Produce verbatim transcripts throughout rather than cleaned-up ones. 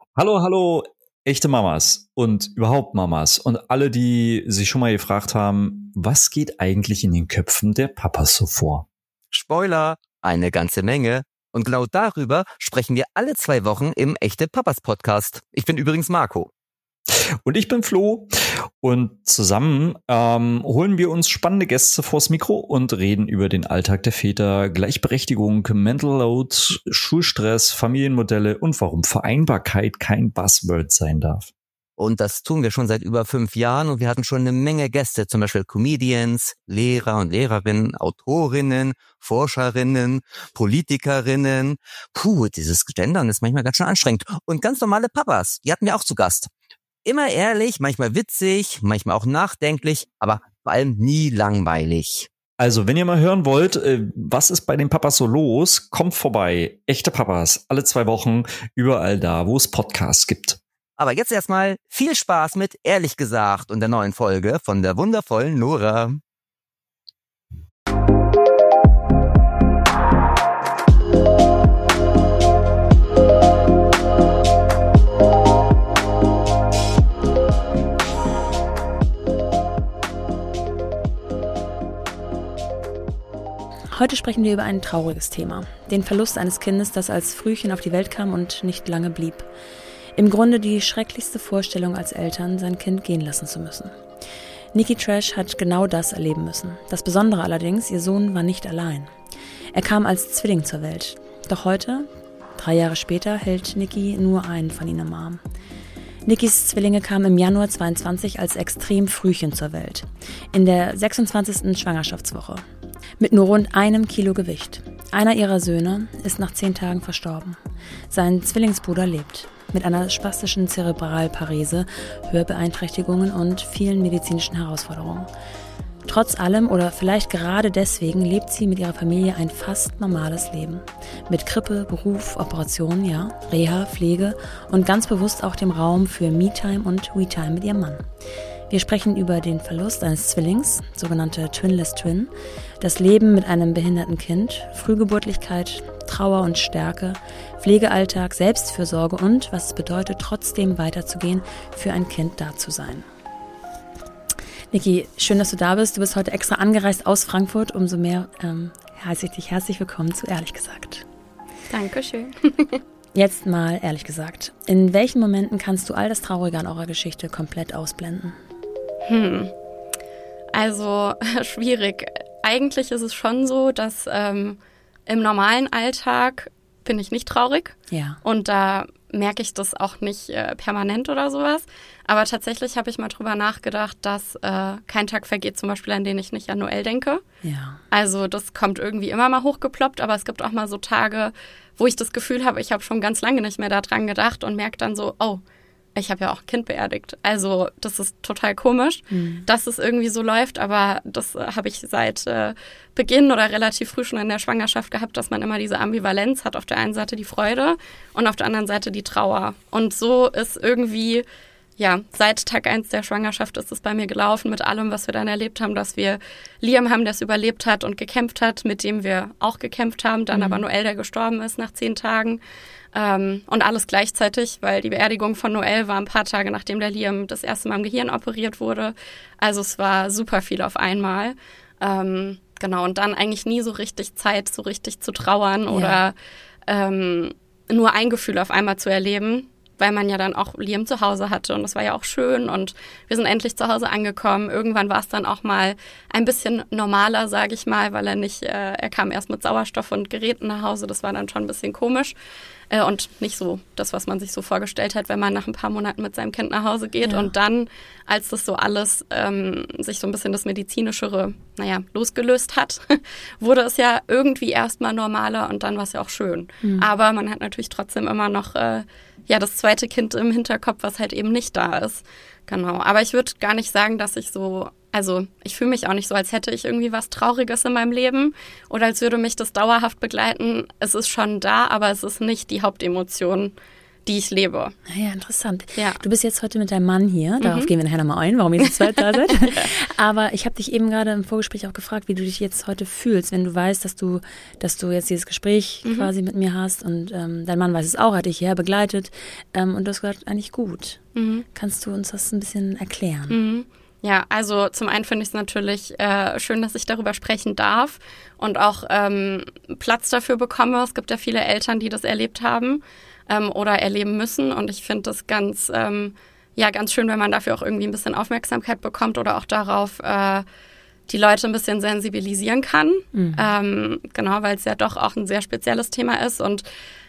Hallo, hallo, echte Mamas und überhaupt Mamas und alle, die sich schon mal gefragt haben, was geht eigentlich in den Köpfen der Papas so vor? Spoiler, eine ganze Menge. Und genau darüber sprechen wir alle zwei Wochen im Echte Papas Podcast. Ich bin übrigens Marco. Und ich bin Flo und zusammen ähm, holen wir uns spannende Gäste vors Mikro und reden über den Alltag der Väter, Gleichberechtigung, Mental Load, Schulstress, Familienmodelle und warum Vereinbarkeit kein Buzzword sein darf. Und das tun wir schon seit über fünf Jahren und wir hatten schon eine Menge Gäste, zum Beispiel Comedians, Lehrer und Lehrerinnen, Autorinnen, Forscherinnen, Politikerinnen. Puh, dieses Gendern ist manchmal ganz schön anstrengend. Und ganz normale Papas, die hatten wir auch zu Gast. Immer ehrlich, manchmal witzig, manchmal auch nachdenklich, aber vor allem nie langweilig. Also, wenn ihr mal hören wollt, was ist bei den Papas so los, kommt vorbei. Echte Papas, alle zwei Wochen, überall da, wo es Podcasts gibt. Aber jetzt erstmal viel Spaß mit Ehrlich gesagt und der neuen Folge von der wundervollen Nora. Heute sprechen wir über ein trauriges Thema, den Verlust eines Kindes, das als Frühchen auf die Welt kam und nicht lange blieb. Im Grunde die schrecklichste Vorstellung als Eltern, sein Kind gehen lassen zu müssen. Niki Trash hat genau das erleben müssen. Das Besondere allerdings, ihr Sohn war nicht allein. Er kam als Zwilling zur Welt. Doch heute, drei Jahre später, hält Niki nur einen von ihnen im Arm. Nikis Zwillinge kamen im Januar zweiundzwanzig als extrem Frühchen zur Welt. In der sechsundzwanzigsten Schwangerschaftswoche. Mit nur rund einem Kilo Gewicht. Einer ihrer Söhne ist nach zehn Tagen verstorben. Sein Zwillingsbruder lebt. Mit einer spastischen Zerebralparese, Hörbeeinträchtigungen und vielen medizinischen Herausforderungen. Trotz allem oder vielleicht gerade deswegen lebt sie mit ihrer Familie ein fast normales Leben. Mit Krippe, Beruf, Operationen, ja, Reha, Pflege und ganz bewusst auch dem Raum für Me-Time und We-Time mit ihrem Mann. Wir sprechen über den Verlust eines Zwillings, sogenannte Twinless Twin, das Leben mit einem behinderten Kind, Frühgeburtlichkeit, Trauer und Stärke, Pflegealltag, Selbstfürsorge und was es bedeutet, trotzdem weiterzugehen, für ein Kind da zu sein. Niki, schön, dass du da bist. Du bist heute extra angereist aus Frankfurt. Umso mehr ähm, heiße ich dich herzlich willkommen zu Ehrlich gesagt. Dankeschön. Jetzt mal ehrlich gesagt, in welchen Momenten kannst du all das Traurige an eurer Geschichte komplett ausblenden? Hm. Also schwierig. Eigentlich ist es schon so, dass ähm, im normalen Alltag bin ich nicht traurig. Ja. Und da merke ich das auch nicht äh, permanent oder sowas. Aber tatsächlich habe ich mal drüber nachgedacht, dass äh, kein Tag vergeht, zum Beispiel, an den ich nicht an Noel denke. Ja. Also das kommt irgendwie immer mal hochgeploppt, aber es gibt auch mal so Tage, wo ich das Gefühl habe, ich habe schon ganz lange nicht mehr daran gedacht und merke dann so, oh, ich habe ja auch ein Kind beerdigt. Also das ist total komisch, mhm. dass es irgendwie so läuft, aber das äh, habe ich seit äh, Beginn oder relativ früh schon in der Schwangerschaft gehabt, dass man immer diese Ambivalenz hat. Auf der einen Seite die Freude und auf der anderen Seite die Trauer. Und so ist irgendwie, ja, seit Tag eins der Schwangerschaft ist es bei mir gelaufen mit allem, was wir dann erlebt haben, dass wir Liam haben, der es überlebt hat und gekämpft hat, mit dem wir auch gekämpft haben, dann mhm. aber Noel, der gestorben ist nach zehn Tagen. Ähm, und alles gleichzeitig, weil die Beerdigung von Noel war ein paar Tage, nachdem der Liam das erste Mal im Gehirn operiert wurde. Also es war super viel auf einmal. Ähm, genau, und dann eigentlich nie so richtig Zeit, so richtig zu trauern ja. oder ähm, nur ein Gefühl auf einmal zu erleben, weil man ja dann auch Liam zu Hause hatte und das war ja auch schön und wir sind endlich zu Hause angekommen. Irgendwann war es dann auch mal ein bisschen normaler, sage ich mal, weil er nicht, äh, er kam erst mit Sauerstoff und Geräten nach Hause, das war dann schon ein bisschen komisch. Und nicht so das, was man sich so vorgestellt hat, wenn man nach ein paar Monaten mit seinem Kind nach Hause geht. Ja. Und dann, als das so alles ähm, sich so ein bisschen das Medizinischere, naja, losgelöst hat, wurde es ja irgendwie erstmal normaler und dann war es ja auch schön. Mhm. Aber man hat natürlich trotzdem immer noch äh, ja das zweite Kind im Hinterkopf, was halt eben nicht da ist. Genau. Aber ich würde gar nicht sagen, dass ich so, also ich fühle mich auch nicht so, als hätte ich irgendwie was Trauriges in meinem Leben oder als würde mich das dauerhaft begleiten. Es ist schon da, aber es ist nicht die Hauptemotion, die ich lebe. Ja, interessant. Ja. Du bist jetzt heute mit deinem Mann hier, darauf mhm. gehen wir nachher nochmal ein, warum ihr zu zweit da seid. Aber ich habe dich eben gerade im Vorgespräch auch gefragt, wie du dich jetzt heute fühlst, wenn du weißt, dass du, dass du jetzt dieses Gespräch mhm. quasi mit mir hast und ähm, dein Mann weiß es auch, hat dich hierher begleitet ähm, und du hast gesagt, eigentlich gut. Mhm. Kannst du uns das ein bisschen erklären? Mhm. Ja, also zum einen finde ich es natürlich äh, schön, dass ich darüber sprechen darf und auch ähm, Platz dafür bekomme. Es gibt ja viele Eltern, die das erlebt haben ähm, oder erleben müssen und ich finde das ganz, ähm, ja, ganz schön, wenn man dafür auch irgendwie ein bisschen Aufmerksamkeit bekommt oder auch darauf äh, die Leute ein bisschen sensibilisieren kann. Mhm. Ähm, genau, weil es ja doch auch ein sehr spezielles Thema ist und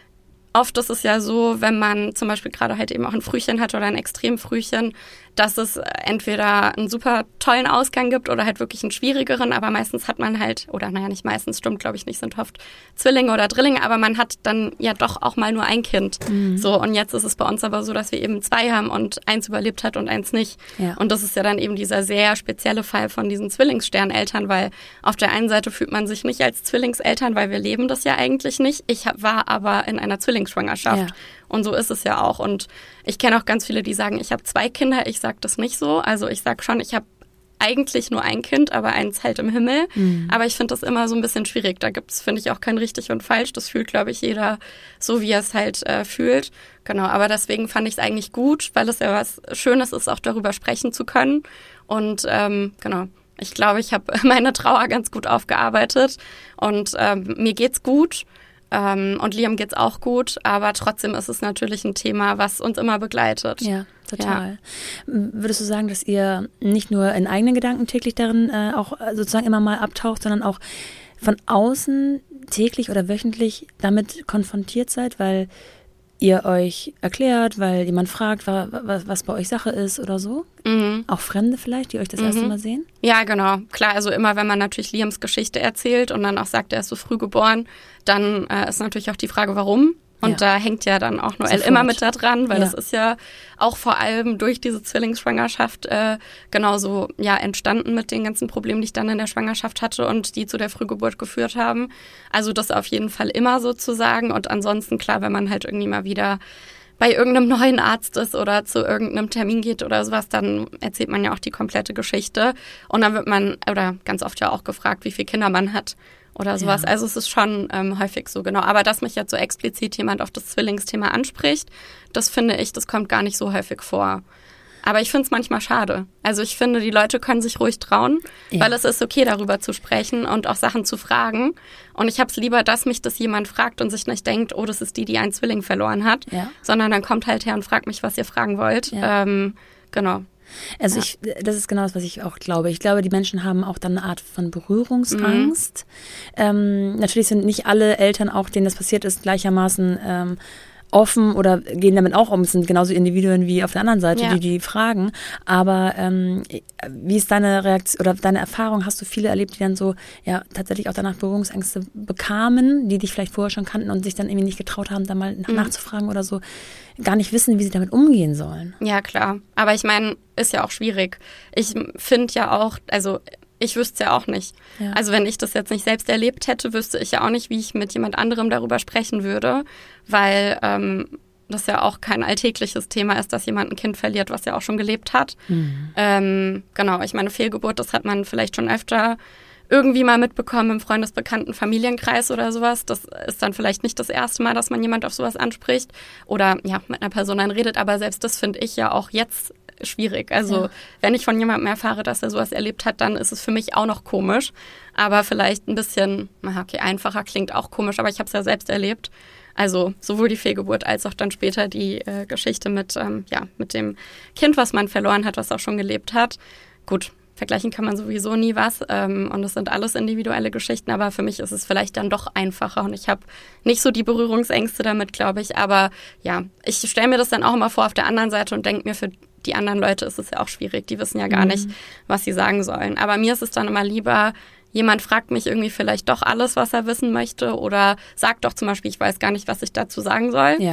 oft ist es ja so, wenn man zum Beispiel gerade halt eben auch ein Frühchen hat oder ein Extremfrühchen, dass es entweder einen super tollen Ausgang gibt oder halt wirklich einen schwierigeren, aber meistens hat man halt, oder naja, nicht meistens, stimmt glaube ich nicht, sind oft Zwillinge oder Drillinge, aber man hat dann ja doch auch mal nur ein Kind. Mhm. So, und jetzt ist es bei uns aber so, dass wir eben zwei haben und eins überlebt hat und eins nicht. Ja. Und das ist ja dann eben dieser sehr spezielle Fall von diesen Zwillingssterneltern, weil auf der einen Seite fühlt man sich nicht als Zwillingseltern, weil wir leben das ja eigentlich nicht. Ich war aber in einer Zwillingsschwangerschaft. Ja. Und so ist es ja auch. Und ich kenne auch ganz viele, die sagen, ich habe zwei Kinder. Ich sage das nicht so. Also ich sage schon, ich habe eigentlich nur ein Kind, aber eins halt im Himmel. Mhm. Aber ich finde das immer so ein bisschen schwierig. Da gibt es, finde ich, auch kein richtig und falsch. Das fühlt, glaube ich, jeder so, wie er es halt äh, fühlt. Genau, aber deswegen fand ich es eigentlich gut, weil es ja was Schönes ist, auch darüber sprechen zu können. Und ähm, genau, ich glaube, ich habe meine Trauer ganz gut aufgearbeitet. Und ähm, mir geht's gut. Ähm, und Liam geht's auch gut, aber trotzdem ist es natürlich ein Thema, was uns immer begleitet. Ja, total. Ja. Würdest du sagen, dass ihr nicht nur in eigenen Gedanken täglich darin äh, auch sozusagen immer mal abtaucht, sondern auch von außen täglich oder wöchentlich damit konfrontiert seid, weil ihr euch erklärt, weil jemand fragt, was, was bei euch Sache ist oder so? Mhm. Auch Fremde vielleicht, die euch das mhm. erste Mal sehen? Ja, genau. Klar, also immer, wenn man natürlich Liams Geschichte erzählt und dann auch sagt, er ist so früh geboren, dann äh, ist natürlich auch die Frage, warum? Und ja. da hängt ja dann auch Noel Sofort. immer mit da dran, weil ja. das ist ja auch vor allem durch diese Zwillingsschwangerschaft äh, genauso ja entstanden mit den ganzen Problemen, die ich dann in der Schwangerschaft hatte und die zu der Frühgeburt geführt haben. Also das auf jeden Fall immer sozusagen. Und ansonsten, klar, wenn man halt irgendwie mal wieder bei irgendeinem neuen Arzt ist oder zu irgendeinem Termin geht oder sowas, dann erzählt man ja auch die komplette Geschichte. Und dann wird man, oder ganz oft ja auch gefragt, wie viele Kinder man hat. Oder sowas. Ja. Also es ist schon ähm, häufig so, genau. Aber dass mich jetzt so explizit jemand auf das Zwillingsthema anspricht, das finde ich, das kommt gar nicht so häufig vor. Aber ich finde es manchmal schade. Also ich finde, die Leute können sich ruhig trauen, ja. weil es ist okay, darüber zu sprechen und auch Sachen zu fragen. Und ich habe es lieber, dass mich das jemand fragt und sich nicht denkt, oh, das ist die, die einen Zwilling verloren hat. Ja. Sondern dann kommt halt her und fragt mich, was ihr fragen wollt. Ja. Ähm, genau. Also ja. ich, das ist genau das, was ich auch glaube. Ich glaube, die Menschen haben auch dann eine Art von Berührungsangst. Mhm. Ähm, natürlich sind nicht alle Eltern, auch denen das passiert ist, gleichermaßen ähm, offen oder gehen damit auch um. Es sind genauso Individuen wie auf der anderen Seite, ja. die die fragen. Aber ähm, wie ist deine Reaktion oder deine Erfahrung? Hast du viele erlebt, die dann so ja tatsächlich auch danach Berührungsängste bekamen, die dich vielleicht vorher schon kannten und sich dann irgendwie nicht getraut haben, da mal mhm. nachzufragen oder so, gar nicht wissen, wie sie damit umgehen sollen? Ja, klar. Aber ich meine, ist ja auch schwierig. Ich finde ja auch, also ich wüsste es ja auch nicht. Ja. Also wenn ich das jetzt nicht selbst erlebt hätte, wüsste ich ja auch nicht, wie ich mit jemand anderem darüber sprechen würde, weil ähm, das ja auch kein alltägliches Thema ist, dass jemand ein Kind verliert, was ja auch schon gelebt hat. Mhm. Ähm, genau, ich meine, Fehlgeburt, das hat man vielleicht schon öfter irgendwie mal mitbekommen im freundesbekannten Familienkreis oder sowas. Das ist dann vielleicht nicht das erste Mal, dass man jemand auf sowas anspricht oder ja mit einer Person dann redet, aber selbst das finde ich ja auch jetzt schwierig. Also ja. wenn ich von jemandem erfahre, dass er sowas erlebt hat, dann ist es für mich auch noch komisch. Aber vielleicht ein bisschen, okay, einfacher klingt auch komisch, aber ich habe es ja selbst erlebt. Also sowohl die Fehlgeburt als auch dann später die äh, Geschichte mit, ähm, ja, mit dem Kind, was man verloren hat, was auch schon gelebt hat. Gut, vergleichen kann man sowieso nie was ähm, und es sind alles individuelle Geschichten, aber für mich ist es vielleicht dann doch einfacher und ich habe nicht so die Berührungsängste damit, glaube ich. Aber ja, ich stelle mir das dann auch immer vor auf der anderen Seite und denke mir, für die anderen Leute ist es ja auch schwierig. Die wissen ja gar mhm. nicht, was sie sagen sollen. Aber mir ist es dann immer lieber, jemand fragt mich irgendwie vielleicht doch alles, was er wissen möchte oder sagt doch zum Beispiel, ich weiß gar nicht, was ich dazu sagen soll. Ja.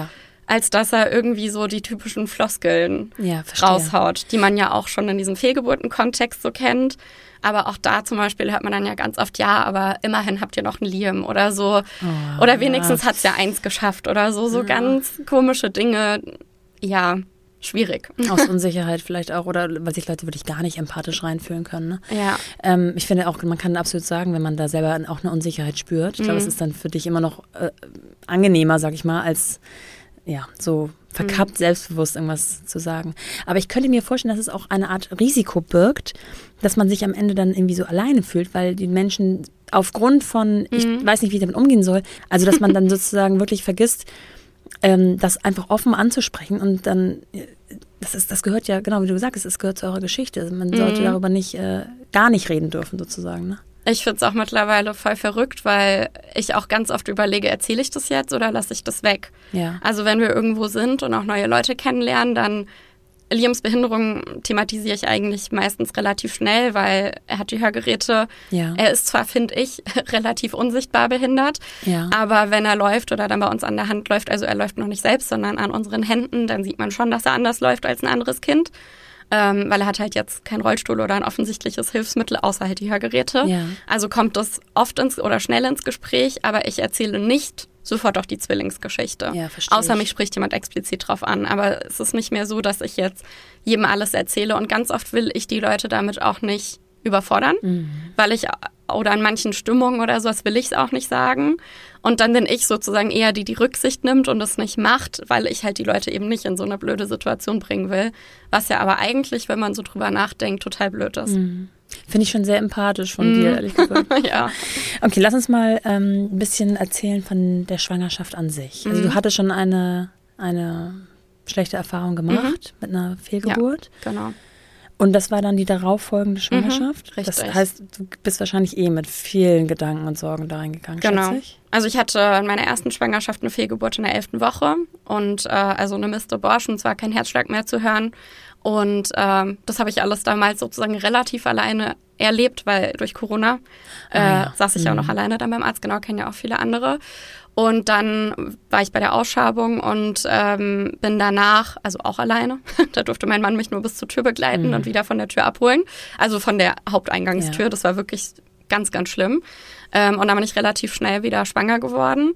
als dass er irgendwie so die typischen Floskeln ja, verstehe. raushaut, die man ja auch schon in diesem Fehlgeburten-Kontext so kennt. Aber auch da zum Beispiel hört man dann ja ganz oft, ja, aber immerhin habt ihr noch einen Liam oder so. Oh, oder wenigstens ja. hat's ja eins geschafft oder so. So ja. ganz komische Dinge. Ja, schwierig. Aus Unsicherheit vielleicht auch. Oder weil sich Leute wirklich gar nicht empathisch reinfühlen können. Ne? Ja. Ähm, ich finde auch, man kann absolut sagen, wenn man da selber auch eine Unsicherheit spürt. Ich glaube, mhm. es ist dann für dich immer noch äh, angenehmer, sag ich mal, als ja, so verkappt, mhm. selbstbewusst irgendwas zu sagen. Aber ich könnte mir vorstellen, dass es auch eine Art Risiko birgt, dass man sich am Ende dann irgendwie so alleine fühlt, weil die Menschen aufgrund von, mhm. ich weiß nicht, wie ich damit umgehen soll, also dass man dann sozusagen wirklich vergisst, ähm, das einfach offen anzusprechen und dann, das ist, das gehört ja, genau wie du gesagt hast, es gehört zu eurer Geschichte. Also man sollte mhm. darüber nicht, äh, gar nicht reden dürfen sozusagen, ne? Ich finde es auch mittlerweile voll verrückt, weil ich auch ganz oft überlege, erzähle ich das jetzt oder lasse ich das weg? Ja. Also wenn wir irgendwo sind und auch neue Leute kennenlernen, dann Liams Behinderung thematisiere ich eigentlich meistens relativ schnell, weil er hat die Hörgeräte. Ja. Er ist zwar, finde ich, relativ unsichtbar behindert, ja. aber wenn er läuft oder dann bei uns an der Hand läuft, also er läuft noch nicht selbst, sondern an unseren Händen, dann sieht man schon, dass er anders läuft als ein anderes Kind. Ähm, weil er hat halt jetzt keinen Rollstuhl oder ein offensichtliches Hilfsmittel, außer halt die Hörgeräte. Ja. Also kommt das oft ins oder schnell ins Gespräch, aber ich erzähle nicht sofort auch die Zwillingsgeschichte. Ja, verstehe Außer ich. mich spricht jemand explizit drauf an. Aber es ist nicht mehr so, dass ich jetzt jedem alles erzähle. Und ganz oft will ich die Leute damit auch nicht überfordern, mhm. weil ich, oder in manchen Stimmungen oder sowas will ich es auch nicht sagen. Und dann bin ich sozusagen eher die, die Rücksicht nimmt und es nicht macht, weil ich halt die Leute eben nicht in so eine blöde Situation bringen will. Was ja aber eigentlich, wenn man so drüber nachdenkt, total blöd ist. Mhm. Finde ich schon sehr empathisch von mhm. dir, ehrlich gesagt. Ja. Okay, lass uns mal ähm, ein bisschen erzählen von der Schwangerschaft an sich. Also mhm. du hattest schon eine, eine schlechte Erfahrung gemacht mhm. mit einer Fehlgeburt. Ja, genau. Und das war dann die darauffolgende Schwangerschaft? Mhm, richtig. Das heißt, du bist wahrscheinlich eh mit vielen Gedanken und Sorgen da reingegangen, genau. schätze ich? Also ich hatte in meiner ersten Schwangerschaft eine Fehlgeburt in der elften Woche und äh, also eine Missed Abortion, es war kein Herzschlag mehr zu hören. Und ähm, das habe ich alles damals sozusagen relativ alleine erlebt, weil durch Corona äh, ah, ja. saß ich ja auch mhm. noch alleine dann beim Arzt, genau, kennen ja auch viele andere. Und dann war ich bei der Ausschabung und ähm, bin danach, also auch alleine, da durfte mein Mann mich nur bis zur Tür begleiten mhm. und wieder von der Tür abholen. Also von der Haupteingangstür, ja. das war wirklich ganz, ganz schlimm. Ähm, und dann bin ich relativ schnell wieder schwanger geworden.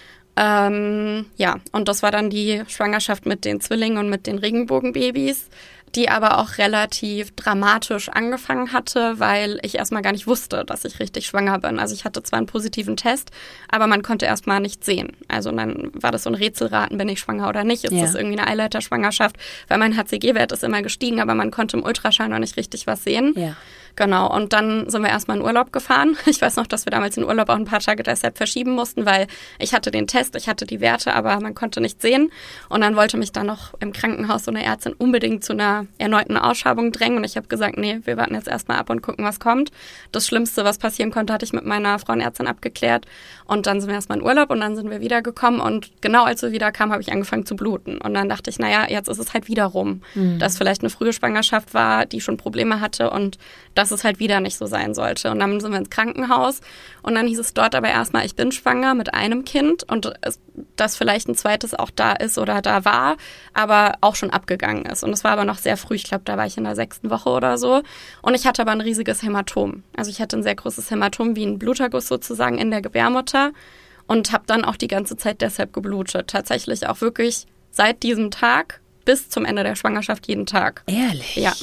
Ähm, ja, und das war dann die Schwangerschaft mit den Zwillingen und mit den Regenbogenbabys, die aber auch relativ dramatisch angefangen hatte, weil ich erstmal gar nicht wusste, dass ich richtig schwanger bin. Also ich hatte zwar einen positiven Test, aber man konnte erstmal nicht sehen. Also dann war das so ein Rätselraten, bin ich schwanger oder nicht? Ist ja. das irgendwie eine Eileiterschwangerschaft? Weil mein H C G-Wert ist immer gestiegen, aber man konnte im Ultraschall noch nicht richtig was sehen. Ja. Genau, und dann sind wir erstmal in Urlaub gefahren. Ich weiß noch, dass wir damals in Urlaub auch ein paar Tage deshalb verschieben mussten, weil ich hatte den Test, ich hatte die Werte, aber man konnte nicht sehen. Und dann wollte mich dann noch im Krankenhaus so eine Ärztin unbedingt zu einer erneuten Ausschabung drängen. Und ich habe gesagt, nee, wir warten jetzt erstmal ab und gucken, was kommt. Das Schlimmste, was passieren konnte, hatte ich mit meiner Frauenärztin abgeklärt. Und dann sind wir erstmal in Urlaub und dann sind wir wiedergekommen. Und genau als wir wiederkamen, habe ich angefangen zu bluten. Und dann dachte ich, naja, jetzt ist es halt wieder rum. Mhm. Dass vielleicht eine frühe Schwangerschaft war, die schon Probleme hatte und dass es halt wieder nicht so sein sollte. Und dann sind wir ins Krankenhaus und dann hieß es dort aber erstmal, ich bin schwanger mit einem Kind und es, dass vielleicht ein zweites auch da ist oder da war, aber auch schon abgegangen ist. Und es war aber noch sehr früh, ich glaube, da war ich in der sechsten Woche oder so. Und ich hatte aber ein riesiges Hämatom. Also ich hatte ein sehr großes Hämatom, wie ein Bluterguss sozusagen in der Gebärmutter und habe dann auch die ganze Zeit deshalb geblutet. Tatsächlich auch wirklich seit diesem Tag bis zum Ende der Schwangerschaft jeden Tag. Ehrlich? Ja.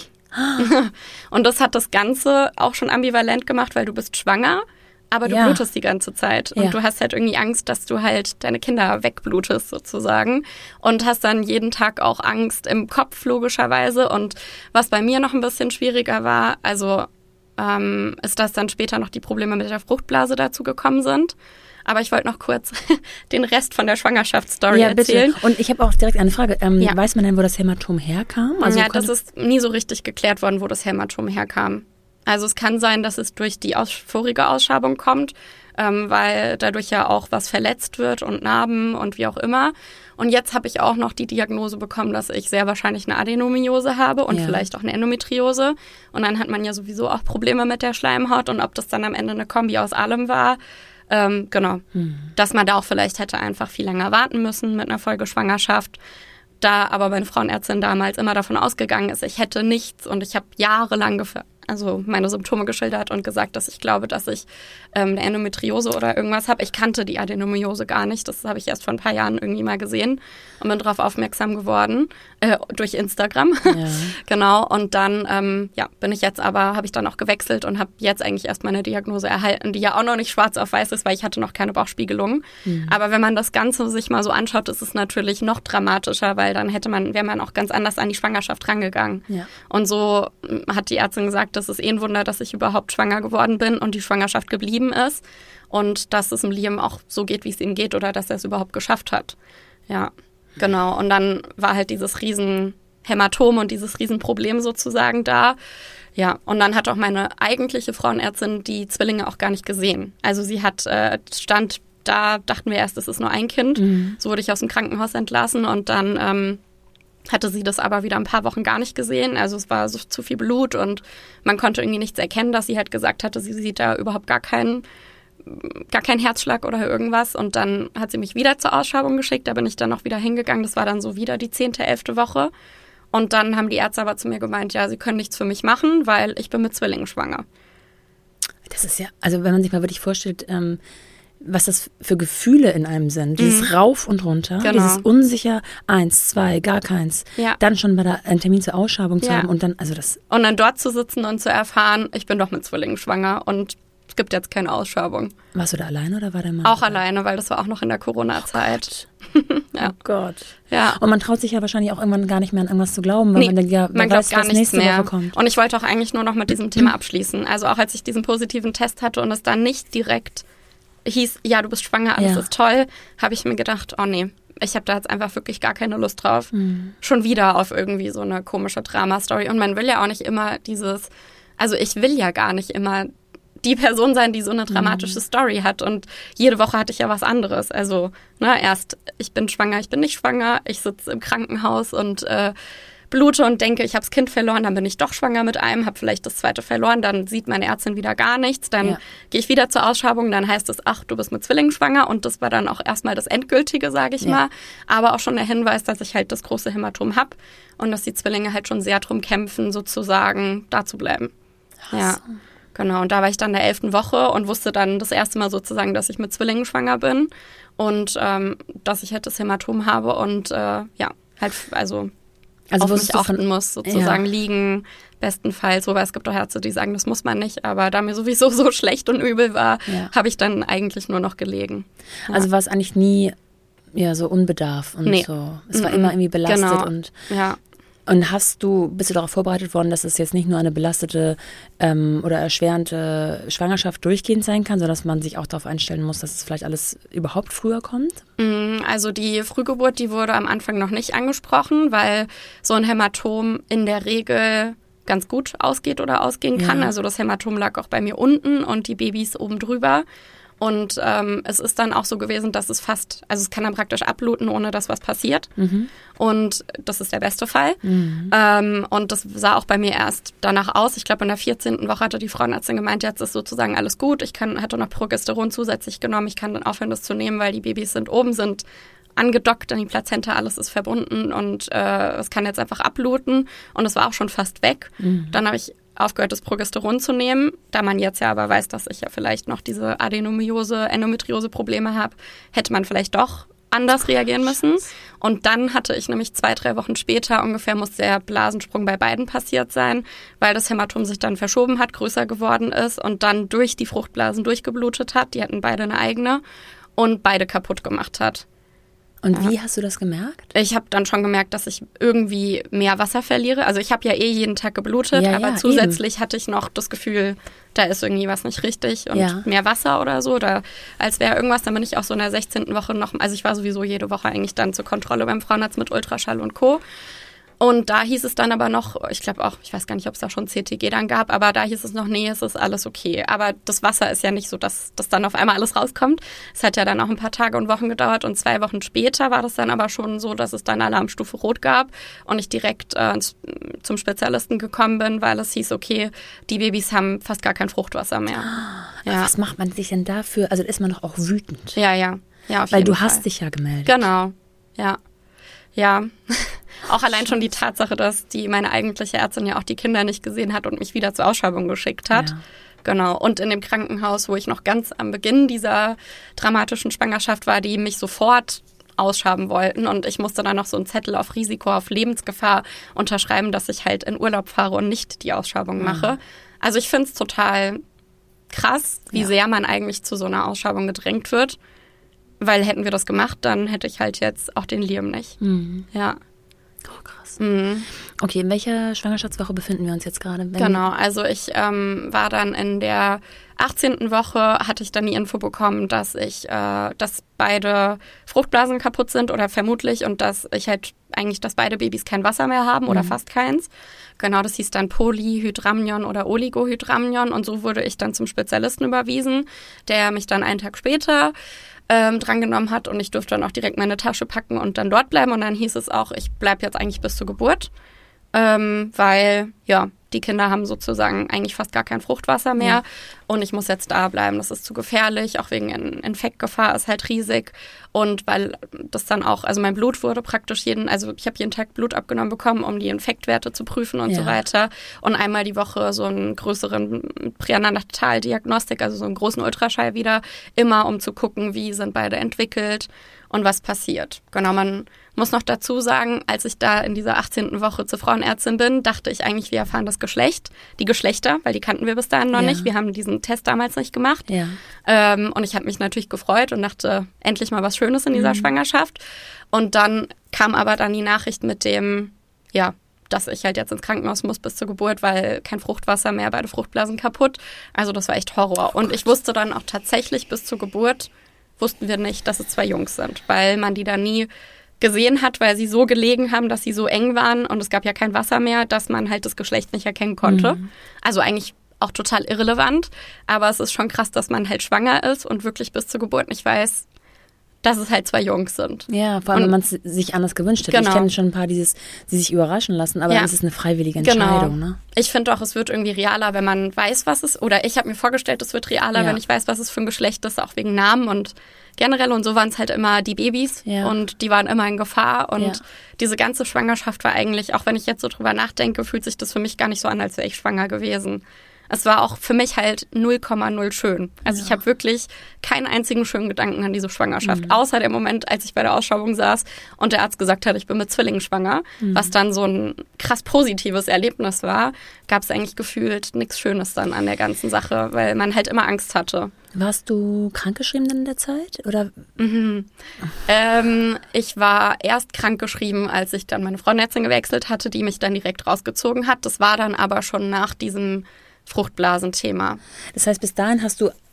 Und das hat das Ganze auch schon ambivalent gemacht, weil du bist schwanger, aber du ja. blutest die ganze Zeit. Und ja. du hast halt irgendwie Angst, dass du halt deine Kinder wegblutest sozusagen. Und hast dann jeden Tag auch Angst im Kopf logischerweise. Und was bei mir noch ein bisschen schwieriger war, also ähm, ist, dass dann später noch die Probleme mit der Fruchtblase dazu gekommen sind. Aber ich wollte noch kurz den Rest von der Schwangerschaftsstory ja, erzählen. Bitte. Und ich habe auch direkt eine Frage. Ähm, ja. Weiß man denn, wo das Hämatom herkam? Also ja, das ist nie so richtig geklärt worden, wo das Hämatom herkam. Also es kann sein, dass es durch die aus- vorige Ausschabung kommt, ähm, weil dadurch ja auch was verletzt wird und Narben und wie auch immer. Und jetzt habe ich auch noch die Diagnose bekommen, dass ich sehr wahrscheinlich eine Adenomiose habe und ja. vielleicht auch eine Endometriose. Und dann hat man ja sowieso auch Probleme mit der Schleimhaut. Und ob das dann am Ende eine Kombi aus allem war, Ähm, genau, Mhm. dass man da auch vielleicht hätte einfach viel länger warten müssen mit einer Folgeschwangerschaft. Da aber meine Frauenärztin damals immer davon ausgegangen ist, ich hätte nichts und ich habe jahrelang gef- also meine Symptome geschildert und gesagt, dass ich glaube, dass ich ähm, eine Endometriose oder irgendwas habe. Ich kannte die Adenomyose gar nicht. Das habe ich erst vor ein paar Jahren irgendwie mal gesehen und bin darauf aufmerksam geworden äh, durch Instagram. Ja. Genau. Und dann ähm, ja, bin ich jetzt aber, habe ich dann auch gewechselt und habe jetzt eigentlich erst meine Diagnose erhalten, die ja auch noch nicht schwarz auf weiß ist, weil ich hatte noch keine Bauchspiegelung. Mhm. Aber wenn man das Ganze sich mal so anschaut, ist es natürlich noch dramatischer, weil dann hätte man, wäre man auch ganz anders an die Schwangerschaft rangegangen. Ja. Und so hat die Ärztin gesagt, das ist eh ein Wunder, dass ich überhaupt schwanger geworden bin und die Schwangerschaft geblieben ist und dass es dem Liam auch so geht, wie es ihm geht oder dass er es überhaupt geschafft hat. Ja, genau. Und dann war halt dieses riesen Hämatom und dieses Riesenproblem sozusagen da. Ja, und dann hat auch meine eigentliche Frauenärztin die Zwillinge auch gar nicht gesehen. Also sie hat, äh, stand da, dachten wir erst, es ist nur ein Kind. Mhm. So wurde ich aus dem Krankenhaus entlassen und dann ähm, hatte sie das aber wieder ein paar Wochen gar nicht gesehen. Also es war so zu viel Blut und man konnte irgendwie nichts erkennen, dass sie halt gesagt hatte, sie sieht da überhaupt gar keinen, gar keinen Herzschlag oder irgendwas. Und dann hat sie mich wieder zur Ausschabung geschickt. Da bin ich dann noch wieder hingegangen. Das war dann so wieder die zehnte, elfte Woche. Und dann haben die Ärzte aber zu mir gemeint, ja, sie können nichts für mich machen, weil ich bin mit Zwillingen schwanger. Das ist ja, also wenn man sich mal wirklich vorstellt, ähm, was das für Gefühle in einem sind. Dieses mhm. Rauf und Runter, genau. Dieses unsicher, eins, zwei, gar keins. Ja. Dann schon bei der, einen Termin zur Ausschabung zu ja. haben und dann, also das. Und dann dort zu sitzen und zu erfahren, ich bin doch mit Zwillingen schwanger und es gibt jetzt keine Ausschabung. Warst du da alleine oder war der Mann? Auch alleine, weil das war auch noch in der Corona-Zeit. Oh Gott. ja. Oh Gott. Ja. Und man traut sich ja wahrscheinlich auch irgendwann gar nicht mehr an irgendwas zu glauben, weil nee, man denkt, ja, man weiß, was nächste mehr. Woche kommt. Und ich wollte auch eigentlich nur noch mit diesem Thema abschließen. Also auch als ich diesen positiven Test hatte und es dann nicht direkt hieß, ja, du bist schwanger, alles ja. ist toll, habe ich mir gedacht, oh nee, ich habe da jetzt einfach wirklich gar keine Lust drauf. Mhm. Schon wieder auf irgendwie so eine komische Drama-Story. Und man will ja auch nicht immer dieses, also ich will ja gar nicht immer die Person sein, die so eine dramatische mhm. Story hat. Und jede Woche hatte ich ja was anderes. Also ne, erst, ich bin schwanger, ich bin nicht schwanger, ich sitze im Krankenhaus und äh, blute und denke, ich habe das Kind verloren, dann bin ich doch schwanger mit einem, habe vielleicht das zweite verloren, dann sieht meine Ärztin wieder gar nichts, dann ja. gehe ich wieder zur Ausschabung, dann heißt es, ach, du bist mit Zwillingen schwanger und das war dann auch erstmal das Endgültige, sage ich ja. mal, aber auch schon der Hinweis, dass ich halt das große Hämatom habe und dass die Zwillinge halt schon sehr drum kämpfen, sozusagen da zu bleiben. Ach ja, so. Genau, und da war ich dann in der elften Woche und wusste dann das erste Mal sozusagen, dass ich mit Zwillingen schwanger bin und ähm, dass ich halt das Hämatom habe und äh, ja, halt, also Also auf mich achten muss, sozusagen ja. liegen, bestenfalls. Wobei es gibt auch Ärzte, die sagen, das muss man nicht. Aber da mir sowieso so schlecht und übel war, ja. habe ich dann eigentlich nur noch gelegen. Ja. Also war es eigentlich nie ja, so unbedarf und nee. so. Es war mm-mm. immer irgendwie belastet. Genau. Und, ja. und hast du, bist du darauf vorbereitet worden, dass es jetzt nicht nur eine belastete ähm, oder erschwerende Schwangerschaft durchgehend sein kann, sondern dass man sich auch darauf einstellen muss, dass es vielleicht alles überhaupt früher kommt? Also die Frühgeburt, die wurde am Anfang noch nicht angesprochen, weil so ein Hämatom in der Regel ganz gut ausgeht oder ausgehen kann. Ja. Also das Hämatom lag auch bei mir unten und die Babys oben drüber. Und ähm, es ist dann auch so gewesen, dass es fast, also es kann dann praktisch abbluten, ohne dass was passiert. Mhm. Und das ist der beste Fall. Mhm. Ähm, und das sah auch bei mir erst danach aus. Ich glaube, in der vierzehnten Woche hatte die Frauenärztin gemeint, jetzt ist sozusagen alles gut. Ich kann, hatte noch Progesteron zusätzlich genommen. Ich kann dann aufhören, das zu nehmen, weil die Babys sind oben, sind angedockt an die Plazenta, alles ist verbunden und äh, es kann jetzt einfach abbluten. Und es war auch schon fast weg. Mhm. Dann habe ich aufgehört, das Progesteron zu nehmen. Da man jetzt ja aber weiß, dass ich ja vielleicht noch diese Adenomyose, Endometriose-Probleme habe, hätte man vielleicht doch anders reagieren müssen. Und dann hatte ich nämlich zwei, drei Wochen später ungefähr, muss der Blasensprung bei beiden passiert sein, weil das Hämatom sich dann verschoben hat, größer geworden ist und dann durch die Fruchtblasen durchgeblutet hat. Die hatten beide eine eigene und beide kaputt gemacht hat. Und ja. wie hast du das gemerkt? Ich habe dann schon gemerkt, dass ich irgendwie mehr Wasser verliere. Also ich habe ja eh jeden Tag geblutet, ja, aber ja, zusätzlich eben. hatte ich noch das Gefühl, da ist irgendwie was nicht richtig und ja. mehr Wasser oder so, oder als wäre irgendwas. Dann bin ich auch so in der sechzehnten Woche noch, also ich war sowieso jede Woche eigentlich dann zur Kontrolle beim Frauenarzt mit Ultraschall und Co. Und da hieß es dann aber noch, ich glaube auch, ich weiß gar nicht, ob es da schon C T G dann gab, aber da hieß es noch, nee, es ist alles okay. Aber das Wasser ist ja nicht so, dass, dass dann auf einmal alles rauskommt. Es hat ja dann auch ein paar Tage und Wochen gedauert und zwei Wochen später war das dann aber schon so, dass es dann Alarmstufe Rot gab und ich direkt äh, zum Spezialisten gekommen bin, weil es hieß, okay, die Babys haben fast gar kein Fruchtwasser mehr. Ja. Was macht man sich denn dafür? Also ist man doch auch wütend. Ja, ja. ja auf weil jeden du Fall. hast dich ja gemeldet. Genau, ja. Ja, auch allein schon die Tatsache, dass die meine eigentliche Ärztin ja auch die Kinder nicht gesehen hat und mich wieder zur Ausschreibung geschickt hat. Ja. Genau. Und in dem Krankenhaus, wo ich noch ganz am Beginn dieser dramatischen Schwangerschaft war, die mich sofort ausschaben wollten. Und ich musste dann noch so einen Zettel auf Risiko, auf Lebensgefahr unterschreiben, dass ich halt in Urlaub fahre und nicht die Ausschreibung mache. Mhm. Also ich finde es total krass, wie ja. sehr man eigentlich zu so einer Ausschreibung gedrängt wird. Weil hätten wir das gemacht, dann hätte ich halt jetzt auch den Liam nicht. Mhm. Ja. Oh, krass. Mhm. Okay, in welcher Schwangerschaftswoche befinden wir uns jetzt gerade? Genau, also ich ähm, war dann in der achtzehnten Woche, hatte ich dann die Info bekommen, dass ich, äh, dass beide Fruchtblasen kaputt sind oder vermutlich und dass ich halt eigentlich, dass beide Babys kein Wasser mehr haben oder mhm. fast keins. Genau, das hieß dann Polyhydramnion oder Oligohydramnion und so wurde ich dann zum Spezialisten überwiesen, der mich dann einen Tag später Ähm, drangenommen hat und ich durfte dann auch direkt meine Tasche packen und dann dort bleiben und dann hieß es auch, ich bleibe jetzt eigentlich bis zur Geburt, ähm, weil ja, die Kinder haben sozusagen eigentlich fast gar kein Fruchtwasser mehr ja. und ich muss jetzt da bleiben, das ist zu gefährlich, auch wegen Infektgefahr ist halt riesig und weil das dann auch, also mein Blut wurde praktisch jeden, also ich habe jeden Tag Blut abgenommen bekommen, um die Infektwerte zu prüfen und ja. so weiter und einmal die Woche so einen größeren Pränataldiagnostik, also so einen großen Ultraschall wieder, immer um zu gucken, wie sind beide entwickelt und was passiert. Genau, man muss noch dazu sagen, als ich da in dieser achtzehnten Woche zur Frauenärztin bin, dachte ich eigentlich, wir erfahren das Geschlecht, die Geschlechter, weil die kannten wir bis dahin noch ja. nicht. Wir haben diesen Test damals nicht gemacht. Ja. Ähm, und ich habe mich natürlich gefreut und dachte, endlich mal was Schönes in dieser mhm. Schwangerschaft. Und dann kam aber dann die Nachricht mit dem, ja, dass ich halt jetzt ins Krankenhaus muss bis zur Geburt, weil kein Fruchtwasser mehr, beide Fruchtblasen kaputt. Also das war echt Horror. Und ich wusste dann auch tatsächlich bis zur Geburt, wussten wir nicht, dass es zwei Jungs sind, weil man die da nie gesehen hat, weil sie so gelegen haben, dass sie so eng waren und es gab ja kein Wasser mehr, dass man halt das Geschlecht nicht erkennen konnte. Mhm. Also eigentlich auch total irrelevant, aber es ist schon krass, dass man halt schwanger ist und wirklich bis zur Geburt nicht weiß, dass es halt zwei Jungs sind. Ja, vor allem, und, wenn man es sich anders gewünscht hätte. Genau. Ich kenne schon ein paar, die, dieses, die sich überraschen lassen, aber ja. es ist eine freiwillige Entscheidung. Genau. Ne? Ich finde auch, es wird irgendwie realer, wenn man weiß, was es, oder ich habe mir vorgestellt, es wird realer, ja. wenn ich weiß, was es für ein Geschlecht ist, auch wegen Namen und generell. Und so waren es halt immer die Babys ja. und die waren immer in Gefahr. Und ja. diese ganze Schwangerschaft war eigentlich, auch wenn ich jetzt so drüber nachdenke, fühlt sich das für mich gar nicht so an, als wäre ich schwanger gewesen. Es war auch für mich halt null Komma null schön. Also ja. ich habe wirklich keinen einzigen schönen Gedanken an diese Schwangerschaft. Mhm. Außer der Moment, als ich bei der Ausschreibung saß und der Arzt gesagt hat, ich bin mit Zwillingen schwanger, mhm. was dann so ein krass positives Erlebnis war, gab es eigentlich gefühlt nichts Schönes dann an der ganzen Sache, weil man halt immer Angst hatte. Warst du krankgeschrieben dann in der Zeit? Oder? Mhm. Ähm, ich war erst krankgeschrieben, als ich dann meine Frauenärztin gewechselt hatte, die mich dann direkt rausgezogen hat. Das war dann aber schon nach diesem Fruchtblasenthema. Das heißt, bis dahin hast du äh,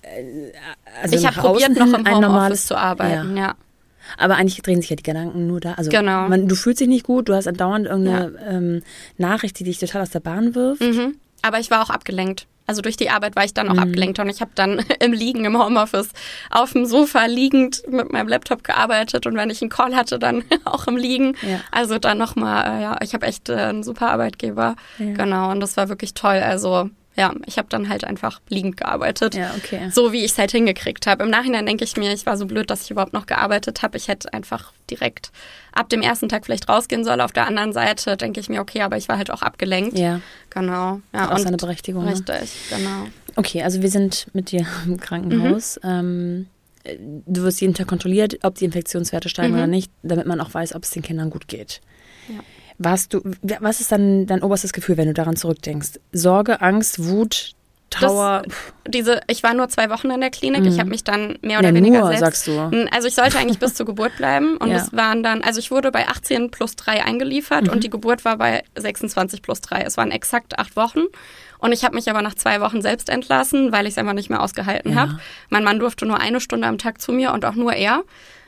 also ich habe probiert, noch im Homeoffice zu arbeiten, ja. ja. Aber eigentlich drehen sich ja die Gedanken nur da. Also genau. man, du fühlst dich nicht gut, du hast andauernd irgendeine ja. ähm, Nachricht, die dich total aus der Bahn wirft. Mhm. Aber ich war auch abgelenkt. Also durch die Arbeit war ich dann auch mhm. abgelenkt und ich habe dann im Liegen im Homeoffice auf dem Sofa liegend mit meinem Laptop gearbeitet und wenn ich einen Call hatte, dann auch im Liegen. Ja. Also dann nochmal, äh, ja, ich habe echt äh, einen super Arbeitgeber. Ja. Genau, und das war wirklich toll. Also ja, ich habe dann halt einfach liegend gearbeitet, ja, okay. so wie ich es halt hingekriegt habe. Im Nachhinein denke ich mir, ich war so blöd, dass ich überhaupt noch gearbeitet habe. Ich hätte einfach direkt ab dem ersten Tag vielleicht rausgehen sollen. Auf der anderen Seite denke ich mir, okay, aber ich war halt auch abgelenkt. Ja. Genau. Ja, auch und seine Berechtigung. Richtig, ne? genau. Okay, also wir sind mit dir im Krankenhaus. Mhm. Ähm, du wirst jeden Tag kontrolliert, ob die Infektionswerte steigen mhm. oder nicht, damit man auch weiß, ob es den Kindern gut geht. Ja. Warst du, was ist dann dein oberstes Gefühl, wenn du daran zurückdenkst? Sorge, Angst, Wut, Trauer? Das, diese, ich war nur zwei Wochen in der Klinik. Mhm. Ich habe mich dann mehr oder ja, weniger nur, selbst... sagst du. Also ich sollte eigentlich bis zur Geburt bleiben. Und ja. es waren dann... Also ich wurde bei achtzehn plus drei eingeliefert mhm. und die Geburt war bei sechsundzwanzig plus drei. Es waren exakt acht Wochen. Und ich habe mich aber nach zwei Wochen selbst entlassen, weil ich es einfach nicht mehr ausgehalten ja. habe. Mein Mann durfte nur eine Stunde am Tag zu mir und auch nur er.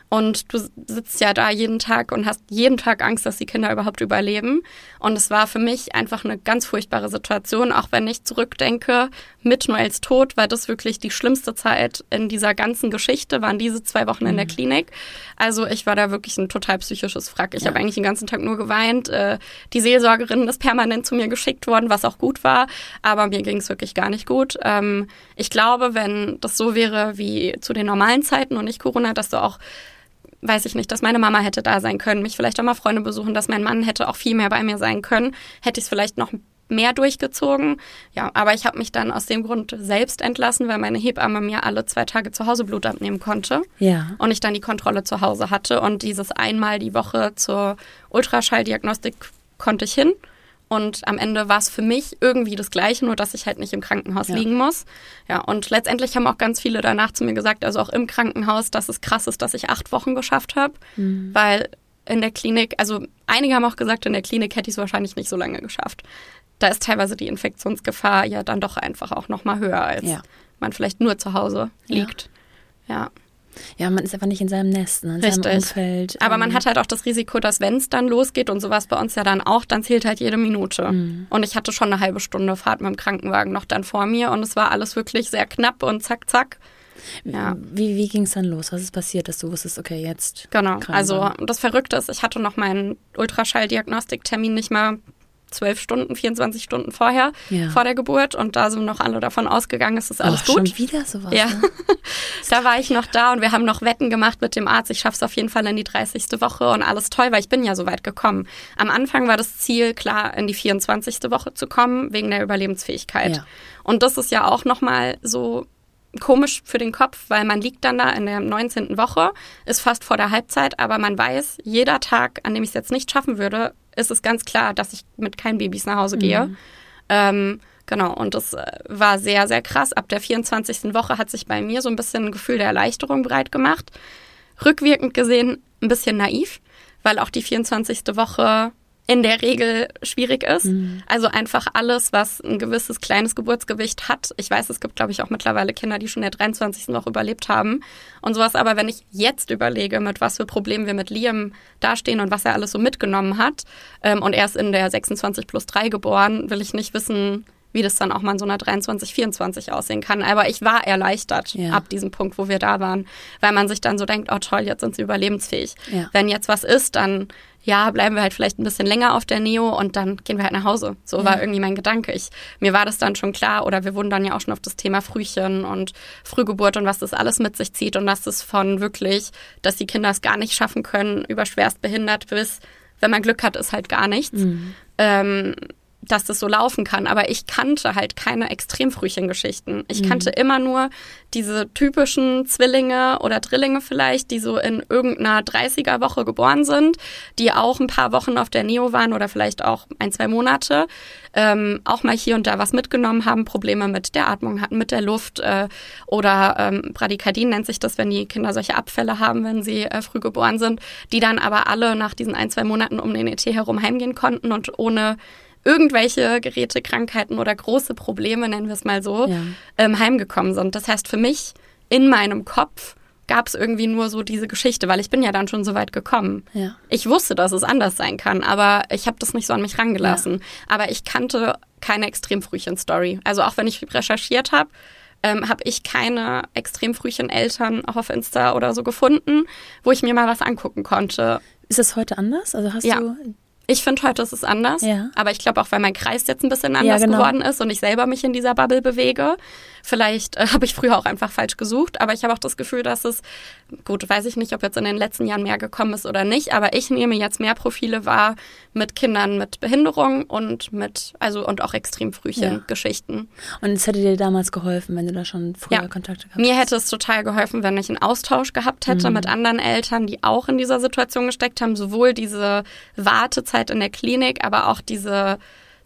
Und du sitzt ja da jeden Tag und hast jeden Tag Angst, dass die Kinder überhaupt überleben. Und es war für mich einfach eine ganz furchtbare Situation, auch wenn ich zurückdenke mit Noels Tod, war das wirklich die schlimmste Zeit in dieser ganzen Geschichte, waren diese zwei Wochen in der Klinik. Also ich war da wirklich ein total psychisches Wrack. Ich ja. habe eigentlich den ganzen Tag nur geweint. Die Seelsorgerin ist permanent zu mir geschickt worden, was auch gut war, aber mir ging es wirklich gar nicht gut. Ich glaube, wenn das so wäre wie zu den normalen Zeiten und nicht Corona, dass du auch, weiß ich nicht, dass meine Mama hätte da sein können, mich vielleicht auch mal Freunde besuchen, dass mein Mann hätte auch viel mehr bei mir sein können, hätte ich es vielleicht noch mehr durchgezogen. Ja, aber ich habe mich dann aus dem Grund selbst entlassen, weil meine Hebamme mir alle zwei Tage zu Hause Blut abnehmen konnte. Ja. Und ich dann die Kontrolle zu Hause hatte. Und dieses einmal die Woche zur Ultraschalldiagnostik konnte ich hin. Und am Ende war es für mich irgendwie das Gleiche, nur dass ich halt nicht im Krankenhaus ja. liegen muss. Ja, und letztendlich haben auch ganz viele danach zu mir gesagt, also auch im Krankenhaus, dass es krass ist, dass ich acht Wochen geschafft habe. Mhm. Weil in der Klinik, also einige haben auch gesagt, in der Klinik hätte ich es wahrscheinlich nicht so lange geschafft. Da ist teilweise die Infektionsgefahr ja dann doch einfach auch noch mal höher, als ja. man vielleicht nur zu Hause liegt. Ja. ja. Ja, man ist einfach nicht in seinem Nest, ne, in Richtig. seinem Umfeld. Aber man hat halt auch das Risiko, dass wenn es dann losgeht und sowas bei uns ja dann auch, dann zählt halt jede Minute. Mhm. Und ich hatte schon eine halbe Stunde Fahrt mit dem Krankenwagen noch dann vor mir und es war alles wirklich sehr knapp und zack, zack. Ja. Wie, wie ging es dann los? Was ist passiert, dass du wusstest, okay, jetzt? Genau, also das Verrückte ist, ich hatte noch meinen Ultraschalldiagnostiktermin nicht mal zwölf Stunden, vierundzwanzig Stunden vorher, ja. vor der Geburt. Und da sind noch alle davon ausgegangen, es ist alles oh, gut. Schon wieder sowas? Ja, ne? Da war ich noch da und wir haben noch Wetten gemacht mit dem Arzt. Ich schaffe es auf jeden Fall in die dreißigste Woche und alles toll, weil ich bin ja so weit gekommen. Am Anfang war das Ziel, klar, in die vierundzwanzigste Woche zu kommen, wegen der Überlebensfähigkeit. Ja. Und das ist ja auch nochmal so komisch für den Kopf, weil man liegt dann da in der neunzehnten Woche, ist fast vor der Halbzeit, aber man weiß, jeder Tag, an dem ich es jetzt nicht schaffen würde, ist es ganz klar, dass ich mit keinen Babys nach Hause gehe. Mhm. Ähm, genau, und das war sehr, sehr krass. Ab der vierundzwanzigsten Woche hat sich bei mir so ein bisschen ein Gefühl der Erleichterung breit gemacht. Rückwirkend gesehen ein bisschen naiv, weil auch die vierundzwanzigste Woche in der Regel schwierig ist. Mhm. Also einfach alles, was ein gewisses kleines Geburtsgewicht hat. Ich weiß, es gibt, glaube ich, auch mittlerweile Kinder, die schon in der dreiundzwanzigsten Woche überlebt haben und sowas. Aber wenn ich jetzt überlege, mit was für Problemen wir mit Liam dastehen und was er alles so mitgenommen hat, ähm, und er ist in der sechsundzwanzig plus drei geboren, will ich nicht wissen, wie das dann auch mal in so einer dreiundzwanzig, vierundzwanzig aussehen kann. Aber ich war erleichtert ja. ab diesem Punkt, wo wir da waren, weil man sich dann so denkt, oh toll, jetzt sind sie überlebensfähig. Ja. Wenn jetzt was ist, dann ja, bleiben wir halt vielleicht ein bisschen länger auf der Neo und dann gehen wir halt nach Hause. So ja. war irgendwie mein Gedanke. Ich, mir war das dann schon klar, oder wir wurden dann ja auch schon auf das Thema Frühchen und Frühgeburt und was das alles mit sich zieht und dass das von wirklich, dass die Kinder es gar nicht schaffen können, über schwerst behindert bis, wenn man Glück hat, ist halt gar nichts. Mhm. Ähm, dass das so laufen kann. Aber ich kannte halt keine Extremfrühchengeschichten. Ich mhm. kannte immer nur diese typischen Zwillinge oder Drillinge vielleicht, die so in irgendeiner dreißiger Woche geboren sind, die auch ein paar Wochen auf der Neo waren oder vielleicht auch ein, zwei Monate, ähm, auch mal hier und da was mitgenommen haben, Probleme mit der Atmung hatten, mit der Luft äh, oder ähm, Bradykardien nennt sich das, wenn die Kinder solche Abfälle haben, wenn sie äh, früh geboren sind, die dann aber alle nach diesen ein, zwei Monaten um den E T herum heimgehen konnten und ohne irgendwelche Geräte, Krankheiten oder große Probleme, nennen wir es mal so, ja. ähm, heimgekommen sind. Das heißt, für mich in meinem Kopf gab es irgendwie nur so diese Geschichte, weil ich bin ja dann schon so weit gekommen. Ja. Ich wusste, dass es anders sein kann, aber ich habe das nicht so an mich rangelassen. Ja. Aber ich kannte keine Extremfrühchen-Story. Also auch wenn ich recherchiert habe, ähm, habe ich keine Extremfrühchen-Eltern auch auf Insta oder so gefunden, wo ich mir mal was angucken konnte. Ist es heute anders? Also hast ja. du... Ich finde, heute ist es anders, ja. aber ich glaube auch, weil mein Kreis jetzt ein bisschen anders ja, genau. geworden ist und ich selber mich in dieser Bubble bewege. Vielleicht äh, habe ich früher auch einfach falsch gesucht, aber ich habe auch das Gefühl, dass es, gut, weiß ich nicht, ob jetzt in den letzten Jahren mehr gekommen ist oder nicht, aber ich nehme jetzt mehr Profile wahr mit Kindern mit Behinderung und mit, also und auch Extremfrühchen-Geschichten. Ja. Und es hätte dir damals geholfen, wenn du da schon früher ja. Kontakte gehabt hast? Mir hätte es total geholfen, wenn ich einen Austausch gehabt hätte mhm. mit anderen Eltern, die auch in dieser Situation gesteckt haben, sowohl diese Wartezeit in der Klinik, aber auch diese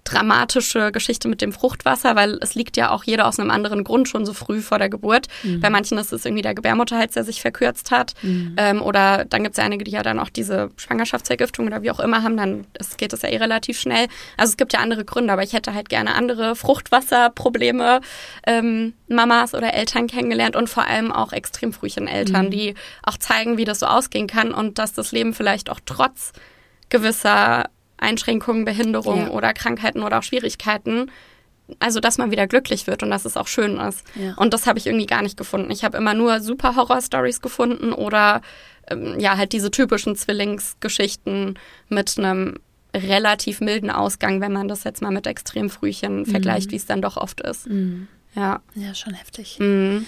dramatische Geschichte mit dem Fruchtwasser, weil es liegt ja auch jeder aus einem anderen Grund schon so früh vor der Geburt. Mhm. Bei manchen ist es irgendwie der Gebärmutterhals, der sich verkürzt hat. Mhm. Ähm, oder dann gibt es ja einige, die ja dann auch diese Schwangerschaftsvergiftung oder wie auch immer haben, dann ist, geht es ja eh relativ schnell. Also es gibt ja andere Gründe, aber ich hätte halt gerne andere Fruchtwasserprobleme, ähm, Mamas oder Eltern kennengelernt und vor allem auch extrem frühchen Eltern, mhm. die auch zeigen, wie das so ausgehen kann und dass das Leben vielleicht auch trotz gewisser Einschränkungen, Behinderungen ja. oder Krankheiten oder auch Schwierigkeiten, also dass man wieder glücklich wird und dass es auch schön ist. Ja. Und das habe ich irgendwie gar nicht gefunden. Ich habe immer nur super Horror-Stories gefunden oder ähm, ja halt diese typischen Zwillingsgeschichten mit einem relativ milden Ausgang, wenn man das jetzt mal mit Extremfrühchen mhm. vergleicht, wie es dann doch oft ist. Mhm. Ja. Ja, schon heftig. Mhm.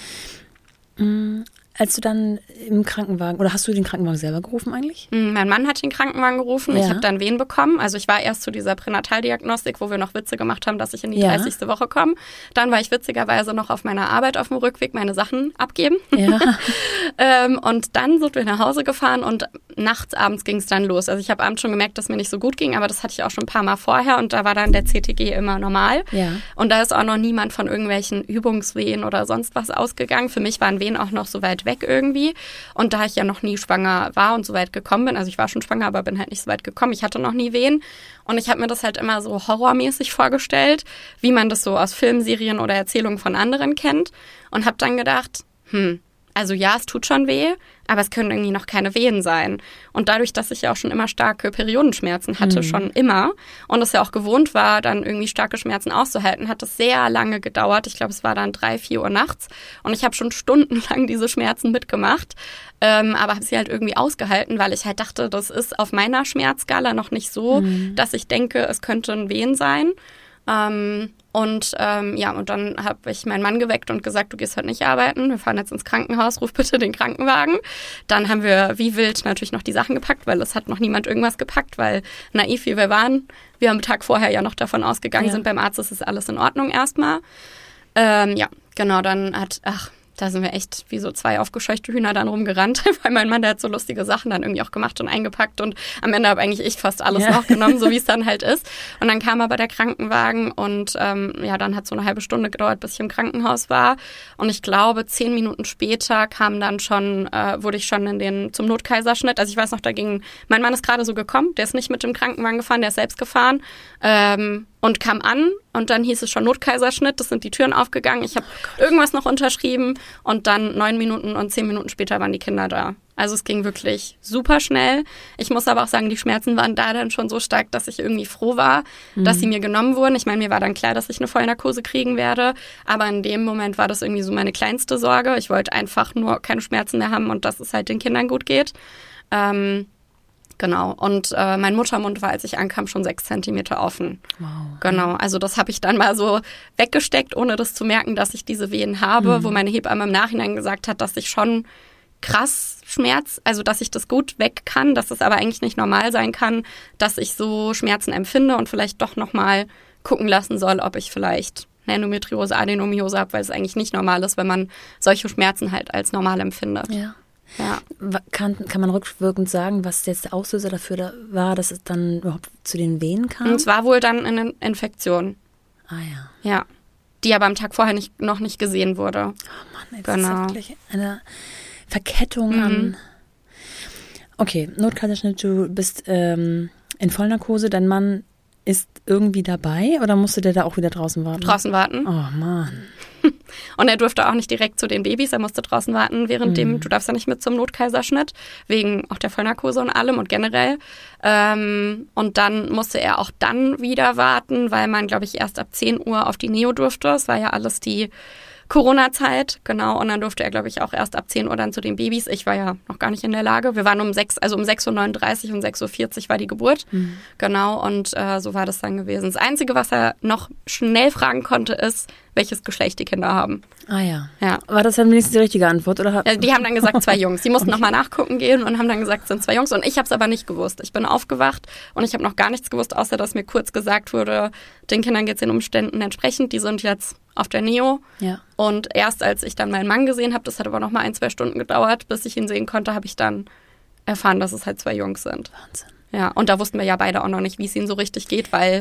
Mhm. Als du dann im Krankenwagen, oder hast du den Krankenwagen selber gerufen eigentlich? Mein Mann hat den Krankenwagen gerufen. Ja. Ich habe dann Wehen bekommen. Also ich war erst zu dieser Pränataldiagnostik, wo wir noch Witze gemacht haben, dass ich in die ja. dreißigste Woche komme. Dann war ich witzigerweise noch auf meiner Arbeit auf dem Rückweg meine Sachen abgeben. Ja. ähm, und dann sind wir nach Hause gefahren und nachts, abends ging es dann los. Also ich habe abends schon gemerkt, dass mir nicht so gut ging, aber das hatte ich auch schon ein paar Mal vorher und da war dann der C T G immer normal. Ja. Und da ist auch noch niemand von irgendwelchen Übungswehen oder sonst was ausgegangen. Für mich waren Wehen auch noch so weit weg irgendwie. Und da ich ja noch nie schwanger war und so weit gekommen bin, also ich war schon schwanger, aber bin halt nicht so weit gekommen, ich hatte noch nie Wehen. Und ich habe mir das halt immer so horrormäßig vorgestellt, wie man das so aus Filmserien oder Erzählungen von anderen kennt. Und habe dann gedacht, hm, also ja, es tut schon weh, aber es können irgendwie noch keine Wehen sein. Und dadurch, dass ich ja auch schon immer starke Periodenschmerzen hatte, mhm. schon immer, und es ja auch gewohnt war, dann irgendwie starke Schmerzen auszuhalten, hat es sehr lange gedauert. Ich glaube, es war dann drei, vier Uhr nachts. Und ich habe schon stundenlang diese Schmerzen mitgemacht, ähm, aber habe sie halt irgendwie ausgehalten, weil ich halt dachte, das ist auf meiner Schmerzskala noch nicht so, mhm. dass ich denke, es könnten Wehen sein. Ähm, und ähm, ja, und dann habe ich meinen Mann geweckt und gesagt, du gehst heute nicht arbeiten, wir fahren jetzt ins Krankenhaus, ruf bitte den Krankenwagen. Dann haben wir wie wild natürlich noch die Sachen gepackt, weil es hat noch niemand irgendwas gepackt, weil naiv wie wir waren, wir am Tag vorher ja noch davon ausgegangen ja. sind, beim Arzt ist es alles in Ordnung erstmal. Ähm, ja, genau, dann hat, ach, da sind wir echt wie so zwei aufgescheuchte Hühner dann rumgerannt, weil mein Mann, der hat so lustige Sachen dann irgendwie auch gemacht und eingepackt und am Ende habe eigentlich ich fast alles ja. noch genommen, so wie es dann halt ist. Und dann kam aber der Krankenwagen und ähm, ja, dann hat es so eine halbe Stunde gedauert, bis ich im Krankenhaus war. Und ich glaube, zehn Minuten später kam dann schon, äh, wurde ich schon in den zum Notkaiserschnitt. Also ich weiß noch, da ging, mein Mann ist gerade so gekommen, der ist nicht mit dem Krankenwagen gefahren, der ist selbst gefahren. Ähm, und kam an und dann hieß es schon Notkaiserschnitt, das sind die Türen aufgegangen. Ich habe oh irgendwas noch unterschrieben und dann neun Minuten und zehn Minuten später waren die Kinder da. Also es ging wirklich super schnell. Ich muss aber auch sagen, die Schmerzen waren da dann schon so stark, dass ich irgendwie froh war, mhm. dass sie mir genommen wurden. Ich meine, mir war dann klar, dass ich eine Vollnarkose kriegen werde, aber in dem Moment war das irgendwie so meine kleinste Sorge. Ich wollte einfach nur keine Schmerzen mehr haben und dass es halt den Kindern gut geht. Ähm, Genau, und äh, mein Muttermund war, als ich ankam, schon sechs Zentimeter offen. Wow. Genau, also das habe ich dann mal so weggesteckt, ohne das zu merken, dass ich diese Wehen habe, mhm. wo meine Hebamme im Nachhinein gesagt hat, dass ich schon krass Schmerz, also dass ich das gut weg kann, dass es aber eigentlich nicht normal sein kann, dass ich so Schmerzen empfinde und vielleicht doch nochmal gucken lassen soll, ob ich vielleicht eine Endometriose, Adenomiose habe, weil es eigentlich nicht normal ist, wenn man solche Schmerzen halt als normal empfindet. Ja. Ja. Kann, kann man rückwirkend sagen, was jetzt der Auslöser dafür da war, dass es dann überhaupt zu den Wehen kam? Und es war wohl dann eine Infektion. Ah ja. Ja. Die aber am Tag vorher nicht, noch nicht gesehen wurde. Oh Mann, jetzt genau. ist wirklich eine Verkettung mhm. an. Okay, Notkaiserschnitt, du bist ähm, in Vollnarkose, dein Mann ist irgendwie dabei oder musste der da auch wieder draußen warten? Draußen warten. Oh Mann. Und er durfte auch nicht direkt zu den Babys, er musste draußen warten, während mhm. dem, du darfst ja nicht mit zum Notkaiserschnitt, wegen auch der Vollnarkose und allem und generell. Ähm, und dann musste er auch dann wieder warten, weil man, glaube ich, erst ab zehn Uhr auf die Neo durfte. Es war ja alles die Corona-Zeit, genau, und dann durfte er, glaube ich, auch erst ab zehn Uhr dann zu den Babys. Ich war ja noch gar nicht in der Lage. Wir waren um sechs, also um sechs Uhr neununddreißig und sechs Uhr vierzig war die Geburt. Mhm. Genau, und äh, so war das dann gewesen. Das Einzige, was er noch schnell fragen konnte, ist, welches Geschlecht die Kinder haben. Ah ja. ja. War das dann wenigstens die richtige Antwort? Oder? Ja, die haben dann gesagt, zwei Jungs. Die mussten okay. nochmal nachgucken gehen und haben dann gesagt, es sind zwei Jungs. Und ich habe es aber nicht gewusst. Ich bin aufgewacht und ich habe noch gar nichts gewusst, außer dass mir kurz gesagt wurde, den Kindern geht es den Umständen entsprechend. Die sind jetzt auf der Neo. Ja. Und erst als ich dann meinen Mann gesehen habe, das hat aber noch mal ein, zwei Stunden gedauert, bis ich ihn sehen konnte, habe ich dann erfahren, dass es halt zwei Jungs sind. Wahnsinn. Ja, und da wussten wir ja beide auch noch nicht, wie es ihnen so richtig geht, weil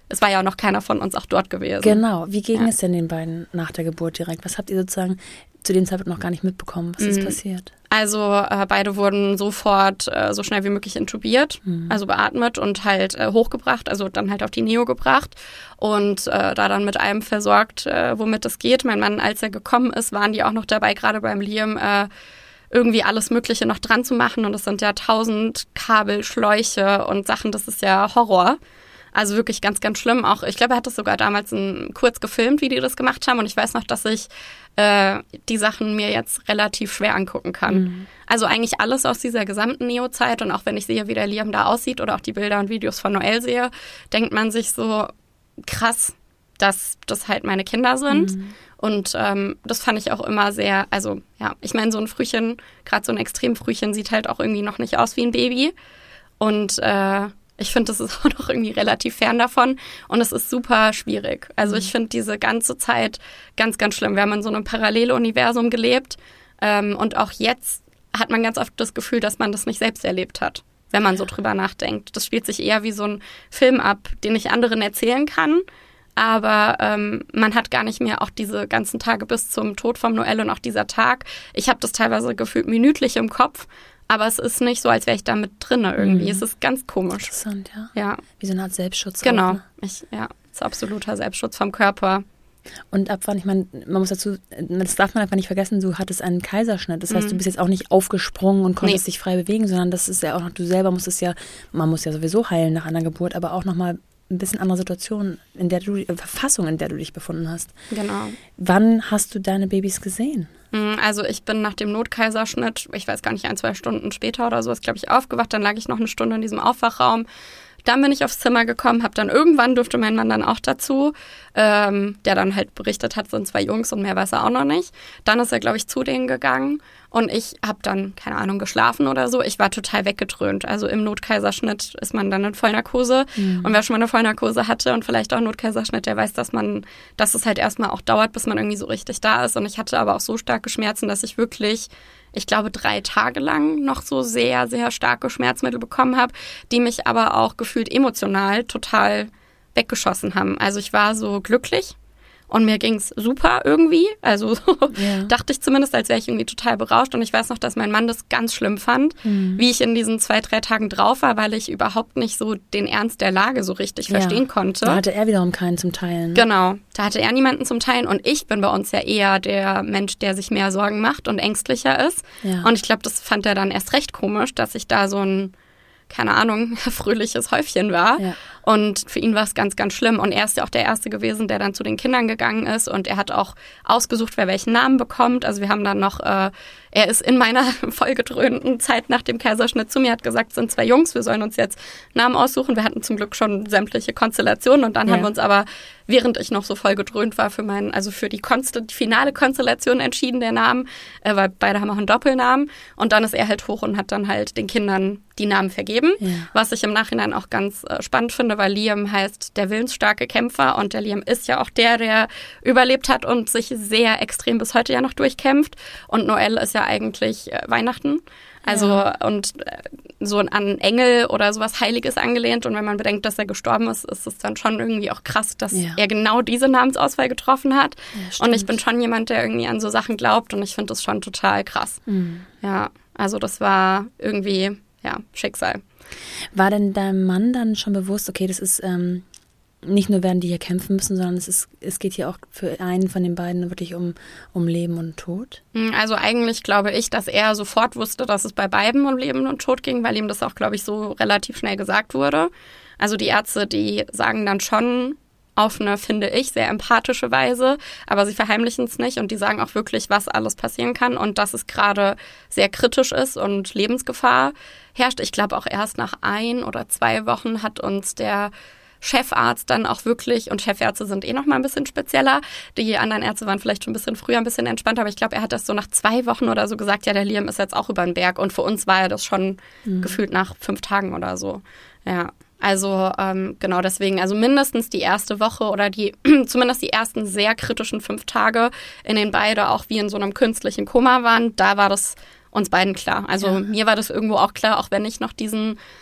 es war ja noch keiner von uns auch dort gewesen. Genau. Wie ging Ja. es denn den beiden nach der Geburt direkt? Was habt ihr sozusagen zu dem Zeitpunkt noch gar nicht mitbekommen? Was ist Mhm. passiert? Also äh, beide wurden sofort äh, so schnell wie möglich intubiert, Mhm. also beatmet und halt äh, hochgebracht, also dann halt auf die Neo gebracht und äh, da dann mit allem versorgt, äh, womit es geht. Mein Mann, als er gekommen ist, waren die auch noch dabei, gerade beim Liam, äh, irgendwie alles Mögliche noch dran zu machen und es sind ja tausend Kabel, Schläuche und Sachen, das ist ja Horror. Also wirklich ganz, ganz schlimm. Auch ich glaube, er hat das sogar damals ein, kurz gefilmt, wie die das gemacht haben. Und ich weiß noch, dass ich äh, die Sachen mir jetzt relativ schwer angucken kann. Mhm. Also eigentlich alles aus dieser gesamten Neo-Zeit. Und auch wenn ich sehe, wie der Liam da aussieht oder auch die Bilder und Videos von Noelle sehe, denkt man sich so, krass, dass das halt meine Kinder sind. Mhm. Und ähm, das fand ich auch immer sehr, also ja, ich meine, so ein Frühchen, gerade so ein Extremfrühchen, sieht halt auch irgendwie noch nicht aus wie ein Baby. Und äh, ich finde, das ist auch noch irgendwie relativ fern davon und es ist super schwierig. Also ich finde diese ganze Zeit ganz, ganz schlimm. Wir haben in so einem Paralleluniversum gelebt ähm, und auch jetzt hat man ganz oft das Gefühl, dass man das nicht selbst erlebt hat, wenn man so drüber nachdenkt. Das spielt sich eher wie so ein Film ab, den ich anderen erzählen kann, aber ähm, man hat gar nicht mehr auch diese ganzen Tage bis zum Tod von Noelle und auch dieser Tag. Ich habe das teilweise gefühlt minütlich im Kopf, aber es ist nicht so, als wäre ich da mit drin irgendwie. Mhm. Es ist ganz komisch. Interessant, ja. Ja. Wie so eine Art Selbstschutz. Genau. Auch, ne? Ich, ja, es ist absoluter Selbstschutz vom Körper. Und ab wann, ich meine, man muss dazu, das darf man einfach nicht vergessen, du hattest einen Kaiserschnitt. Das heißt, Mhm. du bist jetzt auch nicht aufgesprungen und konntest Nee. dich frei bewegen, sondern das ist ja auch noch, du selber musst es ja, man muss ja sowieso heilen nach einer Geburt, aber auch nochmal ein bisschen andere Situation, in der du, äh, Verfassung, in der du dich befunden hast. Genau. Wann hast du deine Babys gesehen? Also ich bin nach dem Notkaiserschnitt, ich weiß gar nicht, ein, zwei Stunden später oder so, ist glaube ich aufgewacht. Dann lag ich noch eine Stunde in diesem Aufwachraum. Dann bin ich aufs Zimmer gekommen, habe dann irgendwann, durfte mein Mann dann auch dazu, ähm, der dann halt berichtet hat, sind zwei Jungs und mehr weiß er auch noch nicht. Dann ist er, glaube ich, zu denen gegangen und ich habe dann, keine Ahnung, geschlafen oder so. Ich war total weggedröhnt. Also im Notkaiserschnitt ist man dann in Vollnarkose Mhm. und wer schon mal eine Vollnarkose hatte und vielleicht auch einen Notkaiserschnitt, der weiß, dass man, dass es halt erstmal auch dauert, bis man irgendwie so richtig da ist. Und ich hatte aber auch so starke Schmerzen, dass ich wirklich, ich glaube, drei Tage lang noch so sehr, sehr starke Schmerzmittel bekommen habe, die mich aber auch gefühlt emotional total weggeschossen haben. Also ich war so glücklich und mir ging's super irgendwie. Also so Ja. dachte ich zumindest, als wäre ich irgendwie total berauscht. Und ich weiß noch, dass mein Mann das ganz schlimm fand, Mhm. wie ich in diesen zwei, drei Tagen drauf war, weil ich überhaupt nicht so den Ernst der Lage so richtig Ja. verstehen konnte. Da hatte er wiederum keinen zum Teilen. Genau, da hatte er niemanden zum Teilen und ich bin bei uns ja eher der Mensch, der sich mehr Sorgen macht und ängstlicher ist. Ja. Und ich glaube, das fand er dann erst recht komisch, dass ich da so ein, keine Ahnung, fröhliches Häufchen war. Ja. Und für ihn war es ganz, ganz schlimm. Und er ist ja auch der Erste gewesen, der dann zu den Kindern gegangen ist. Und er hat auch ausgesucht, wer welchen Namen bekommt. Also wir haben dann noch, äh, er ist in meiner vollgedröhnten Zeit nach dem Kaiserschnitt zu mir, hat gesagt, es sind zwei Jungs, wir sollen uns jetzt Namen aussuchen. Wir hatten zum Glück schon sämtliche Konstellationen. Und dann Ja. haben wir uns aber, während ich noch so voll gedröhnt war, für meinen, also für die, Konst- die finale Konstellation entschieden, der Namen, äh, weil beide haben auch einen Doppelnamen. Und dann ist er halt hoch und hat dann halt den Kindern die Namen vergeben. Ja. Was ich im Nachhinein auch ganz äh, spannend finde, weil Liam heißt der willensstarke Kämpfer und der Liam ist ja auch der, der überlebt hat und sich sehr extrem bis heute ja noch durchkämpft. Und Noelle ist ja eigentlich äh, Weihnachten. Also Ja. und äh, so an Engel oder sowas Heiliges angelehnt. Und wenn man bedenkt, dass er gestorben ist, ist es dann schon irgendwie auch krass, dass Ja. er genau diese Namensauswahl getroffen hat. Ja, und ich stimmt. bin schon jemand, der irgendwie an so Sachen glaubt und ich finde das schon total krass. Mhm. Ja, also das war irgendwie, ja, Schicksal. War denn deinem Mann dann schon bewusst, okay, das ist ähm, nicht nur werden die hier kämpfen müssen, sondern es ist, es geht hier auch für einen von den beiden wirklich um, um Leben und Tod? Also eigentlich glaube ich, dass er sofort wusste, dass es bei beiden um Leben und Tod ging, weil ihm das auch, glaube ich, so relativ schnell gesagt wurde. Also die Ärzte, die sagen dann schon auf eine, finde ich, sehr empathische Weise, aber sie verheimlichen es nicht und die sagen auch wirklich, was alles passieren kann und dass es gerade sehr kritisch ist und Lebensgefahr herrscht. Ich glaube auch erst nach ein oder zwei Wochen hat uns der Chefarzt dann auch wirklich, und Chefärzte sind eh noch mal ein bisschen spezieller, die anderen Ärzte waren vielleicht schon ein bisschen früher, ein bisschen entspannter, aber ich glaube, er hat das so nach zwei Wochen oder so gesagt, ja, der Liam ist jetzt auch über den Berg und für uns war er das schon mhm. gefühlt nach fünf Tagen oder so, ja. Also ähm, genau deswegen, also mindestens die erste Woche oder die zumindest die ersten sehr kritischen fünf Tage, in denen beide auch wie in so einem künstlichen Koma waren, da war das uns beiden klar. Also ja. mir war das irgendwo auch klar, auch wenn ich noch diesen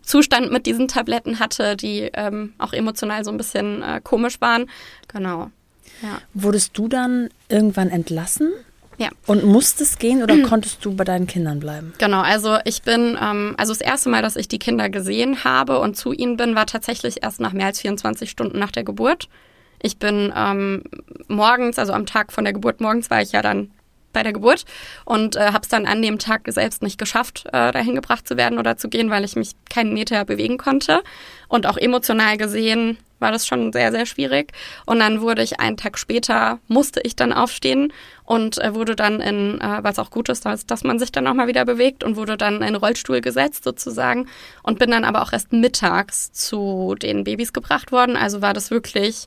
Zustand mit diesen Tabletten hatte, die ähm, auch emotional so ein bisschen äh, komisch waren. Genau. Ja. Wurdest du dann irgendwann entlassen? Ja. Und musstest gehen oder konntest du bei deinen Kindern bleiben? Genau, also ich bin, ähm, also das erste Mal, dass ich die Kinder gesehen habe und zu ihnen bin, war tatsächlich erst nach mehr als vierundzwanzig Stunden nach der Geburt. Ich bin ähm, morgens, also am Tag von der Geburt morgens war ich ja dann bei der Geburt und äh, habe es dann an dem Tag selbst nicht geschafft, äh, dahin gebracht zu werden oder zu gehen, weil ich mich keinen Meter bewegen konnte. Und auch emotional gesehen war das schon sehr, sehr schwierig. Und dann wurde ich einen Tag später, musste ich dann aufstehen und äh, wurde dann in, äh, was auch gut ist, dass, dass man sich dann nochmal wieder bewegt und wurde dann in einen Rollstuhl gesetzt sozusagen und bin dann aber auch erst mittags zu den Babys gebracht worden. Also war das wirklich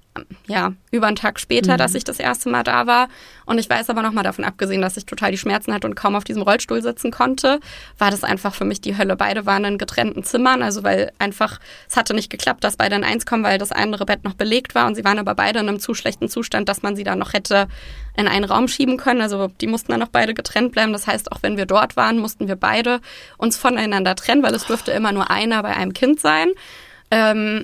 ja, über einen Tag später, mhm. dass ich das erste Mal da war. Und ich weiß aber nochmal davon abgesehen, dass ich total die Schmerzen hatte und kaum auf diesem Rollstuhl sitzen konnte, war das einfach für mich die Hölle. Beide waren in getrennten Zimmern, also weil einfach, es hatte nicht geklappt, dass beide in eins kommen, weil das andere Bett noch belegt war und sie waren aber beide in einem zu schlechten Zustand, dass man sie dann noch hätte in einen Raum schieben können. Also die mussten dann noch beide getrennt bleiben. Das heißt, auch wenn wir dort waren, mussten wir beide uns voneinander trennen, weil es durfte immer nur einer bei einem Kind sein. Ähm...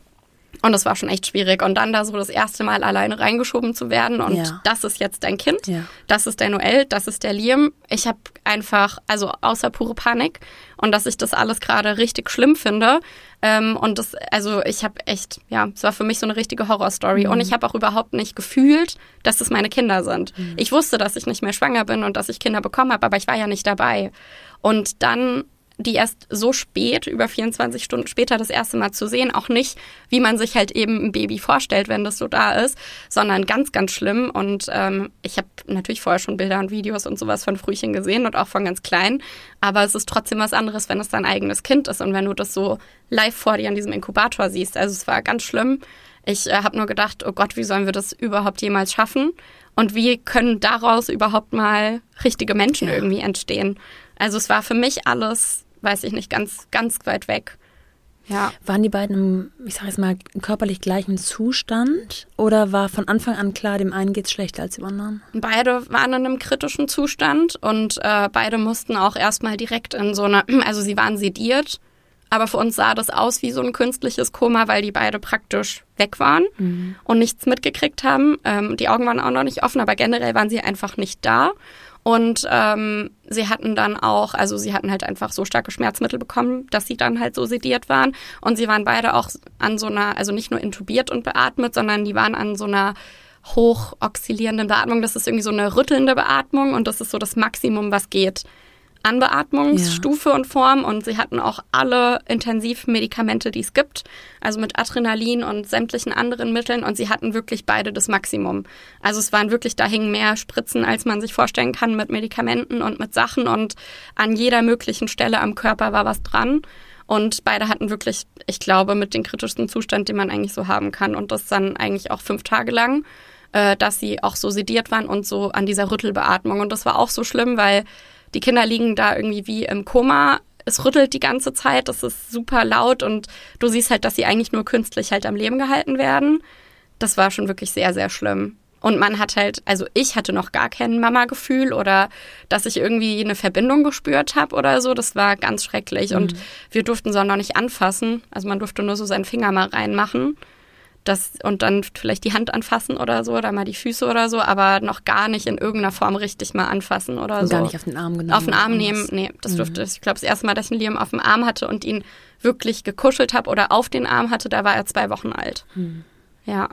Und das war schon echt schwierig. Und dann da so das erste Mal alleine reingeschoben zu werden. Und ja. das ist jetzt dein Kind. Ja. Das ist der Noel. Das ist der Liam. Ich habe einfach, also außer pure Panik. Und dass ich das alles gerade richtig schlimm finde. Ähm, und das, also ich habe echt, ja, es war für mich so eine richtige Horrorstory. Mhm. Und ich habe auch überhaupt nicht gefühlt, dass es meine Kinder sind. Mhm. Ich wusste, dass ich nicht mehr schwanger bin und dass ich Kinder bekommen habe. Aber ich war ja nicht dabei. Und dann die erst so spät, über vierundzwanzig Stunden später das erste Mal zu sehen, auch nicht, wie man sich halt eben ein Baby vorstellt, wenn das so da ist, sondern ganz, ganz schlimm. Und ähm, ich habe natürlich vorher schon Bilder und Videos und sowas von Frühchen gesehen und auch von ganz klein, aber es ist trotzdem was anderes, wenn es dein eigenes Kind ist und wenn du das so live vor dir in diesem Inkubator siehst. Also es war ganz schlimm. Ich äh, habe nur gedacht, oh Gott, wie sollen wir das überhaupt jemals schaffen? Und wie können daraus überhaupt mal richtige Menschen ja. irgendwie entstehen? Also es war für mich alles, weiß ich nicht, ganz, ganz weit weg. Ja. Waren die beiden im, ich sag jetzt mal, körperlich gleichen Zustand oder war von Anfang an klar, dem einen geht's schlechter als dem anderen? Beide waren in einem kritischen Zustand und äh, beide mussten auch erstmal direkt in so eine, also sie waren sediert, aber für uns sah das aus wie so ein künstliches Koma, weil die beide praktisch weg waren mhm. und nichts mitgekriegt haben. Ähm, die Augen waren auch noch nicht offen, aber generell waren sie einfach nicht da. Und ähm, sie hatten dann auch, also sie hatten halt einfach so starke Schmerzmittel bekommen, dass sie dann halt so sediert waren. Und sie waren beide auch an so einer, also nicht nur intubiert und beatmet, sondern die waren an so einer hochoxillierenden Beatmung. Das ist irgendwie so eine rüttelnde Beatmung und das ist so das Maximum, was geht an Beatmungsstufe ja. und Form. Und sie hatten auch alle Intensivmedikamente, die es gibt, also mit Adrenalin und sämtlichen anderen Mitteln. Und sie hatten wirklich beide das Maximum. Also es waren wirklich, da hingen mehr Spritzen, als man sich vorstellen kann, mit Medikamenten und mit Sachen. Und an jeder möglichen Stelle am Körper war was dran. Und beide hatten wirklich, ich glaube, mit dem kritischsten Zustand, den man eigentlich so haben kann. Und das dann eigentlich auch fünf Tage lang, äh, dass sie auch so sediert waren und so an dieser Rüttelbeatmung. Und das war auch so schlimm, weil die Kinder liegen da irgendwie wie im Koma. Es rüttelt die ganze Zeit, das ist super laut und du siehst halt, dass sie eigentlich nur künstlich halt am Leben gehalten werden. Das war schon wirklich sehr, sehr schlimm. Und man hat halt, also ich hatte noch gar kein Mama-Gefühl oder dass ich irgendwie eine Verbindung gespürt habe oder so. Das war ganz schrecklich. Mhm. Und wir durften sie auch noch nicht anfassen. Also man durfte nur so seinen Finger mal reinmachen. Das, und dann vielleicht die Hand anfassen oder so, oder mal die Füße oder so, aber noch gar nicht in irgendeiner Form richtig mal anfassen oder und so. Gar nicht auf den Arm genommen. Auf den Arm nehmen, nee, das durfte ich. Mhm. Ich glaube, das erste Mal, dass ich einen Liam auf dem Arm hatte und ihn wirklich gekuschelt habe oder auf den Arm hatte, da war er zwei Wochen alt. Mhm. Ja.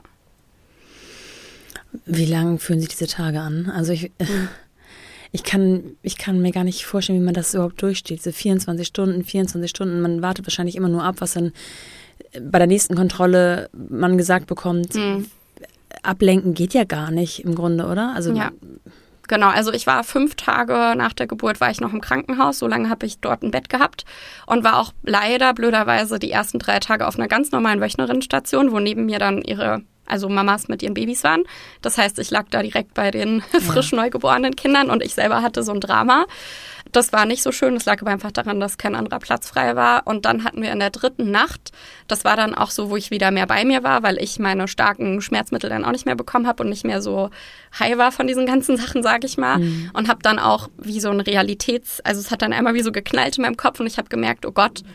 Wie lang fühlen sich diese Tage an? Also ich, mhm. ich, kann, ich kann mir gar nicht vorstellen, wie man das überhaupt durchsteht. Diese vierundzwanzig Stunden, vierundzwanzig Stunden, man wartet wahrscheinlich immer nur ab, was dann bei der nächsten Kontrolle man gesagt bekommt, mhm. ablenken geht ja gar nicht im Grunde, oder? Also ja, genau. Also ich war fünf Tage nach der Geburt, war ich noch im Krankenhaus. So lange habe ich dort ein Bett gehabt und war auch leider blöderweise die ersten drei Tage auf einer ganz normalen Wöchnerinnenstation, wo neben mir dann ihre, also Mamas mit ihren Babys waren. Das heißt, ich lag da direkt bei den ja. frisch neugeborenen Kindern und ich selber hatte so ein Drama. Das war nicht so schön, das lag aber einfach daran, dass kein anderer Platz frei war. Und dann hatten wir in der dritten Nacht, das war dann auch so, wo ich wieder mehr bei mir war, weil ich meine starken Schmerzmittel dann auch nicht mehr bekommen habe und nicht mehr so high war von diesen ganzen Sachen, sage ich mal. Mhm. Und habe dann auch wie so ein Realitäts-, also es hat dann einmal wie so geknallt in meinem Kopf und ich habe gemerkt, oh Gott,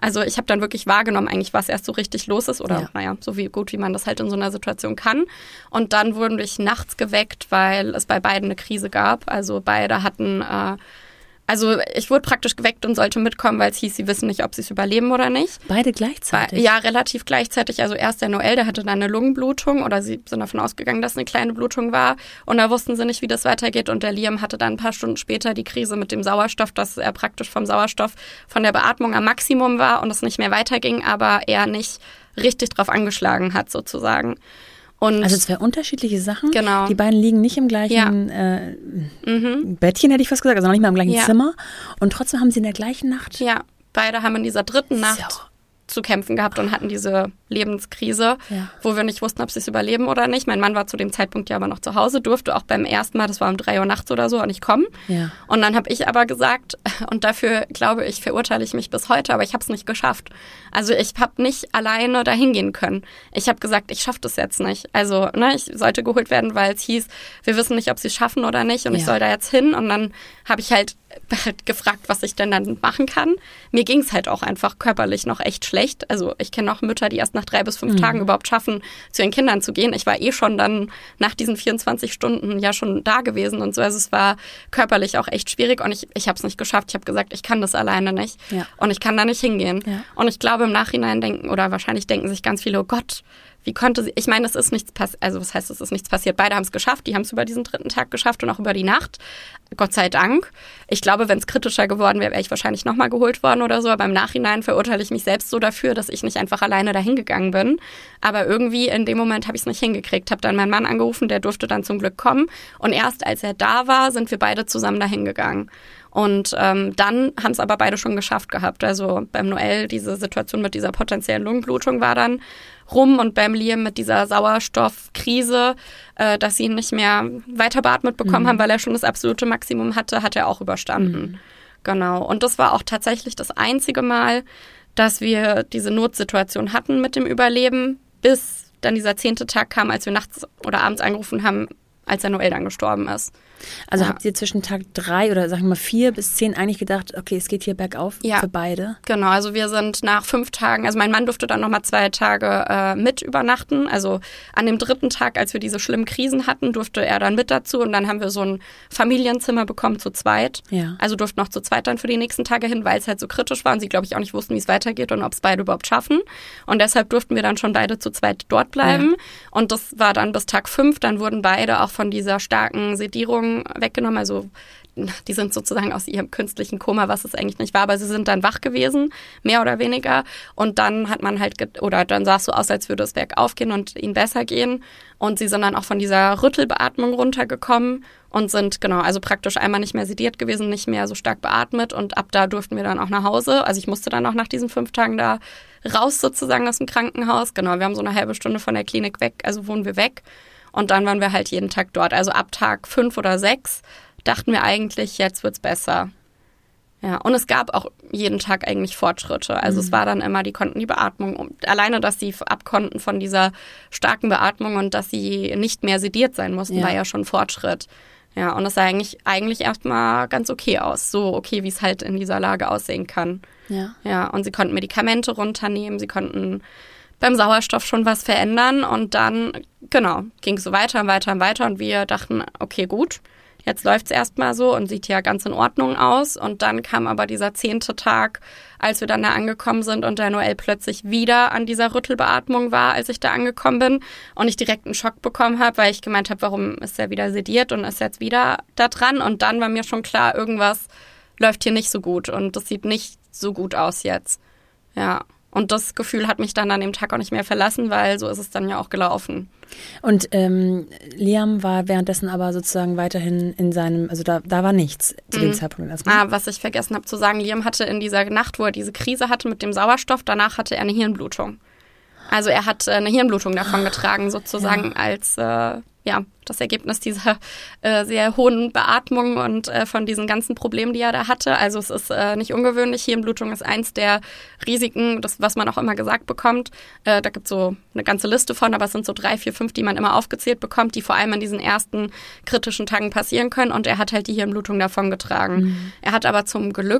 Also ich habe dann wirklich wahrgenommen, eigentlich was erst so richtig los ist oder ja. naja, so wie gut, wie man das halt in so einer Situation kann. Und dann wurden wir nachts geweckt, weil es bei beiden eine Krise gab. Also beide hatten, äh, also ich wurde praktisch geweckt und sollte mitkommen, weil es hieß, sie wissen nicht, ob sie es überleben oder nicht. Beide gleichzeitig? Ja, relativ gleichzeitig. Also erst der Noel, der hatte dann eine Lungenblutung oder sie sind davon ausgegangen, dass es eine kleine Blutung war. Und da wussten sie nicht, wie das weitergeht. Und der Liam hatte dann ein paar Stunden später die Krise mit dem Sauerstoff, dass er praktisch vom Sauerstoff von der Beatmung am Maximum war und es nicht mehr weiterging, aber er nicht richtig drauf angeschlagen hat sozusagen. Und also zwei unterschiedliche Sachen. Genau. Die beiden liegen nicht im gleichen ja. äh, mhm. Bettchen, hätte ich fast gesagt, also noch nicht mal im gleichen ja. Zimmer. Und trotzdem haben sie in der gleichen Nacht... Ja, beide haben in dieser dritten Nacht ja. zu kämpfen gehabt und hatten diese Lebenskrise, ja. wo wir nicht wussten, ob sie es überleben oder nicht. Mein Mann war zu dem Zeitpunkt ja aber noch zu Hause, durfte auch beim ersten Mal, das war um drei Uhr nachts oder so, auch nicht kommen. Ja. Und dann habe ich aber gesagt, und dafür glaube ich, verurteile ich mich bis heute, aber ich habe es nicht geschafft. Also ich habe nicht alleine dahin gehen können. Ich habe gesagt, ich schaffe das jetzt nicht. Also ne, ich sollte geholt werden, weil es hieß, wir wissen nicht, ob sie es schaffen oder nicht und ja. ich soll da jetzt hin. Und dann habe ich halt halt gefragt, was ich denn dann machen kann. Mir ging es halt auch einfach körperlich noch echt schlecht. Also ich kenne auch Mütter, die erst nach drei bis fünf mhm. Tagen überhaupt schaffen, zu ihren Kindern zu gehen. Ich war eh schon dann nach diesen vierundzwanzig Stunden ja schon da gewesen und so. Also es war körperlich auch echt schwierig und ich, ich habe es nicht geschafft. Ich habe gesagt, ich kann das alleine nicht ja. und ich kann da nicht hingehen. Ja. Und ich glaube, im Nachhinein denken oder wahrscheinlich denken sich ganz viele, oh Gott, wie konnte sie, ich meine, es ist nichts passiert, also was heißt, es ist nichts passiert, beide haben es geschafft, die haben es über diesen dritten Tag geschafft und auch über die Nacht, Gott sei Dank. Ich glaube, wenn es kritischer geworden wäre, wäre ich wahrscheinlich nochmal geholt worden oder so, aber im Nachhinein verurteile ich mich selbst so dafür, dass ich nicht einfach alleine dahin gegangen bin, aber irgendwie in dem Moment habe ich es nicht hingekriegt, habe dann meinen Mann angerufen, der durfte dann zum Glück kommen und erst als er da war, sind wir beide zusammen dahin gegangen. Und ähm, dann haben es aber beide schon geschafft gehabt. Also beim Noel diese Situation mit dieser potenziellen Lungenblutung war dann rum und beim Liam mit dieser Sauerstoffkrise, äh, dass sie ihn nicht mehr weiter beatmet bekommen mhm. haben, weil er schon das absolute Maximum hatte, hat er auch überstanden. Mhm. Genau. Und das war auch tatsächlich das einzige Mal, dass wir diese Notsituation hatten mit dem Überleben, bis dann dieser zehnte Tag kam, als wir nachts oder abends angerufen haben, als der Noel dann gestorben ist. Also ja. habt ihr zwischen Tag drei oder sagen wir mal vier bis zehn eigentlich gedacht, okay, es geht hier bergauf ja. für beide? Genau, also wir sind nach fünf Tagen, also mein Mann durfte dann nochmal zwei Tage äh, mit übernachten. Also an dem dritten Tag, als wir diese schlimmen Krisen hatten, durfte er dann mit dazu und dann haben wir so ein Familienzimmer bekommen zu zweit. Ja. Also durften noch zu zweit dann für die nächsten Tage hin, weil es halt so kritisch war und sie, glaube ich, auch nicht wussten, wie es weitergeht und ob es beide überhaupt schaffen. Und deshalb durften wir dann schon beide zu zweit dort bleiben. Ja. Und das war dann bis Tag fünf, dann wurden beide auch von dieser starken Sedierung weggenommen, also die sind sozusagen aus ihrem künstlichen Koma, was es eigentlich nicht war, aber sie sind dann wach gewesen, mehr oder weniger. Und dann hat man halt, ge- oder dann sah es so aus, als würde es bergauf gehen und ihnen besser gehen. Und sie sind dann auch von dieser Rüttelbeatmung runtergekommen und sind, genau, also praktisch einmal nicht mehr sediert gewesen, nicht mehr so stark beatmet. Und ab da durften wir dann auch nach Hause. Also ich musste dann auch nach diesen fünf Tagen da raus sozusagen aus dem Krankenhaus. Genau, wir haben so eine halbe Stunde von der Klinik weg, also wohnen wir weg. Und dann waren wir halt jeden Tag dort. Also ab Tag fünf oder sechs dachten wir eigentlich, jetzt wird's besser. Ja, und es gab auch jeden Tag eigentlich Fortschritte. Also mhm. es war dann immer, die konnten die Beatmung, alleine, dass sie abkonnten von dieser starken Beatmung und dass sie nicht mehr sediert sein mussten, ja. war ja schon Fortschritt. Ja, und es sah eigentlich, eigentlich erstmal ganz okay aus. So okay, wie es halt in dieser Lage aussehen kann. Ja. Ja, und sie konnten Medikamente runternehmen, sie konnten beim Sauerstoff schon was verändern und dann, genau, ging es so weiter und weiter und weiter und wir dachten, okay, gut, jetzt läuft es erstmal so und sieht ja ganz in Ordnung aus und dann kam aber dieser zehnte Tag, als wir dann da angekommen sind und der Noel plötzlich wieder an dieser Rüttelbeatmung war, als ich da angekommen bin und ich direkt einen Schock bekommen habe, weil ich gemeint habe, warum ist er wieder sediert und ist jetzt wieder da dran und dann war mir schon klar, irgendwas läuft hier nicht so gut und das sieht nicht so gut aus jetzt, ja. Und das Gefühl hat mich dann an dem Tag auch nicht mehr verlassen, weil so ist es dann ja auch gelaufen. Und ähm, Liam war währenddessen aber sozusagen weiterhin in seinem, also da, da war nichts zu dem mhm. Zeitpunkt erstmal. Ah, was ich vergessen habe zu sagen, Liam hatte in dieser Nacht, wo er diese Krise hatte mit dem Sauerstoff, danach hatte er eine Hirnblutung. Also er hat eine Hirnblutung davon getragen, sozusagen ja. als äh, ja das Ergebnis dieser äh, sehr hohen Beatmung und äh, von diesen ganzen Problemen, die er da hatte. Also es ist äh, nicht ungewöhnlich. Hirnblutung ist eins der Risiken, das, was man auch immer gesagt bekommt. Äh, da gibt es so eine ganze Liste von, aber es sind so drei, vier, fünf, die man immer aufgezählt bekommt, die vor allem in diesen ersten kritischen Tagen passieren können. Und er hat halt die Hirnblutung davon getragen. Mhm. Er hat aber zum Glück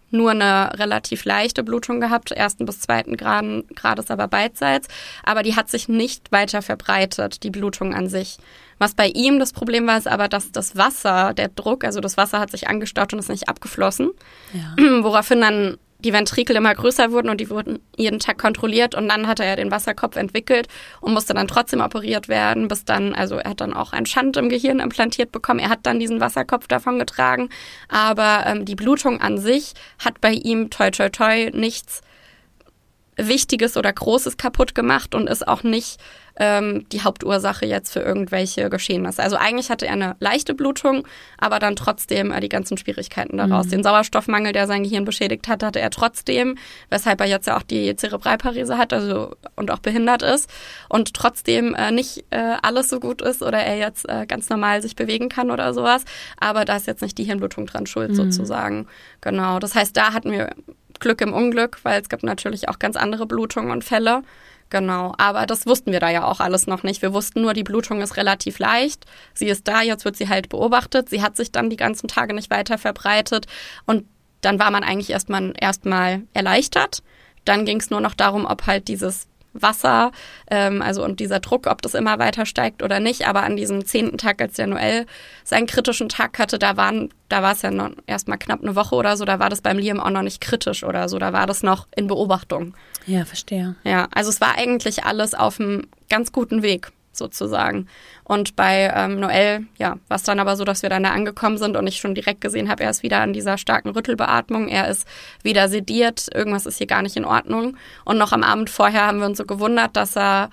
nur eine relativ leichte Blutung gehabt, ersten bis zweiten Graden, Grades aber beidseits. Aber die hat sich nicht weiter verbreitet, die Blutung an sich. Was bei ihm das Problem war, ist aber, dass das Wasser, der Druck, also das Wasser hat sich angestaut und ist nicht abgeflossen. Ja. Woraufhin dann die Ventrikel immer größer wurden und die wurden jeden Tag kontrolliert und dann hat er ja den Wasserkopf entwickelt und musste dann trotzdem operiert werden, bis dann, also er hat dann auch einen Schand im Gehirn implantiert bekommen, er hat dann diesen Wasserkopf davon getragen, aber ähm, die Blutung an sich hat bei ihm toi toi toi nichts Wichtiges oder Großes kaputt gemacht und ist auch nicht ähm, die Hauptursache jetzt für irgendwelche Geschehnisse. Also eigentlich hatte er eine leichte Blutung, aber dann trotzdem äh, die ganzen Schwierigkeiten daraus. Mhm. Den Sauerstoffmangel, der sein Gehirn beschädigt hat, hatte er trotzdem, weshalb er jetzt ja auch die Zerebralparese hat, also und auch behindert ist und trotzdem äh, nicht äh, alles so gut ist oder er jetzt äh, ganz normal sich bewegen kann oder sowas. Aber da ist jetzt nicht die Hirnblutung dran schuld, mhm. sozusagen. Genau. Das heißt, da hatten wir Glück im Unglück, weil es gibt natürlich auch ganz andere Blutungen und Fälle. Genau, aber das wussten wir da ja auch alles noch nicht. Wir wussten nur, die Blutung ist relativ leicht. Sie ist da, jetzt wird sie halt beobachtet. Sie hat sich dann die ganzen Tage nicht weiter verbreitet. Und dann war man eigentlich erstmal erstmal erleichtert. Dann ging es nur noch darum, ob halt dieses Wasser, ähm, also und dieser Druck, ob das immer weiter steigt oder nicht. Aber an diesem zehnten Tag, als der Noel seinen kritischen Tag hatte, da waren, da war es ja noch erstmal knapp eine Woche oder so, da war das beim Liam auch noch nicht kritisch oder so, da war das noch in Beobachtung. Ja, verstehe. Ja, also es war eigentlich alles auf einem ganz guten Weg, sozusagen. Und bei ähm, Noel, ja, war es dann aber so, dass wir dann da angekommen sind und ich schon direkt gesehen habe, er ist wieder an dieser starken Rüttelbeatmung, er ist wieder sediert, irgendwas ist hier gar nicht in Ordnung. Und noch am Abend vorher haben wir uns so gewundert, dass er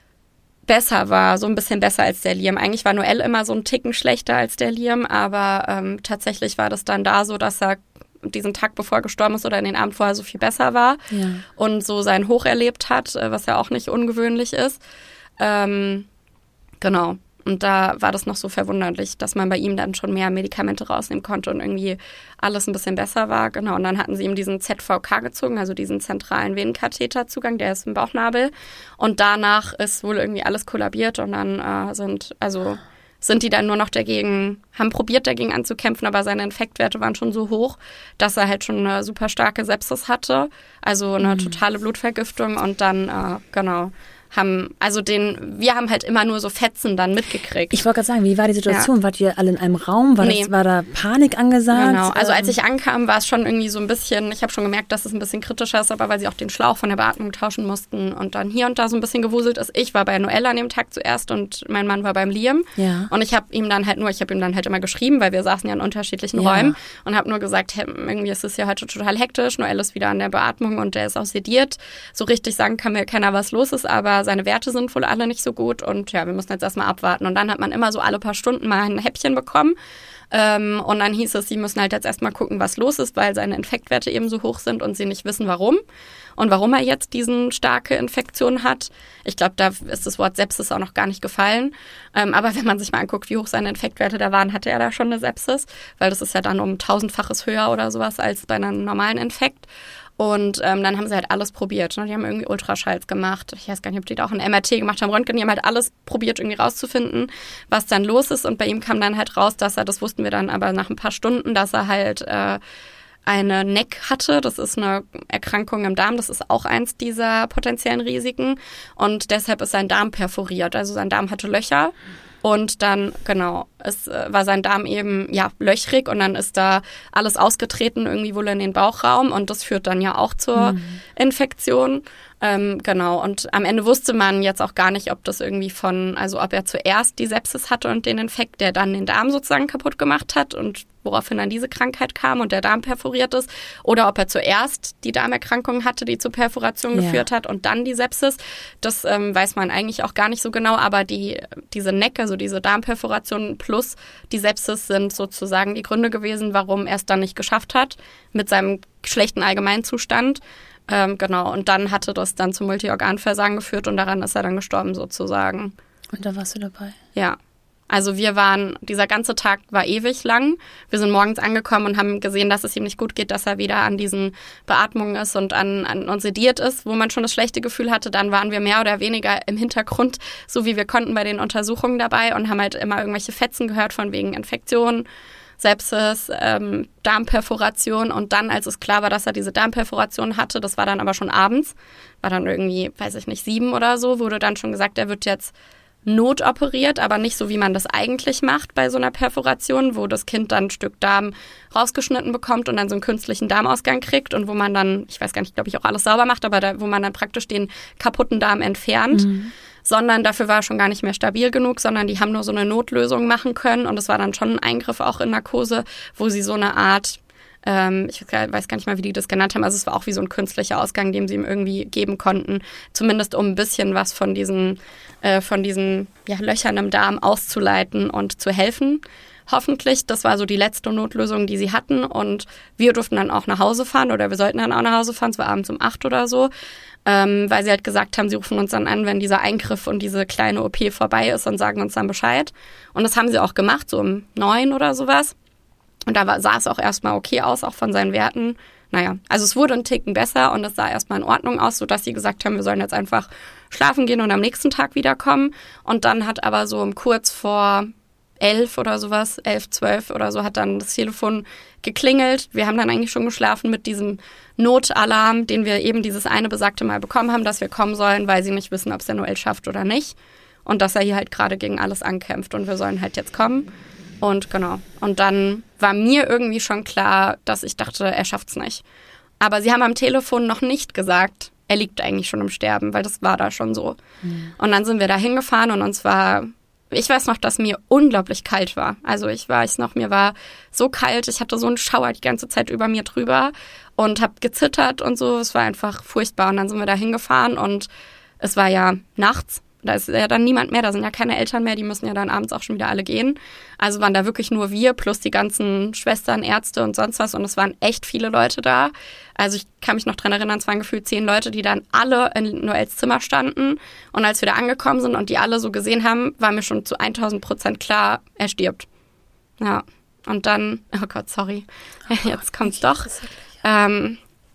besser war, so ein bisschen besser als der Liam. Eigentlich war Noel immer so ein Ticken schlechter als der Liam, aber ähm, tatsächlich war das dann da so, dass er diesen Tag, bevor er gestorben ist oder in den Abend vorher so viel besser war ja. und so sein Hoch erlebt hat, was ja auch nicht ungewöhnlich ist. Ähm, genau. Und da war das noch so verwunderlich, dass man bei ihm dann schon mehr Medikamente rausnehmen konnte und irgendwie alles ein bisschen besser war. Genau. Und dann hatten sie ihm diesen Z V K gezogen, also diesen zentralen Venenkatheterzugang, der ist im Bauchnabel. Und danach ist wohl irgendwie alles kollabiert und dann äh, sind, also sind die dann nur noch dagegen, haben probiert dagegen anzukämpfen, aber seine Infektwerte waren schon so hoch, dass er halt schon eine super starke Sepsis hatte, also eine mhm. totale Blutvergiftung und dann, äh, genau, haben, also den, wir haben halt immer nur so Fetzen dann mitgekriegt. Ich wollte gerade sagen, wie war die Situation? Ja. Wart ihr alle in einem Raum? War, nee. das, war da Panik angesagt? Genau, also als ich ankam, war es schon irgendwie so ein bisschen, ich habe schon gemerkt, dass es ein bisschen kritischer ist, aber weil sie auch den Schlauch von der Beatmung tauschen mussten und dann hier und da so ein bisschen gewuselt ist. Ich war bei Noel an dem Tag zuerst und mein Mann war beim Liam. Ja. Und ich habe ihm dann halt nur, ich habe ihm dann halt immer geschrieben, weil wir saßen ja in unterschiedlichen ja. Räumen und habe nur gesagt, hey, irgendwie ist es ja heute total hektisch, Noel ist wieder an der Beatmung und der ist auch sediert. So richtig sagen kann mir keiner, was los ist, aber seine Werte sind wohl alle nicht so gut und ja, wir müssen jetzt erstmal abwarten. Und dann hat man immer so alle paar Stunden mal ein Häppchen bekommen ähm, und dann hieß es, sie müssen halt jetzt erstmal gucken, was los ist, weil seine Infektwerte eben so hoch sind und sie nicht wissen, warum und warum er jetzt diesen starke Infektion hat. Ich glaube, da ist das Wort Sepsis auch noch gar nicht gefallen. Ähm, aber wenn man sich mal anguckt, wie hoch seine Infektwerte da waren, hatte er da schon eine Sepsis, weil das ist ja dann um tausendfaches höher oder sowas als bei einem normalen Infekt. Und ähm, dann haben sie halt alles probiert. Ne? Die haben irgendwie Ultraschalls gemacht. Ich weiß gar nicht, ob die da auch ein M R T gemacht haben, Röntgen. Die haben halt alles probiert, irgendwie rauszufinden, was dann los ist. Und bei ihm kam dann halt raus, dass er, das wussten wir dann aber nach ein paar Stunden, dass er halt äh, eine N E C hatte. Das ist eine Erkrankung im Darm. Das ist auch eins dieser potenziellen Risiken. Und deshalb ist sein Darm perforiert. Also sein Darm hatte Löcher. Und dann, genau, es äh, war sein Darm eben, ja, löchrig und dann ist da alles ausgetreten, irgendwie wohl in den Bauchraum und das führt dann ja auch zur mhm. Infektion. Ähm, genau, und am Ende wusste man jetzt auch gar nicht, ob das irgendwie von, also ob er zuerst die Sepsis hatte und den Infekt, der dann den Darm sozusagen kaputt gemacht hat und woraufhin dann diese Krankheit kam und der Darm perforiert ist, oder ob er zuerst die Darmerkrankung hatte, die zur Perforation ja. geführt hat und dann die Sepsis. Das ähm, weiß man eigentlich auch gar nicht so genau, aber die diese N E C, also diese Darmperforation plus die Sepsis sind sozusagen die Gründe gewesen, warum er es dann nicht geschafft hat mit seinem schlechten Allgemeinzustand. Ähm, genau, und dann hatte das dann zum Multiorganversagen geführt und daran ist er dann gestorben sozusagen. Und da warst du dabei? Ja. Also wir waren, dieser ganze Tag war ewig lang. Wir sind morgens angekommen und haben gesehen, dass es ihm nicht gut geht, dass er wieder an diesen Beatmungen ist und an, an und sediert ist, wo man schon das schlechte Gefühl hatte. Dann waren wir mehr oder weniger im Hintergrund, so wie wir konnten bei den Untersuchungen dabei und haben halt immer irgendwelche Fetzen gehört von wegen Infektionen. Sepsis, ähm, Darmperforation und dann, als es klar war, dass er diese Darmperforation hatte, das war dann aber schon abends, war dann irgendwie, weiß ich nicht, sieben oder so, wurde dann schon gesagt, er wird jetzt notoperiert, aber nicht so, wie man das eigentlich macht bei so einer Perforation, wo das Kind dann ein Stück Darm rausgeschnitten bekommt und dann so einen künstlichen Darmausgang kriegt und wo man dann, ich weiß gar nicht, glaube ich, auch alles sauber macht, aber da, wo man dann praktisch den kaputten Darm entfernt, mhm. sondern dafür war er schon gar nicht mehr stabil genug, sondern die haben nur so eine Notlösung machen können und es war dann schon ein Eingriff auch in Narkose, wo sie so eine Art, ähm, ich weiß gar nicht mal, wie die das genannt haben, also es war auch wie so ein künstlicher Ausgang, den sie ihm irgendwie geben konnten, zumindest um ein bisschen was von diesen, äh, von diesen ja, Löchern im Darm auszuleiten und zu helfen. Hoffentlich, das war so die letzte Notlösung, die sie hatten und wir durften dann auch nach Hause fahren oder wir sollten dann auch nach Hause fahren, es war abends um acht oder so, ähm, weil sie halt gesagt haben, sie rufen uns dann an, wenn dieser Eingriff und diese kleine O P vorbei ist und sagen uns dann Bescheid. Und das haben sie auch gemacht, so um neun oder sowas. Und da war, sah es auch erstmal okay aus, auch von seinen Werten. Naja, also es wurde ein Ticken besser und es sah erstmal in Ordnung aus, sodass sie gesagt haben, wir sollen jetzt einfach schlafen gehen und am nächsten Tag wiederkommen. Und dann hat aber so um kurz vor elf oder sowas, elf, zwölf oder so, hat dann das Telefon geklingelt. Wir haben dann eigentlich schon geschlafen mit diesem Notalarm, den wir eben dieses eine besagte Mal bekommen haben, dass wir kommen sollen, weil sie nicht wissen, ob es der Noel schafft oder nicht. Und dass er hier halt gerade gegen alles ankämpft und wir sollen halt jetzt kommen. Und genau. Und dann war mir irgendwie schon klar, dass ich dachte, er schafft's nicht. Aber sie haben am Telefon noch nicht gesagt, er liegt eigentlich schon im Sterben, weil das war da schon so. Mhm. Und dann sind wir da hingefahren und uns war, ich weiß noch, dass mir unglaublich kalt war. Also ich weiß noch, mir war so kalt, ich hatte so einen Schauer die ganze Zeit über mir drüber und habe gezittert und so. Es war einfach furchtbar. Und dann sind wir da hingefahren und es war ja nachts. Da ist ja dann niemand mehr, da sind ja keine Eltern mehr, die müssen ja dann abends auch schon wieder alle gehen. Also waren da wirklich nur wir plus die ganzen Schwestern, Ärzte und sonst was und es waren echt viele Leute da. Also ich kann mich noch dran erinnern, es waren gefühlt zehn Leute, die dann alle in Noels Zimmer standen und als wir da angekommen sind und die alle so gesehen haben, war mir schon zu tausend Prozent klar, er stirbt. Ja, und dann, oh Gott, sorry, jetzt kommt's doch. Ähm,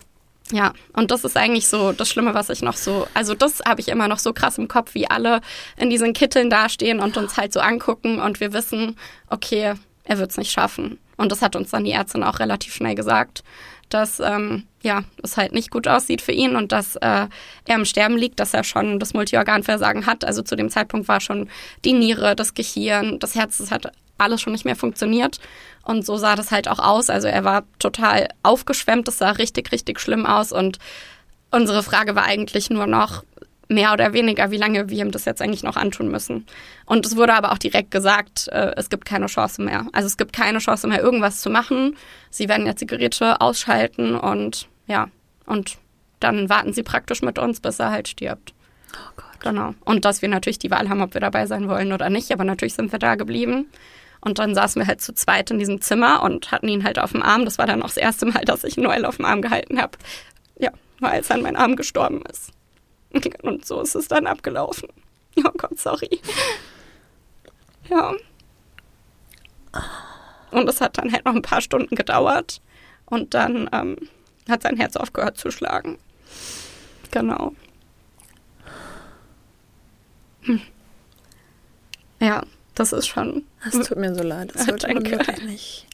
Ja, und das ist eigentlich so das Schlimme, was ich noch so, also das habe ich immer noch so krass im Kopf, wie alle in diesen Kitteln dastehen und uns halt so angucken und wir wissen, okay, er wird es nicht schaffen. Und das hat uns dann die Ärztin auch relativ schnell gesagt, dass ähm, ja, es halt nicht gut aussieht für ihn und dass äh, er im Sterben liegt, dass er schon das Multiorganversagen hat. Also zu dem Zeitpunkt war schon die Niere, das Gehirn, das Herz, das hat alles schon nicht mehr funktioniert. Und so sah das halt auch aus. Also er war total aufgeschwemmt, das sah richtig, richtig schlimm aus. Und unsere Frage war eigentlich nur noch mehr oder weniger, wie lange wir ihm das jetzt eigentlich noch antun müssen. Und es wurde aber auch direkt gesagt, äh, es gibt keine Chance mehr. Also es gibt keine Chance mehr, irgendwas zu machen. Sie werden jetzt die Geräte ausschalten und ja, und dann warten sie praktisch mit uns, bis er halt stirbt. Oh Gott. Genau. Und dass wir natürlich die Wahl haben, ob wir dabei sein wollen oder nicht. Aber natürlich sind wir da geblieben. Und dann saßen wir halt zu zweit in diesem Zimmer und hatten ihn halt auf dem Arm. Das war dann auch das erste Mal, dass ich Noel auf dem Arm gehalten habe. Ja, weil als er an meinen Arm gestorben ist. Und so ist es dann abgelaufen. Oh Gott, sorry. Ja. Und es hat dann halt noch ein paar Stunden gedauert. Und dann ähm, hat sein Herz aufgehört zu schlagen. Genau. Hm. Ja. Das ist schon... Es tut mir so leid. Das sollte man wirklich nicht.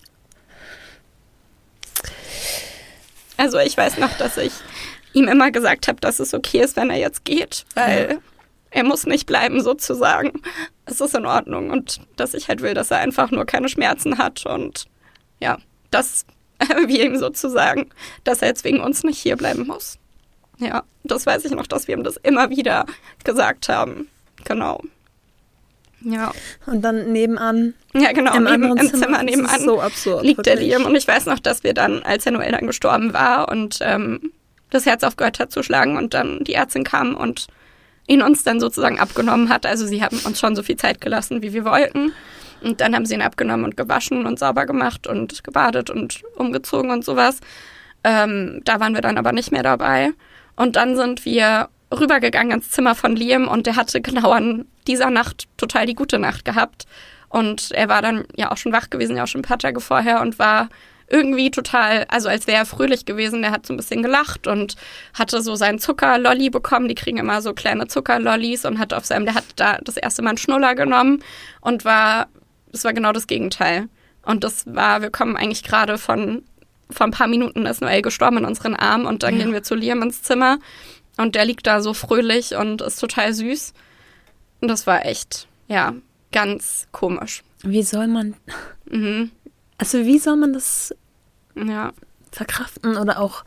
Also ich weiß noch, dass ich ihm immer gesagt habe, dass es okay ist, wenn er jetzt geht. Weil ja. er muss nicht bleiben sozusagen. Es ist in Ordnung. Und dass ich halt will, dass er einfach nur keine Schmerzen hat. Und ja, dass wir ihm sozusagen, dass er jetzt wegen uns nicht hier bleiben muss. Ja, das weiß ich noch, dass wir ihm das immer wieder gesagt haben. Genau. Ja. Und dann nebenan. Ja, genau, im, neben, im Zimmer, Zimmer nebenan so absurd, liegt wirklich. der Liam. Und ich weiß noch, dass wir dann, als Herr Noel dann gestorben war und ähm, das Herz aufgehört hat zu schlagen und dann die Ärztin kam und ihn uns dann sozusagen abgenommen hat. Also sie haben uns schon so viel Zeit gelassen, wie wir wollten. Und dann haben sie ihn abgenommen und gewaschen und sauber gemacht und gebadet und umgezogen und sowas. Ähm, da waren wir dann aber nicht mehr dabei. Und dann sind wir rübergegangen ins Zimmer von Liam und der hatte genau an dieser Nacht total die gute Nacht gehabt. Und er war dann ja auch schon wach gewesen, ja auch schon ein paar Tage vorher und war irgendwie total, also als wäre er fröhlich gewesen. Der hat so ein bisschen gelacht und hatte so seinen Zuckerlolli bekommen. Die kriegen immer so kleine Zuckerlollis und hat auf seinem, der hat da das erste Mal einen Schnuller genommen und war, das war genau das Gegenteil. Und das war, wir kommen eigentlich gerade von, vor ein paar Minuten ist Noel gestorben in unseren Armen und dann ja. gehen wir zu Liam ins Zimmer und der liegt da so fröhlich und ist total süß. Und das war echt, ja, ganz komisch. Wie soll man, Mhm. also wie soll man das Ja. verkraften oder auch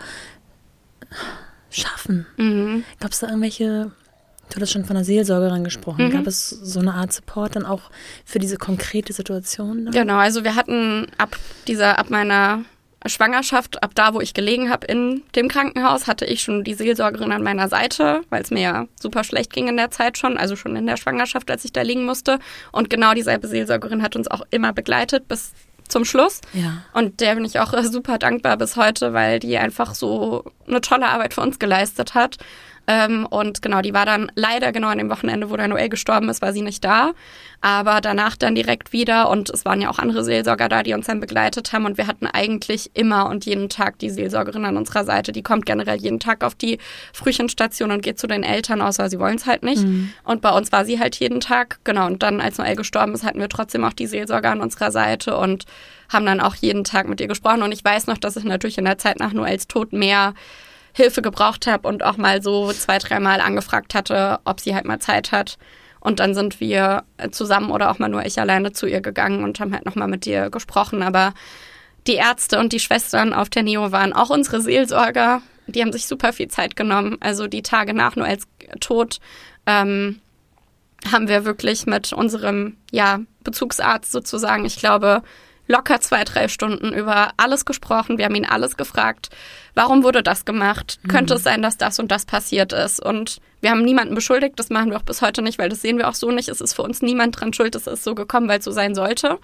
schaffen? Mhm. Gab es da irgendwelche, du hattest schon von einer Seelsorgerin gesprochen, Mhm. gab es so eine Art Support dann auch für diese konkrete Situation? Dann? Genau, also wir hatten ab dieser, ab meiner Schwangerschaft, ab da, wo ich gelegen habe in dem Krankenhaus, hatte ich schon die Seelsorgerin an meiner Seite, weil es mir ja super schlecht ging in der Zeit schon, also schon in der Schwangerschaft, als ich da liegen musste. Und genau dieselbe Seelsorgerin hat uns auch immer begleitet bis zum Schluss. Ja. Und der bin ich auch super dankbar bis heute, weil die einfach so eine tolle Arbeit für uns geleistet hat. Ähm, und genau, die war dann leider genau an dem Wochenende, wo der Noel gestorben ist, war sie nicht da. Aber danach dann direkt wieder und es waren ja auch andere Seelsorger da, die uns dann begleitet haben. Und wir hatten eigentlich immer und jeden Tag die Seelsorgerin an unserer Seite. Die kommt generell jeden Tag auf die Frühchenstation und geht zu den Eltern, außer sie wollen es halt nicht. Mhm. Und bei uns war sie halt jeden Tag. Genau, und dann, als Noel gestorben ist, hatten wir trotzdem auch die Seelsorger an unserer Seite und haben dann auch jeden Tag mit ihr gesprochen. Und ich weiß noch, dass ich natürlich in der Zeit nach Noels Tod mehr Hilfe gebraucht habe und auch mal so zwei, dreimal angefragt hatte, ob sie halt mal Zeit hat. Und dann sind wir zusammen oder auch mal nur ich alleine zu ihr gegangen und haben halt nochmal mit ihr gesprochen. Aber die Ärzte und die Schwestern auf der Neo waren auch unsere Seelsorger. Die haben sich super viel Zeit genommen. Also die Tage nach Noels Tod ähm, haben wir wirklich mit unserem ja, Bezugsarzt sozusagen, ich glaube, locker zwei, drei Stunden über alles gesprochen. Wir haben ihn alles gefragt. Warum wurde das gemacht? Mhm. Könnte es sein, dass das und das passiert ist? Und wir haben niemanden beschuldigt. Das machen wir auch bis heute nicht, weil das sehen wir auch so nicht. Es ist für uns niemand dran schuld. Es ist so gekommen, weil es so sein sollte.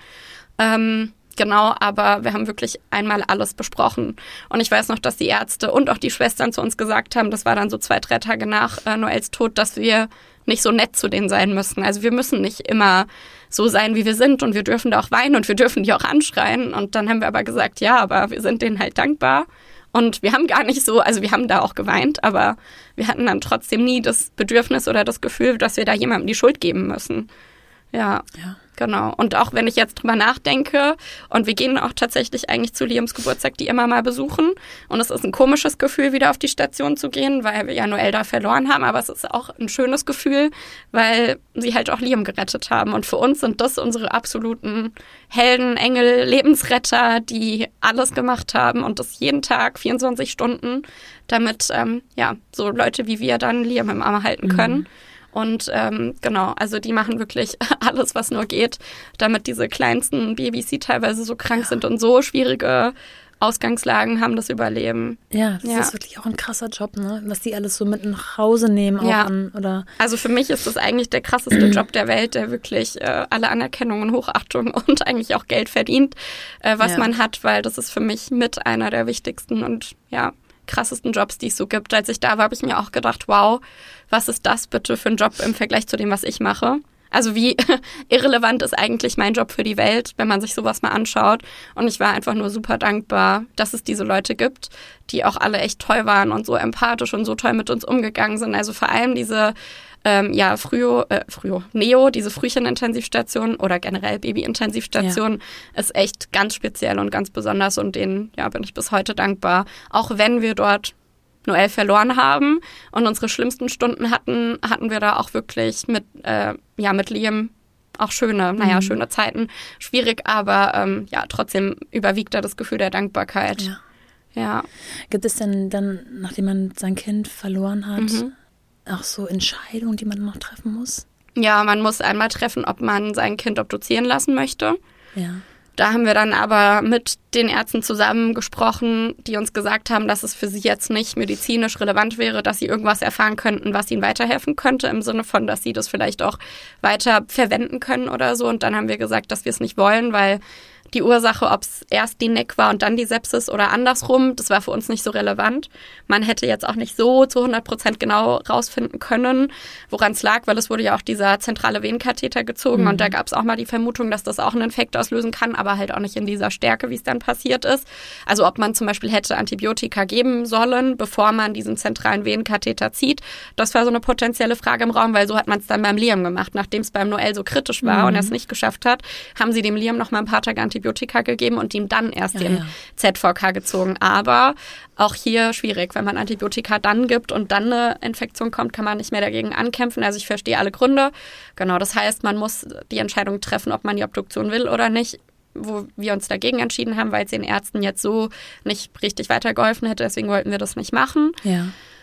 Ähm, genau, aber wir haben wirklich einmal alles besprochen. Und ich weiß noch, dass die Ärzte und auch die Schwestern zu uns gesagt haben, das war dann so zwei, drei Tage nach äh, Noels Tod, dass wir nicht so nett zu denen sein müssen. Also wir müssen nicht immer so sein, wie wir sind und wir dürfen da auch weinen und wir dürfen die auch anschreien. Und dann haben wir aber gesagt, ja, aber wir sind denen halt dankbar. Und wir haben gar nicht so, also wir haben da auch geweint, aber wir hatten dann trotzdem nie das Bedürfnis oder das Gefühl, dass wir da jemandem die Schuld geben müssen. Ja, Ja. genau. Und auch wenn ich jetzt drüber nachdenke, und wir gehen auch tatsächlich eigentlich zu Liams Geburtstag die immer mal besuchen. Und es ist ein komisches Gefühl, wieder auf die Station zu gehen, weil wir ja Noel da verloren haben. Aber es ist auch ein schönes Gefühl, weil sie halt auch Liam gerettet haben. Und für uns sind das unsere absoluten Helden, Engel, Lebensretter, die alles gemacht haben und das jeden Tag, vierundzwanzig Stunden, damit ähm, ja so Leute wie wir dann Liam im Arm halten können. Mhm. Und ähm, genau, also die machen wirklich alles, was nur geht, damit diese kleinsten Babys, die teilweise so krank sind und so schwierige Ausgangslagen haben, das überleben. Ja, das Ja. ist wirklich auch ein krasser Job, ne? Was die alles so mit nach Hause nehmen. Auch Ja. an, oder Also für mich ist das eigentlich der krasseste Job der Welt, der wirklich äh, alle Anerkennung und Hochachtung und eigentlich auch Geld verdient, äh, was Ja. man hat, weil das ist für mich mit einer der wichtigsten und ja krassesten Jobs, die es so gibt. Als ich da war, habe ich mir auch gedacht, wow, was ist das bitte für ein Job im Vergleich zu dem, was ich mache? Also wie irrelevant ist eigentlich mein Job für die Welt, wenn man sich sowas mal anschaut. Und ich war einfach nur super dankbar, dass es diese Leute gibt, die auch alle echt toll waren und so empathisch und so toll mit uns umgegangen sind. Also vor allem diese ähm, ja, Früho, äh, Früho, Neo, diese Frühchen-Intensivstation oder generell Baby-Intensivstation ja. ist echt ganz speziell und ganz besonders und denen ja, bin ich bis heute dankbar. Auch wenn wir dort Noel verloren haben und unsere schlimmsten Stunden hatten, hatten wir da auch wirklich mit, äh, ja, mit Liam auch schöne, naja, mhm. schöne Zeiten. Schwierig, aber ähm, ja, trotzdem überwiegt da das Gefühl der Dankbarkeit. Ja. Ja. Gibt es denn dann, nachdem man sein Kind verloren hat, Mhm. auch so Entscheidungen, die man noch treffen muss? Ja, man muss einmal treffen, ob man sein Kind obduzieren lassen möchte. Ja. Da haben wir dann aber mit den Ärzten zusammen gesprochen, die uns gesagt haben, dass es für sie jetzt nicht medizinisch relevant wäre, dass sie irgendwas erfahren könnten, was ihnen weiterhelfen könnte, im Sinne von, dass sie das vielleicht auch weiter verwenden können oder so. Und dann haben wir gesagt, dass wir es nicht wollen, weil die Ursache, ob es erst die N E C war und dann die Sepsis oder andersrum, das war für uns nicht so relevant. Man hätte jetzt auch nicht so zu hundert Prozent genau rausfinden können, woran es lag, weil es wurde ja auch dieser zentrale Venenkatheter gezogen mhm. und da gab es auch mal die Vermutung, dass das auch einen Infekt auslösen kann, aber halt auch nicht in dieser Stärke, wie es dann passiert ist. Also ob man zum Beispiel hätte Antibiotika geben sollen, bevor man diesen zentralen Venenkatheter zieht, das war so eine potenzielle Frage im Raum, weil so hat man es dann beim Liam gemacht. Nachdem es beim Noel so kritisch war mhm. und er es nicht geschafft hat, haben sie dem Liam noch mal ein paar Tage Antibiotika Antibiotika gegeben und ihm dann erst ja, den ja. Z V K gezogen. Aber auch hier schwierig, wenn man Antibiotika dann gibt und dann eine Infektion kommt, kann man nicht mehr dagegen ankämpfen. Also ich verstehe alle Gründe. Genau, das heißt, man muss die Entscheidung treffen, ob man die Obduktion will oder nicht, wo wir uns dagegen entschieden haben, weil es den Ärzten jetzt so nicht richtig weitergeholfen hätte. Deswegen wollten wir das nicht machen. Ja.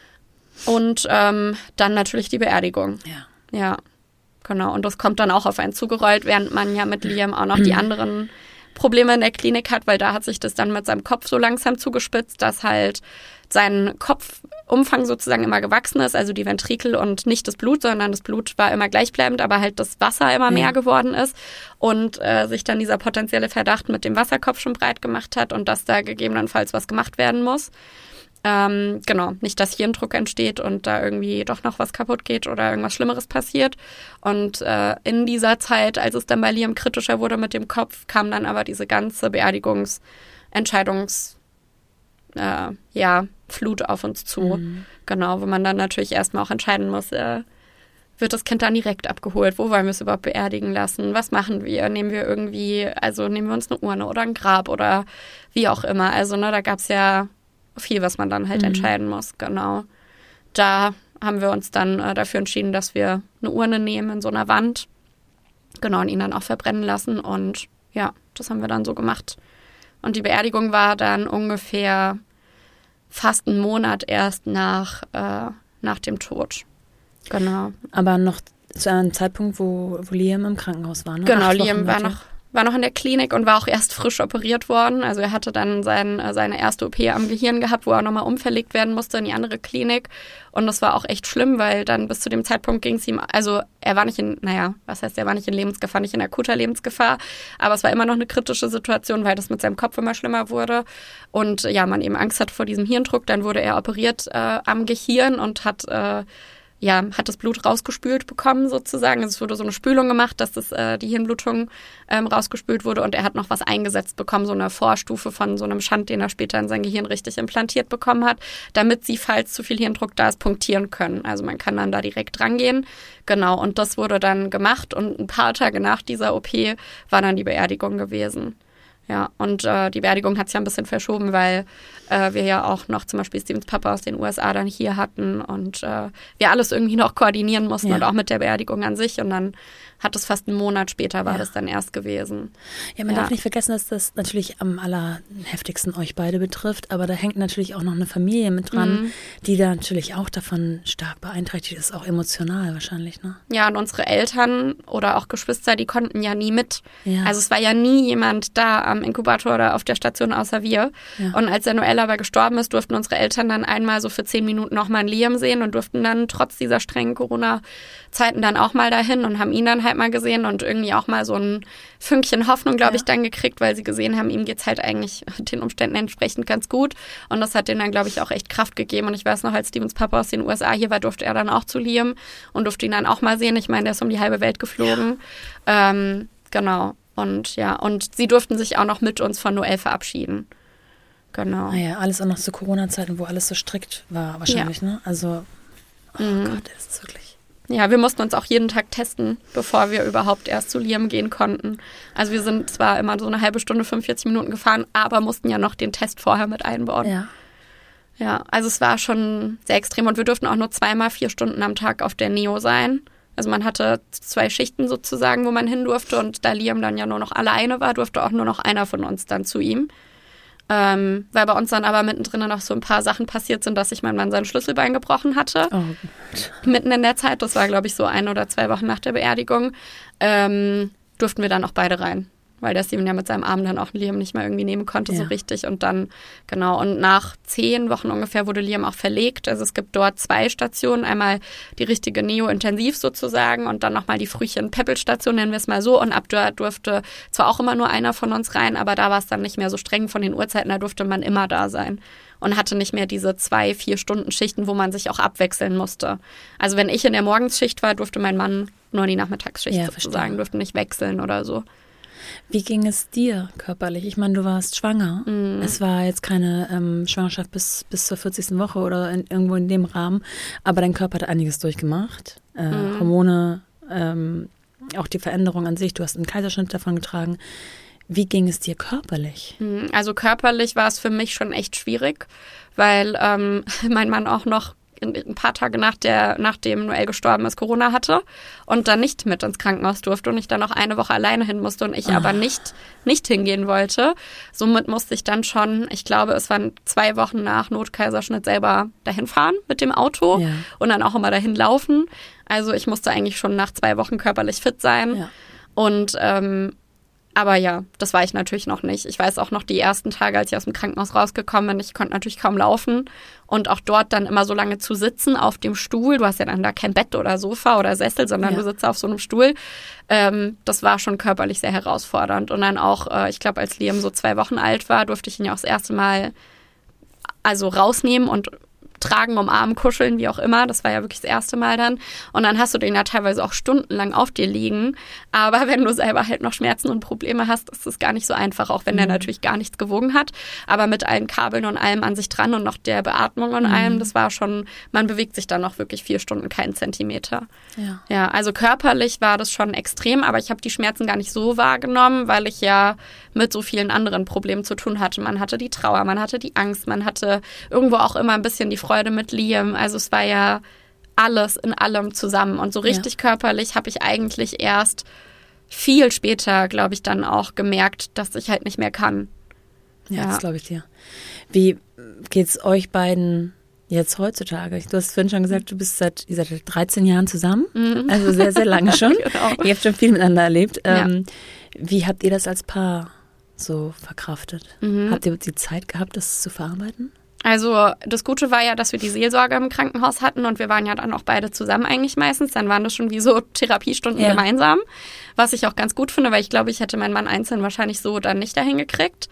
Und ähm, dann natürlich die Beerdigung. Ja. Ja, genau. Und das kommt dann auch auf einen zugerollt, während man ja mit Liam auch noch die anderen Probleme in der Klinik hat, weil da hat sich das dann mit seinem Kopf so langsam zugespitzt, dass halt sein Kopfumfang sozusagen immer gewachsen ist, also die Ventrikel und nicht das Blut, sondern das Blut war immer gleichbleibend, aber halt das Wasser immer mehr ja. geworden ist und äh, sich dann dieser potenzielle Verdacht mit dem Wasserkopf schon breit gemacht hat und dass da gegebenenfalls was gemacht werden muss. Ähm, genau, nicht, dass Hirndruck entsteht und da irgendwie doch noch was kaputt geht oder irgendwas Schlimmeres passiert. Und äh, in dieser Zeit, als es dann bei Liam kritischer wurde mit dem Kopf, kam dann aber diese ganze Beerdigungsentscheidungs äh, ja, Flut auf uns zu. Mhm. Genau, wo man dann natürlich erstmal auch entscheiden muss, äh, wird das Kind dann direkt abgeholt? Wo wollen wir es überhaupt beerdigen lassen? Was machen wir? Nehmen wir irgendwie, also nehmen wir uns eine Urne oder ein Grab oder wie auch immer. Also ne, da gab es ja viel, was man dann halt mhm. entscheiden muss, genau. Da haben wir uns dann äh, dafür entschieden, dass wir eine Urne nehmen in so einer Wand, genau, und ihn dann auch verbrennen lassen und ja, das haben wir dann so gemacht. Und die Beerdigung war dann ungefähr fast einen Monat erst nach, äh, nach dem Tod, genau. Aber noch zu einem Zeitpunkt, wo, wo Liam im Krankenhaus war, ne? Genau, Liam war noch war noch in der Klinik und war auch erst frisch operiert worden. Also er hatte dann sein, seine erste O P am Gehirn gehabt, wo er nochmal umverlegt werden musste in die andere Klinik. Und das war auch echt schlimm, weil dann bis zu dem Zeitpunkt ging es ihm, also er war nicht in, naja, was heißt, er war nicht in Lebensgefahr, nicht in akuter Lebensgefahr, aber es war immer noch eine kritische Situation, weil das mit seinem Kopf immer schlimmer wurde. Und ja, man eben Angst hat vor diesem Hirndruck. Dann wurde er operiert äh, am Gehirn und hat äh, ja, hat das Blut rausgespült bekommen sozusagen. Also es wurde so eine Spülung gemacht, dass das, äh, die Hirnblutung ähm, rausgespült wurde und er hat noch was eingesetzt bekommen, so eine Vorstufe von so einem Schand, den er später in sein Gehirn richtig implantiert bekommen hat, damit sie, falls zu viel Hirndruck da ist, punktieren können. Also man kann dann da direkt rangehen. Genau, und das wurde dann gemacht und ein paar Tage nach dieser O P war dann die Beerdigung gewesen. Ja, und äh, die Beerdigung hat sich ja ein bisschen verschoben, weil äh, wir ja auch noch zum Beispiel Stevens Papa aus den U S A dann hier hatten und äh, wir alles irgendwie noch koordinieren mussten, ja. Und auch mit der Beerdigung an sich. Und dann hat es fast einen Monat später war ja. das dann erst gewesen. Ja, man ja. darf nicht vergessen, dass das natürlich am allerheftigsten euch beide betrifft, aber da hängt natürlich auch noch eine Familie mit dran, mhm. die da natürlich auch davon stark beeinträchtigt ist, auch emotional wahrscheinlich, ne? Ja, und unsere Eltern oder auch Geschwister, die konnten ja nie mit. Ja. Also es war ja nie jemand da am Inkubator oder auf der Station außer wir. Ja. Und als der Noel aber gestorben ist, durften unsere Eltern dann einmal so für zehn Minuten nochmal einen Liam sehen und durften dann trotz dieser strengen Corona-Zeiten dann auch mal dahin und haben ihn dann halt mal gesehen und irgendwie auch mal so ein Fünkchen Hoffnung, glaube ja. ich, dann gekriegt, weil sie gesehen haben, ihm geht's halt eigentlich den Umständen entsprechend ganz gut. Und das hat denen dann, glaube ich, auch echt Kraft gegeben. Und ich weiß noch, als Stevens Papa aus den U S A hier war, durfte er dann auch zu Liam und durfte ihn dann auch mal sehen. Ich meine, der ist um die halbe Welt geflogen. Ja. Ähm, genau. Und ja, und sie durften sich auch noch mit uns von Noel verabschieden. Genau. Naja, alles auch noch zu Corona-Zeiten, wo alles so strikt war wahrscheinlich, ja. ne? Also, oh mhm. Gott, das ist wirklich... Ja, wir mussten uns auch jeden Tag testen, bevor wir überhaupt erst zu Liam gehen konnten. Also wir sind zwar immer so eine halbe Stunde, fünfundvierzig Minuten gefahren, aber mussten ja noch den Test vorher mit einbauen. Ja. Ja, also es war schon sehr extrem und wir durften auch nur zweimal vier Stunden am Tag auf der Neo sein. Also man hatte zwei Schichten sozusagen, wo man hin durfte und da Liam dann ja nur noch alleine war, durfte auch nur noch einer von uns dann zu ihm. Ähm, weil bei uns dann aber mittendrin noch so ein paar Sachen passiert sind, dass sich mein Mann sein Schlüsselbein gebrochen hatte. Oh Gott. Mitten in der Zeit, das war glaube ich so ein oder zwei Wochen nach der Beerdigung, ähm, durften wir dann auch beide rein. Weil der Steven ja mit seinem Arm dann auch Liam nicht mehr irgendwie nehmen konnte, ja. so richtig. Und dann, genau, und nach zehn Wochen ungefähr wurde Liam auch verlegt. Also es gibt dort zwei Stationen. Einmal die richtige Neo-Intensiv sozusagen und dann nochmal die Frühchen-Peppel-Station, nennen wir es mal so. Und ab da durfte zwar auch immer nur einer von uns rein, aber da war es dann nicht mehr so streng von den Uhrzeiten. Da durfte man immer da sein. Und hatte nicht mehr diese zwei, vier Stunden Schichten, wo man sich auch abwechseln musste. Also wenn ich in der Morgensschicht war, durfte mein Mann nur in die Nachmittagsschicht ja, sozusagen, verstehe. Durfte nicht wechseln oder so. Wie ging es dir körperlich? Ich meine, du warst schwanger. Mm. Es war jetzt keine ähm, Schwangerschaft bis, bis zur vierzigsten Woche oder in, irgendwo in dem Rahmen. Aber dein Körper hat einiges durchgemacht. Äh, mm. Hormone, ähm, auch die Veränderung an sich. Du hast einen Kaiserschnitt davon getragen. Wie ging es dir körperlich? Also körperlich war es für mich schon echt schwierig, weil ähm, mein Mann auch noch ein paar Tage nach der, nachdem Noel gestorben ist, Corona hatte und dann nicht mit ins Krankenhaus durfte und ich dann noch eine Woche alleine hin musste und ich ah. aber nicht, nicht hingehen wollte. Somit musste ich dann schon, ich glaube, es waren zwei Wochen nach Notkaiserschnitt selber dahin fahren mit dem Auto ja. und dann auch immer dahin laufen. Also ich musste eigentlich schon nach zwei Wochen körperlich fit sein. Ja. Und ähm, aber ja, das war ich natürlich noch nicht. Ich weiß auch noch die ersten Tage, als ich aus dem Krankenhaus rausgekommen bin, ich konnte natürlich kaum laufen. Und auch dort dann immer so lange zu sitzen auf dem Stuhl. Du hast ja dann da kein Bett oder Sofa oder Sessel, sondern ja. du sitzt auf so einem Stuhl. Ähm, das war schon körperlich sehr herausfordernd. Und dann auch, äh, ich glaube, als Liam so zwei Wochen alt war, durfte ich ihn ja auch das erste Mal also rausnehmen und tragen, umarmen, kuscheln, wie auch immer. Das war ja wirklich das erste Mal dann. Und dann hast du den ja teilweise auch stundenlang auf dir liegen. Aber wenn du selber halt noch Schmerzen und Probleme hast, ist es gar nicht so einfach, auch wenn mhm. der natürlich gar nichts gewogen hat. Aber mit allen Kabeln und allem an sich dran und noch der Beatmung und mhm. allem, das war schon, man bewegt sich dann noch wirklich vier Stunden keinen Zentimeter. Ja. Ja, also körperlich war das schon extrem, aber ich habe die Schmerzen gar nicht so wahrgenommen, weil ich ja mit so vielen anderen Problemen zu tun hatte. Man hatte die Trauer, man hatte die Angst, man hatte irgendwo auch immer ein bisschen die Freude mit Liam. Also es war ja alles in allem zusammen. Und so richtig ja. körperlich habe ich eigentlich erst viel später, glaube ich, dann auch gemerkt, dass ich halt nicht mehr kann. Ja, ja. Das glaube ich dir. Wie geht's euch beiden jetzt heutzutage? Du hast vorhin schon gesagt, du bist seit, ihr seid seit dreizehn Jahren zusammen. Mhm. Also sehr, sehr lange schon. Genau. Ihr habt schon viel miteinander erlebt. Ja. Ähm, wie habt ihr das als Paar so verkraftet? Mhm. Habt ihr die Zeit gehabt, das zu verarbeiten? Also das Gute war ja, dass wir die Seelsorge im Krankenhaus hatten und wir waren ja dann auch beide zusammen eigentlich meistens. Dann waren das schon wie so Therapiestunden ja. gemeinsam, was ich auch ganz gut finde, weil ich glaube, ich hätte meinen Mann einzeln wahrscheinlich so dann nicht dahin gekriegt,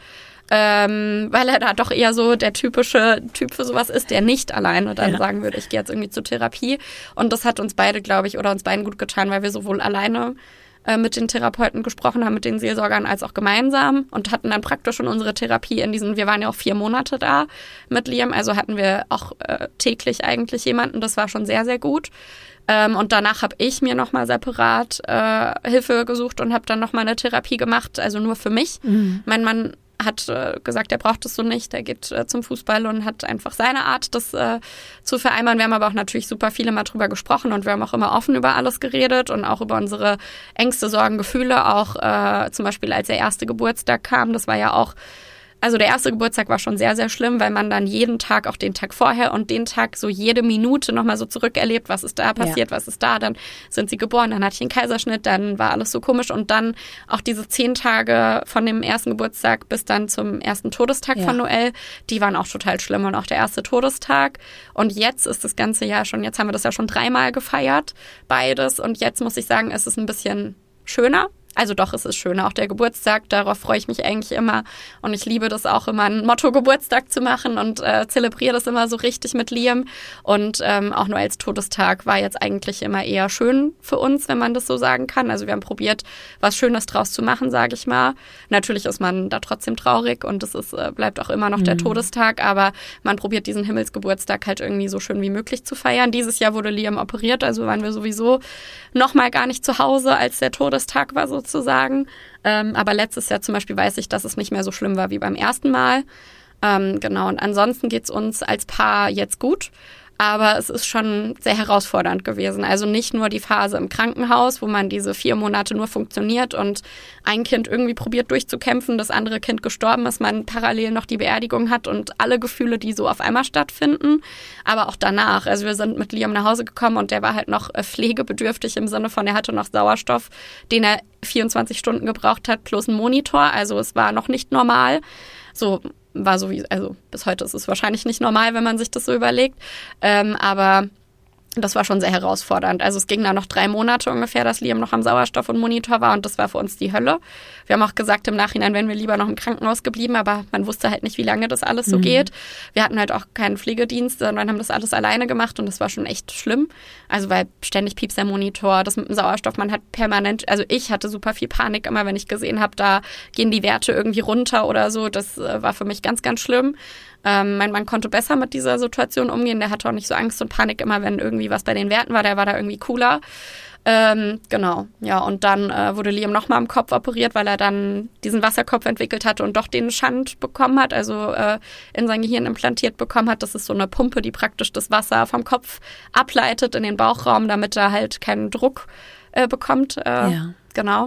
ähm, weil er da doch eher so der typische Typ für sowas ist, der nicht alleine dann ja. sagen würde, ich gehe jetzt irgendwie zur Therapie. Und das hat uns beide, glaube ich, oder uns beiden gut getan, weil wir sowohl alleine mit den Therapeuten gesprochen haben, mit den Seelsorgern, als auch gemeinsam und hatten dann praktisch schon unsere Therapie in diesen, wir waren ja auch vier Monate da mit Liam, also hatten wir auch äh, täglich eigentlich jemanden, das war schon sehr, sehr gut. Ähm, und danach habe ich mir nochmal separat äh, Hilfe gesucht und habe dann nochmal eine Therapie gemacht, also nur für mich. Mhm. Mein Mann hat äh, gesagt, er braucht es so nicht, er geht äh, zum Fußball und hat einfach seine Art, das äh, zu vereinbaren. Wir haben aber auch natürlich super viele mal drüber gesprochen und wir haben auch immer offen über alles geredet und auch über unsere Ängste, Sorgen, Gefühle, auch äh, zum Beispiel als der erste Geburtstag kam, das war ja auch, also der erste Geburtstag war schon sehr, sehr schlimm, weil man dann jeden Tag, auch den Tag vorher und den Tag so jede Minute nochmal so zurückerlebt, was ist da passiert, ja. was ist da, dann sind sie geboren, dann hatte ich einen Kaiserschnitt, dann war alles so komisch und dann auch diese zehn Tage von dem ersten Geburtstag bis dann zum ersten Todestag ja. von Noel, die waren auch total schlimm und auch der erste Todestag und jetzt ist das ganze Jahr schon, jetzt haben wir das ja schon dreimal gefeiert, beides und jetzt muss ich sagen, ist es ein bisschen schöner. Also doch, es ist schön, auch der Geburtstag, darauf freue ich mich eigentlich immer und ich liebe das auch immer, ein Motto-Geburtstag zu machen und äh, zelebriere das immer so richtig mit Liam und ähm, auch Noels Todestag war jetzt eigentlich immer eher schön für uns, wenn man das so sagen kann. Also wir haben probiert, was Schönes draus zu machen, sage ich mal. Natürlich ist man da trotzdem traurig und es ist, äh, bleibt auch immer noch mhm. der Todestag, aber man probiert diesen Himmelsgeburtstag halt irgendwie so schön wie möglich zu feiern. Dieses Jahr wurde Liam operiert, also waren wir sowieso noch mal gar nicht zu Hause, als der Todestag war so sozusagen. Ähm, aber letztes Jahr zum Beispiel weiß ich, dass es nicht mehr so schlimm war wie beim ersten Mal. Ähm, genau, und ansonsten geht's uns als Paar jetzt gut. Aber es ist schon sehr herausfordernd gewesen. Also nicht nur die Phase im Krankenhaus, wo man diese vier Monate nur funktioniert und ein Kind irgendwie probiert durchzukämpfen, das andere Kind gestorben ist, man parallel noch die Beerdigung hat und alle Gefühle, die so auf einmal stattfinden. Aber auch danach. Also wir sind mit Liam nach Hause gekommen und der war halt noch pflegebedürftig im Sinne von, er hatte noch Sauerstoff, den er vierundzwanzig Stunden gebraucht hat, plus einen Monitor. Also es war noch nicht normal. So war so wie, also bis heute ist es wahrscheinlich nicht normal, wenn man sich das so überlegt, ähm, aber das war schon sehr herausfordernd. Also es ging da noch drei Monate ungefähr, dass Liam noch am Sauerstoff und Monitor war und das war für uns die Hölle. Wir haben auch gesagt, im Nachhinein wären wir lieber noch im Krankenhaus geblieben, aber man wusste halt nicht, wie lange das alles so mhm. geht. Wir hatten halt auch keinen Pflegedienst, sondern haben das alles alleine gemacht und das war schon echt schlimm. Also weil ständig piepst der Monitor, das mit dem Sauerstoff, man hat permanent, also ich hatte super viel Panik immer, wenn ich gesehen habe, da gehen die Werte irgendwie runter oder so. Das äh, war für mich ganz, ganz schlimm. Ähm, mein Mann konnte besser mit dieser Situation umgehen. Der hatte auch nicht so Angst und Panik immer, wenn irgendwie was bei den Werten war. Der war da irgendwie cooler. Ähm, genau, ja, und dann äh, wurde Liam nochmal am Kopf operiert, weil er dann diesen Wasserkopf entwickelt hatte und doch den Schand bekommen hat, also äh, in sein Gehirn implantiert bekommen hat. Das ist so eine Pumpe, die praktisch das Wasser vom Kopf ableitet in den Bauchraum, damit er halt keinen Druck äh, bekommt. Äh, ja. Genau.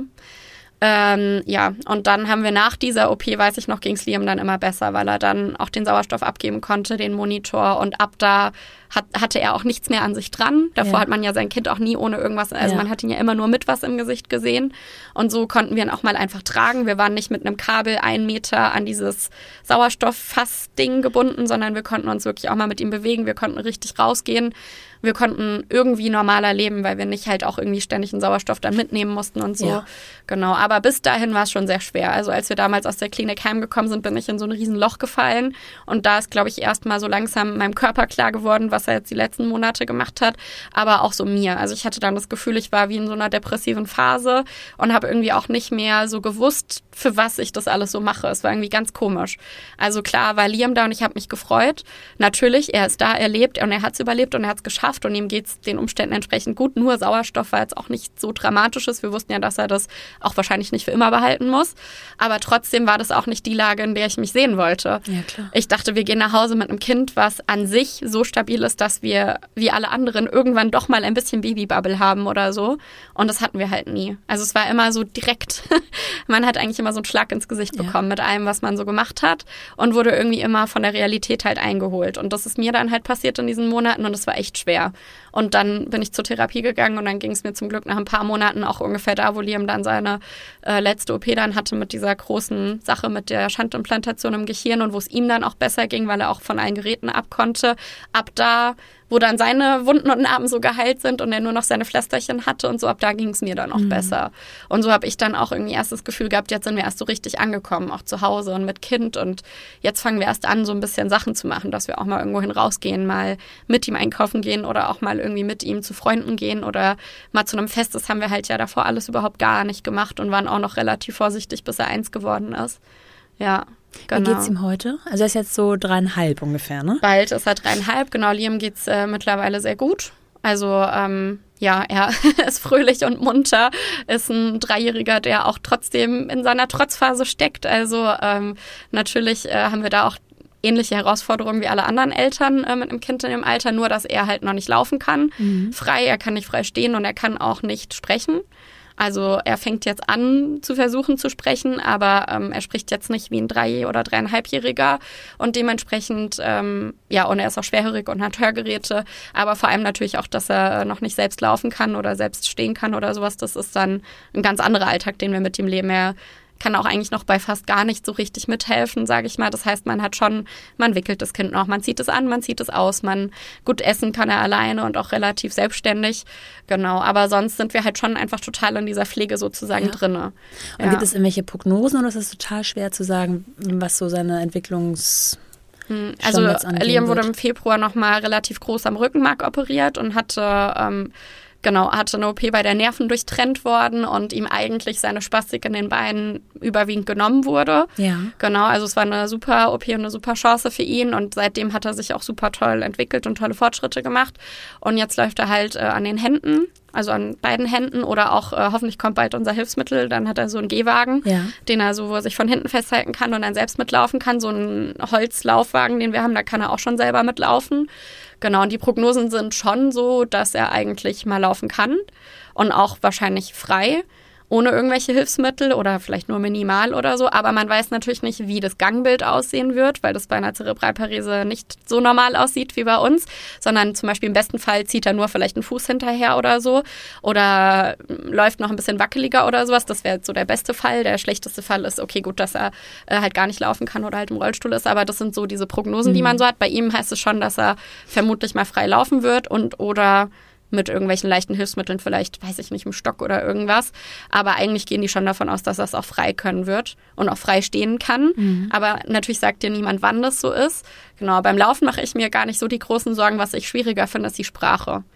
Ähm, ja, und dann haben wir nach dieser O P, weiß ich noch, ging es Liam dann immer besser, weil er dann auch den Sauerstoff abgeben konnte, den Monitor, und ab da hat, hatte er auch nichts mehr an sich dran. Davor ja. hat man ja sein Kind auch nie ohne irgendwas, also ja. man hat ihn ja immer nur mit was im Gesicht gesehen, und so konnten wir ihn auch mal einfach tragen. Wir waren nicht mit einem Kabel einen Meter an dieses Sauerstofffass-Ding gebunden, sondern wir konnten uns wirklich auch mal mit ihm bewegen, wir konnten richtig rausgehen. Wir konnten irgendwie normaler leben, weil wir nicht halt auch irgendwie ständig einen Sauerstoff dann mitnehmen mussten und so. Ja. Genau, aber bis dahin war es schon sehr schwer. Also als wir damals aus der Klinik heimgekommen sind, bin ich in so ein riesen Loch gefallen. Und da ist, glaube ich, erst mal so langsam meinem Körper klar geworden, was er jetzt die letzten Monate gemacht hat. Aber auch so mir. Also ich hatte dann das Gefühl, ich war wie in so einer depressiven Phase und habe irgendwie auch nicht mehr so gewusst, für was ich das alles so mache. Es war irgendwie ganz komisch. Also klar war Liam da und ich habe mich gefreut. Natürlich, er ist da, er lebt und er hat es überlebt und er hat es geschafft. Und ihm geht es den Umständen entsprechend gut. Nur Sauerstoff war jetzt auch nicht so Dramatisches. Wir wussten ja, dass er das auch wahrscheinlich nicht für immer behalten muss. Aber trotzdem war das auch nicht die Lage, in der ich mich sehen wollte. Ja, klar. Ich dachte, wir gehen nach Hause mit einem Kind, was an sich so stabil ist, dass wir, wie alle anderen, irgendwann doch mal ein bisschen Babybubble haben oder so. Und das hatten wir halt nie. Also es war immer so direkt. Man hat eigentlich immer so einen Schlag ins Gesicht bekommen ja. mit allem, was man so gemacht hat, und wurde irgendwie immer von der Realität halt eingeholt. Und das ist mir dann halt passiert in diesen Monaten, und es war echt schwer. Und dann bin ich zur Therapie gegangen und dann ging es mir zum Glück nach ein paar Monaten auch ungefähr da, wo Liam dann seine äh, letzte O P dann hatte mit dieser großen Sache mit der Schandimplantation im Gehirn, und wo es ihm dann auch besser ging, weil er auch von allen Geräten ab konnte. Ab da, wo dann seine Wunden und Narben so geheilt sind und er nur noch seine Pflästerchen hatte und so, ab da ging es mir dann auch mhm. besser. Und so habe ich dann auch irgendwie erst das Gefühl gehabt, jetzt sind wir erst so richtig angekommen, auch zu Hause und mit Kind, und jetzt fangen wir erst an, so ein bisschen Sachen zu machen, dass wir auch mal irgendwo hin rausgehen, mal mit ihm einkaufen gehen oder auch mal irgendwie mit ihm zu Freunden gehen oder mal zu einem Fest. Das haben wir halt ja davor alles überhaupt gar nicht gemacht und waren auch noch relativ vorsichtig, bis er eins geworden ist. Ja. Genau. Wie geht's ihm heute? Also er ist jetzt so dreieinhalb ungefähr, ne? Bald ist er dreieinhalb, genau. Liam geht's äh, mittlerweile sehr gut. Also ähm, ja, er ist fröhlich und munter, ist ein Dreijähriger, der auch trotzdem in seiner Trotzphase steckt. Also ähm, natürlich äh, haben wir da auch ähnliche Herausforderungen wie alle anderen Eltern äh, mit einem Kind in dem Alter, nur dass er halt noch nicht laufen kann. Mhm. Frei, er kann nicht frei stehen und er kann auch nicht sprechen. Also er fängt jetzt an zu versuchen zu sprechen, aber ähm, er spricht jetzt nicht wie ein Drei- oder Dreieinhalbjähriger, und dementsprechend, ähm, ja, und er ist auch schwerhörig und hat Hörgeräte, aber vor allem natürlich auch, dass er noch nicht selbst laufen kann oder selbst stehen kann oder sowas. Das ist dann ein ganz anderer Alltag, den wir mit ihm leben. Er kann auch eigentlich noch bei fast gar nicht so richtig mithelfen, sage ich mal. Das heißt, man hat schon, man wickelt das Kind noch, man zieht es an, man zieht es aus, man gut essen kann er alleine und auch relativ selbstständig. Genau, aber sonst sind wir halt schon einfach total in dieser Pflege sozusagen ja. drinne. Und ja. gibt es irgendwelche Prognosen oder ist es total schwer zu sagen, was so seine Entwicklungs... Also Liam wurde im Februar nochmal relativ groß am Rückenmark operiert und hatte... Ähm, Genau, hatte eine O P, bei der Nerven durchtrennt worden und ihm eigentlich seine Spastik in den Beinen überwiegend genommen wurde. Ja. Genau, also es war eine super O P und eine super Chance für ihn, und seitdem hat er sich auch super toll entwickelt und tolle Fortschritte gemacht. Und jetzt läuft er halt äh, an den Händen, also an beiden Händen, oder auch äh, hoffentlich kommt bald unser Hilfsmittel, dann hat er so einen Gehwagen, ja. den er so, wo er sich von hinten festhalten kann und dann selbst mitlaufen kann. So einen Holzlaufwagen, den wir haben, da kann er auch schon selber mitlaufen. Genau, und die Prognosen sind schon so, dass er eigentlich mal laufen kann und auch wahrscheinlich frei, ohne irgendwelche Hilfsmittel oder vielleicht nur minimal oder so. Aber man weiß natürlich nicht, wie das Gangbild aussehen wird, weil das bei einer Zerebralparese nicht so normal aussieht wie bei uns, sondern zum Beispiel im besten Fall zieht er nur vielleicht einen Fuß hinterher oder so oder läuft noch ein bisschen wackeliger oder sowas. Das wäre jetzt so der beste Fall. Der schlechteste Fall ist, okay, gut, dass er äh, halt gar nicht laufen kann oder halt im Rollstuhl ist. Aber das sind so diese Prognosen, mhm. die man so hat. Bei ihm heißt es schon, dass er vermutlich mal frei laufen wird und oder mit irgendwelchen leichten Hilfsmitteln, vielleicht, weiß ich nicht, im Stock oder irgendwas. Aber eigentlich gehen die schon davon aus, dass er es auch frei können wird und auch frei stehen kann. Mhm. Aber natürlich sagt dir niemand, wann das so ist. Genau, beim Laufen mache ich mir gar nicht so die großen Sorgen. Was ich schwieriger finde, ist die Sprache.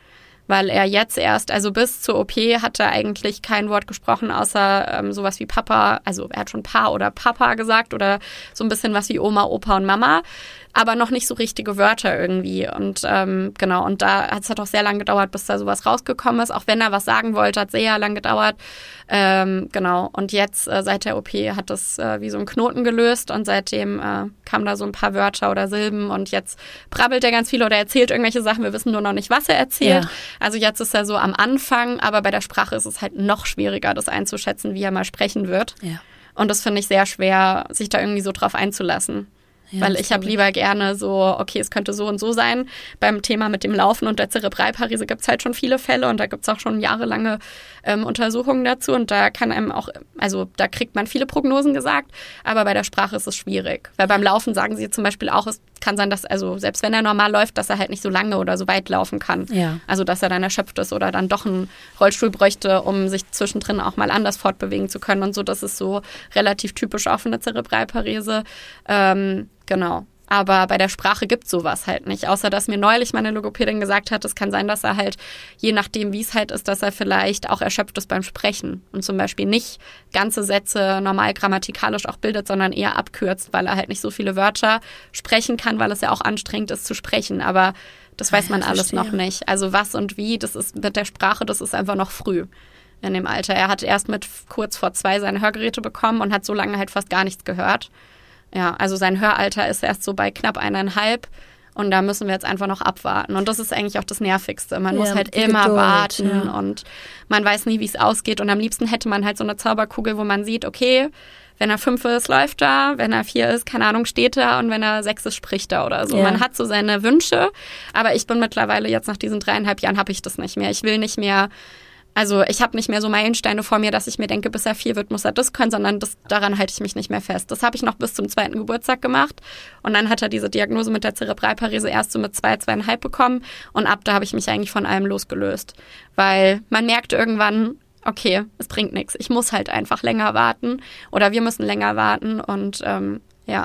weil er jetzt erst, also bis zur O P hat er eigentlich kein Wort gesprochen, außer ähm, sowas wie Papa, also er hat schon Pa oder Papa gesagt oder so ein bisschen was wie Oma, Opa und Mama, aber noch nicht so richtige Wörter irgendwie. Und ähm, genau, und da hat es halt auch sehr lange gedauert, bis da sowas rausgekommen ist. Auch wenn er was sagen wollte, hat sehr lange gedauert. Ähm, genau, und jetzt äh, seit der O P hat das äh, wie so ein Knoten gelöst und seitdem äh, kamen da so ein paar Wörter oder Silben und jetzt brabbelt er ganz viel oder erzählt irgendwelche Sachen. Wir wissen nur noch nicht, was er erzählt. Ja. Also jetzt ist er so am Anfang, aber bei der Sprache ist es halt noch schwieriger, das einzuschätzen, wie er mal sprechen wird. Ja. Und das finde ich sehr schwer, sich da irgendwie so drauf einzulassen. Ja, weil ich habe lieber gerne so, okay, es könnte so und so sein. Beim Thema mit dem Laufen und der Zerebralparese gibt es halt schon viele Fälle und da gibt es auch schon jahrelange ähm, Untersuchungen dazu und da kann einem auch, also da kriegt man viele Prognosen gesagt, aber bei der Sprache ist es schwierig. Weil beim Laufen sagen sie zum Beispiel auch, es kann sein, dass, also selbst wenn er normal läuft, dass er halt nicht so lange oder so weit laufen kann. Ja. Also dass er dann erschöpft ist oder dann doch einen Rollstuhl bräuchte, um sich zwischendrin auch mal anders fortbewegen zu können und so. Das ist so relativ typisch auch für eine Zerebralparese. Ähm, Genau. Aber bei der Sprache gibt es sowas halt nicht. Außer, dass mir neulich meine Logopädin gesagt hat, es kann sein, dass er halt, je nachdem, wie es halt ist, dass er vielleicht auch erschöpft ist beim Sprechen. Und zum Beispiel nicht ganze Sätze normal grammatikalisch auch bildet, sondern eher abkürzt, weil er halt nicht so viele Wörter sprechen kann, weil es ja auch anstrengend ist zu sprechen. Aber das weiß man alles noch nicht. Also was und wie, das ist mit der Sprache, das ist einfach noch früh in dem Alter. Er hat erst mit kurz vor zwei seine Hörgeräte bekommen und hat so lange halt fast gar nichts gehört. Ja, also sein Höralter ist erst so bei knapp eineinhalb und da müssen wir jetzt einfach noch abwarten. Und das ist eigentlich auch das Nervigste. Man ja, muss halt immer Geduld, warten ja. Und man weiß nie, wie es ausgeht. Und am liebsten hätte man halt so eine Zauberkugel, wo man sieht, okay, wenn er fünf ist, läuft er, wenn er vier ist, keine Ahnung, steht er und wenn er sechs ist, spricht er oder so. Ja. Man hat so seine Wünsche, aber ich bin mittlerweile jetzt nach diesen dreieinhalb Jahren habe ich das nicht mehr. Ich will nicht mehr... Also ich habe nicht mehr so Meilensteine vor mir, dass ich mir denke, bis er vier wird, muss er das können, sondern das, daran halte ich mich nicht mehr fest. Das habe ich noch bis zum zweiten Geburtstag gemacht und dann hat er diese Diagnose mit der Zerebralparese erst so mit zwei, zweieinhalb bekommen und ab da habe ich mich eigentlich von allem losgelöst, weil man merkt irgendwann, okay, es bringt nichts. Ich muss halt einfach länger warten oder wir müssen länger warten und ähm, ja.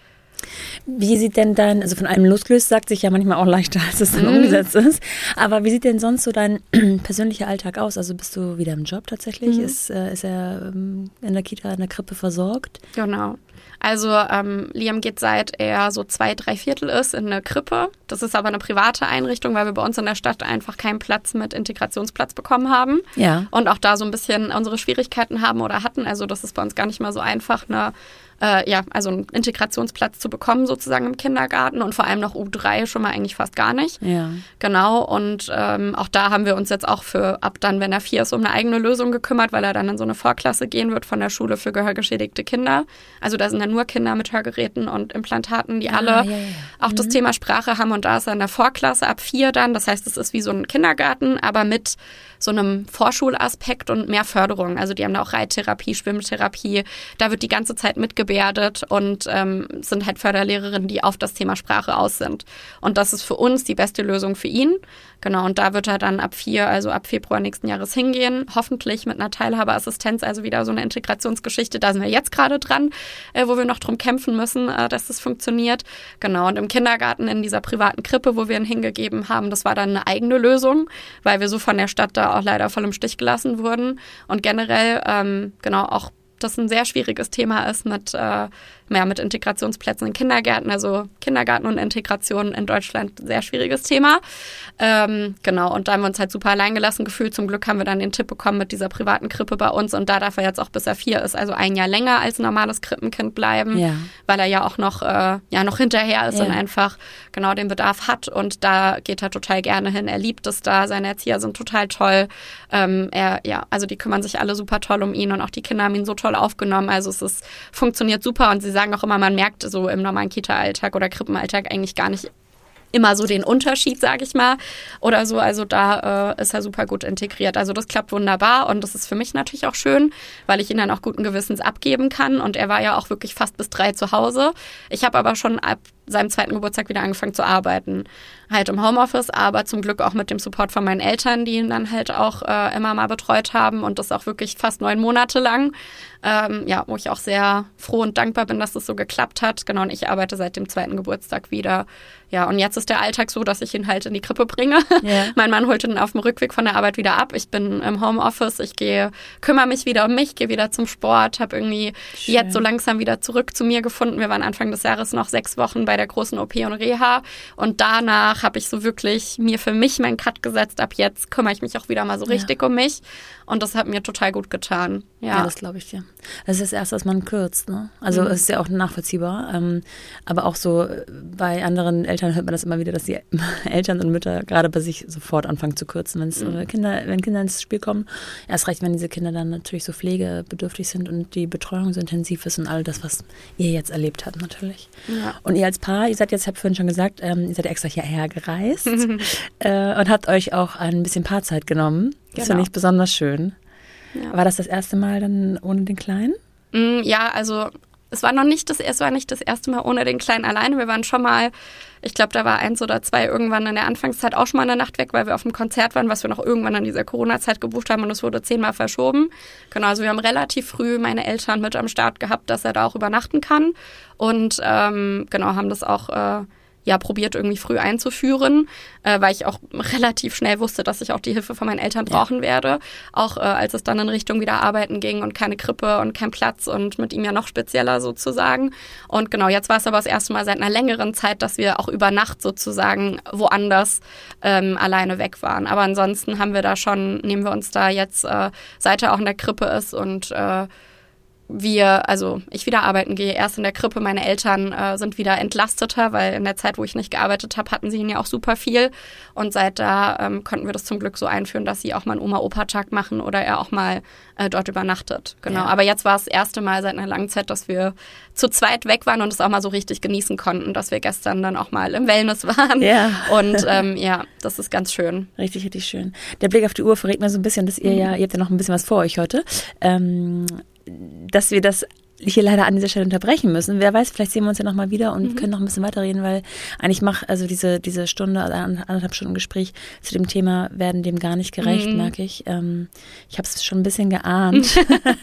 Wie sieht denn dein, also von allem losgelöst sagt sich ja manchmal auch leichter, als es dann mm. umgesetzt ist, aber wie sieht denn sonst so dein persönlicher Alltag aus? Also bist du wieder im Job tatsächlich? Mm. Ist, äh, ist er ähm, in der Kita, in der Krippe versorgt? Genau. Also ähm, Liam geht seit er so zwei, drei Viertel ist in eine Krippe. Das ist aber eine private Einrichtung, weil wir bei uns in der Stadt einfach keinen Platz mit Integrationsplatz bekommen haben. Ja. Und auch da so ein bisschen unsere Schwierigkeiten haben oder hatten. Also das ist bei uns gar nicht mal so einfach, eine Äh, ja, also einen Integrationsplatz zu bekommen sozusagen im Kindergarten und vor allem noch U drei schon mal eigentlich fast gar nicht. Ja. Genau, und ähm, auch da haben wir uns jetzt auch für ab dann, wenn er vier ist, um eine eigene Lösung gekümmert, weil er dann in so eine Vorklasse gehen wird von der Schule für gehörgeschädigte Kinder. Also da sind dann nur Kinder mit Hörgeräten und Implantaten, die ah, alle ja, ja. auch mhm. das Thema Sprache haben und da ist er in der Vorklasse ab vier dann. Das heißt, es ist wie so ein Kindergarten, aber mit so einem Vorschulaspekt und mehr Förderung. Also die haben da auch Reittherapie, Schwimmtherapie. Da wird die ganze Zeit mitgebärdet und ähm, sind halt Förderlehrerinnen, die auf das Thema Sprache aus sind. Und das ist für uns die beste Lösung für ihn. Genau, und da wird er dann ab vier, also ab Februar nächsten Jahres hingehen. Hoffentlich mit einer Teilhabeassistenz, also wieder so eine Integrationsgeschichte. Da sind wir jetzt gerade dran, äh, wo wir noch drum kämpfen müssen, äh, dass das funktioniert. Genau, und im Kindergarten in dieser privaten Krippe, wo wir ihn hingegeben haben, das war dann eine eigene Lösung, weil wir so von der Stadt da auch leider voll im Stich gelassen wurden. Und generell, ähm, genau, auch das ein sehr schwieriges Thema ist mit, äh, ja, mit Integrationsplätzen in Kindergärten. Also Kindergarten und Integration in Deutschland, sehr schwieriges Thema. Ähm, genau, und da haben wir uns halt super alleingelassen gefühlt. Zum Glück haben wir dann den Tipp bekommen mit dieser privaten Krippe bei uns. Und da darf er jetzt auch bis er vier ist, also ein Jahr länger als ein normales Krippenkind bleiben, ja. weil er ja auch noch, äh, ja, noch hinterher ist ja. und einfach genau den Bedarf hat. Und da geht er total gerne hin. Er liebt es da. Seine Erzieher sind total toll. Ähm, er, ja, also die kümmern sich alle super toll um ihn und auch die Kinder haben ihn so toll aufgenommen. Also es ist, funktioniert super und sie sagen auch immer, man merkt so im normalen Kita-Alltag oder Krippenalltag eigentlich gar nicht immer so den Unterschied, sage ich mal, oder so. Also da äh, ist er super gut integriert. Also das klappt wunderbar und das ist für mich natürlich auch schön, weil ich ihn dann auch guten Gewissens abgeben kann und er war ja auch wirklich fast bis drei zu Hause. Ich habe aber schon ab seinem zweiten Geburtstag wieder angefangen zu arbeiten. Halt im Homeoffice, aber zum Glück auch mit dem Support von meinen Eltern, die ihn dann halt auch äh, immer mal betreut haben und das auch wirklich fast neun Monate lang. Ähm, ja, wo ich auch sehr froh und dankbar bin, dass das so geklappt hat. Genau, und ich arbeite seit dem zweiten Geburtstag wieder. Ja, und jetzt ist der Alltag so, dass ich ihn halt in die Krippe bringe. Ja. Mein Mann holt ihn auf dem Rückweg von der Arbeit wieder ab. Ich bin im Homeoffice, ich gehe, kümmere mich wieder um mich, gehe wieder zum Sport, habe irgendwie Schön. Jetzt so langsam wieder zurück zu mir gefunden. Wir waren Anfang des Jahres noch sechs Wochen bei der großen O P und Reha und danach habe ich so wirklich mir für mich meinen Cut gesetzt. Ab jetzt kümmere ich mich auch wieder mal so richtig ja. um mich und das hat mir total gut getan. Ja, ja das glaube ich dir. Das ist das Erste, was man kürzt, ne? Also es mhm. ist ja auch nachvollziehbar, ähm, aber auch so bei anderen Eltern hört man das immer wieder, dass die Eltern und Mütter gerade bei sich sofort anfangen zu kürzen, wenn es mhm. Kinder, wenn Kinder ins Spiel kommen. Erst recht, wenn diese Kinder dann natürlich so pflegebedürftig sind und die Betreuung so intensiv ist und all das, was ihr jetzt erlebt habt natürlich. Ja. Und ihr als Paar, ihr seid jetzt, ich habe vorhin schon gesagt, ähm, ihr seid extra hierher gereist äh, und habt euch auch ein bisschen Paarzeit genommen. Das genau. finde ich besonders schön. Ja. War das das erste Mal dann ohne den Kleinen? Mm, ja, also es war noch nicht das, es war nicht das erste Mal ohne den Kleinen alleine. Wir waren schon mal, ich glaube, da war eins oder zwei irgendwann in der Anfangszeit auch schon mal eine Nacht weg, weil wir auf einem Konzert waren, was wir noch irgendwann in dieser Corona-Zeit gebucht haben und es wurde zehnmal verschoben. Genau, also wir haben relativ früh meine Eltern mit am Start gehabt, dass er da auch übernachten kann und ähm, genau, haben das auch äh, ja, probiert irgendwie früh einzuführen, äh, weil ich auch relativ schnell wusste, dass ich auch die Hilfe von meinen Eltern brauchen ja. werde. Auch äh, als es dann in Richtung wieder arbeiten ging und keine Krippe und kein Platz und mit ihm ja noch spezieller sozusagen. Und genau, jetzt war es aber das erste Mal seit einer längeren Zeit, dass wir auch über Nacht sozusagen woanders ähm, alleine weg waren. Aber ansonsten haben wir da schon, nehmen wir uns da jetzt, äh, seit er auch in der Krippe ist und äh, wir, also ich wieder arbeiten gehe, erst in der Krippe, meine Eltern äh, sind wieder entlasteter, weil in der Zeit, wo ich nicht gearbeitet habe, hatten sie ihn ja auch super viel und seit da ähm, konnten wir das zum Glück so einführen, dass sie auch mal einen Oma-Opa-Tag machen oder er auch mal äh, dort übernachtet. Genau, ja. Aber jetzt war es das erste Mal seit einer langen Zeit, dass wir zu zweit weg waren und es auch mal so richtig genießen konnten, dass wir gestern dann auch mal im Wellness waren ja. und ähm, ja, das ist ganz schön. Richtig, richtig schön. Der Blick auf die Uhr verrät mir so ein bisschen, dass ihr mhm. ja, ihr habt ja noch ein bisschen was vor euch heute, ähm, dass wir das hier leider an dieser Stelle unterbrechen müssen. Wer weiß, vielleicht sehen wir uns ja noch mal wieder und mhm. können noch ein bisschen weiterreden, weil eigentlich mache also diese diese Stunde, also anderthalb Stunden Gespräch zu dem Thema werden dem gar nicht gerecht, mhm. merke ich. Ähm, ich habe es schon ein bisschen geahnt,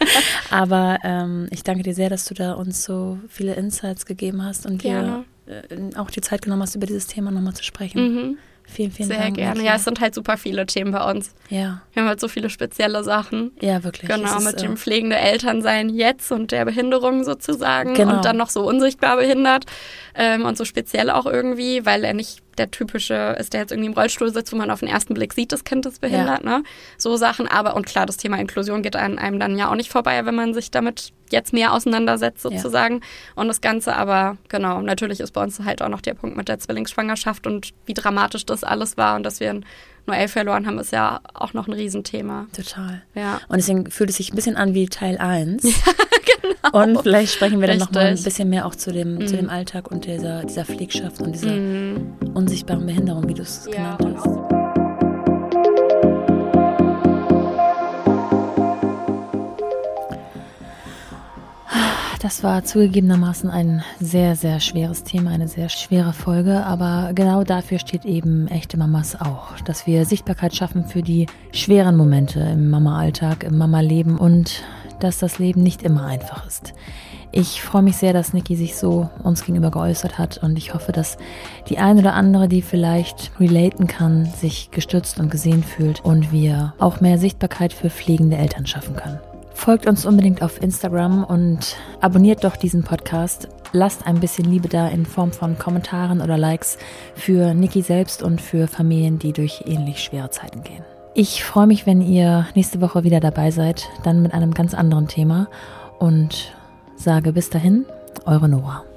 aber ähm, ich danke dir sehr, dass du da uns so viele Insights gegeben hast und dir äh, auch die Zeit genommen hast, über dieses Thema nochmal zu sprechen. Mhm. Vielen, vielen Sehr Dank. Sehr gerne. Niki. Ja, es sind halt super viele Themen bei uns. Ja. Wir haben halt so viele spezielle Sachen. Ja, wirklich. Genau, ist, mit äh, dem pflegende Elternsein jetzt und der Behinderung sozusagen. Genau. Und dann noch so unsichtbar behindert ähm, und so speziell auch irgendwie, weil er nicht der typische ist, der jetzt irgendwie im Rollstuhl sitzt, wo man auf den ersten Blick sieht, das Kind ist behindert, ja. ne? So Sachen. Aber, und klar, das Thema Inklusion geht an einem dann ja auch nicht vorbei, wenn man sich damit jetzt mehr auseinandersetzt sozusagen. Ja. Und das Ganze, aber genau, natürlich ist bei uns halt auch noch der Punkt mit der Zwillingsschwangerschaft und wie dramatisch das alles war und dass wir Noel verloren haben, ist ja auch noch ein Riesenthema. Total. Ja. Und deswegen fühlt es sich ein bisschen an wie Teil eins. Ja, genau. Und vielleicht sprechen wir dann Richtig. noch mal ein bisschen mehr auch zu dem, mhm. zu dem Alltag und dieser, dieser Pflegschaft und dieser mhm. unsichtbaren Behinderung, wie du es ja. genannt hast. Das war zugegebenermaßen ein sehr, sehr schweres Thema, eine sehr schwere Folge, aber genau dafür steht eben echte Mamas auch, dass wir Sichtbarkeit schaffen für die schweren Momente im Mama-Alltag, im Mama-Leben und dass das Leben nicht immer einfach ist. Ich freue mich sehr, dass Niki sich so uns gegenüber geäußert hat und ich hoffe, dass die eine oder andere, die vielleicht relaten kann, sich gestützt und gesehen fühlt und wir auch mehr Sichtbarkeit für pflegende Eltern schaffen können. Folgt uns unbedingt auf Instagram und abonniert doch diesen Podcast. Lasst ein bisschen Liebe da in Form von Kommentaren oder Likes für Niki selbst und für Familien, die durch ähnlich schwere Zeiten gehen. Ich freue mich, wenn ihr nächste Woche wieder dabei seid, dann mit einem ganz anderen Thema und sage bis dahin, eure Nora.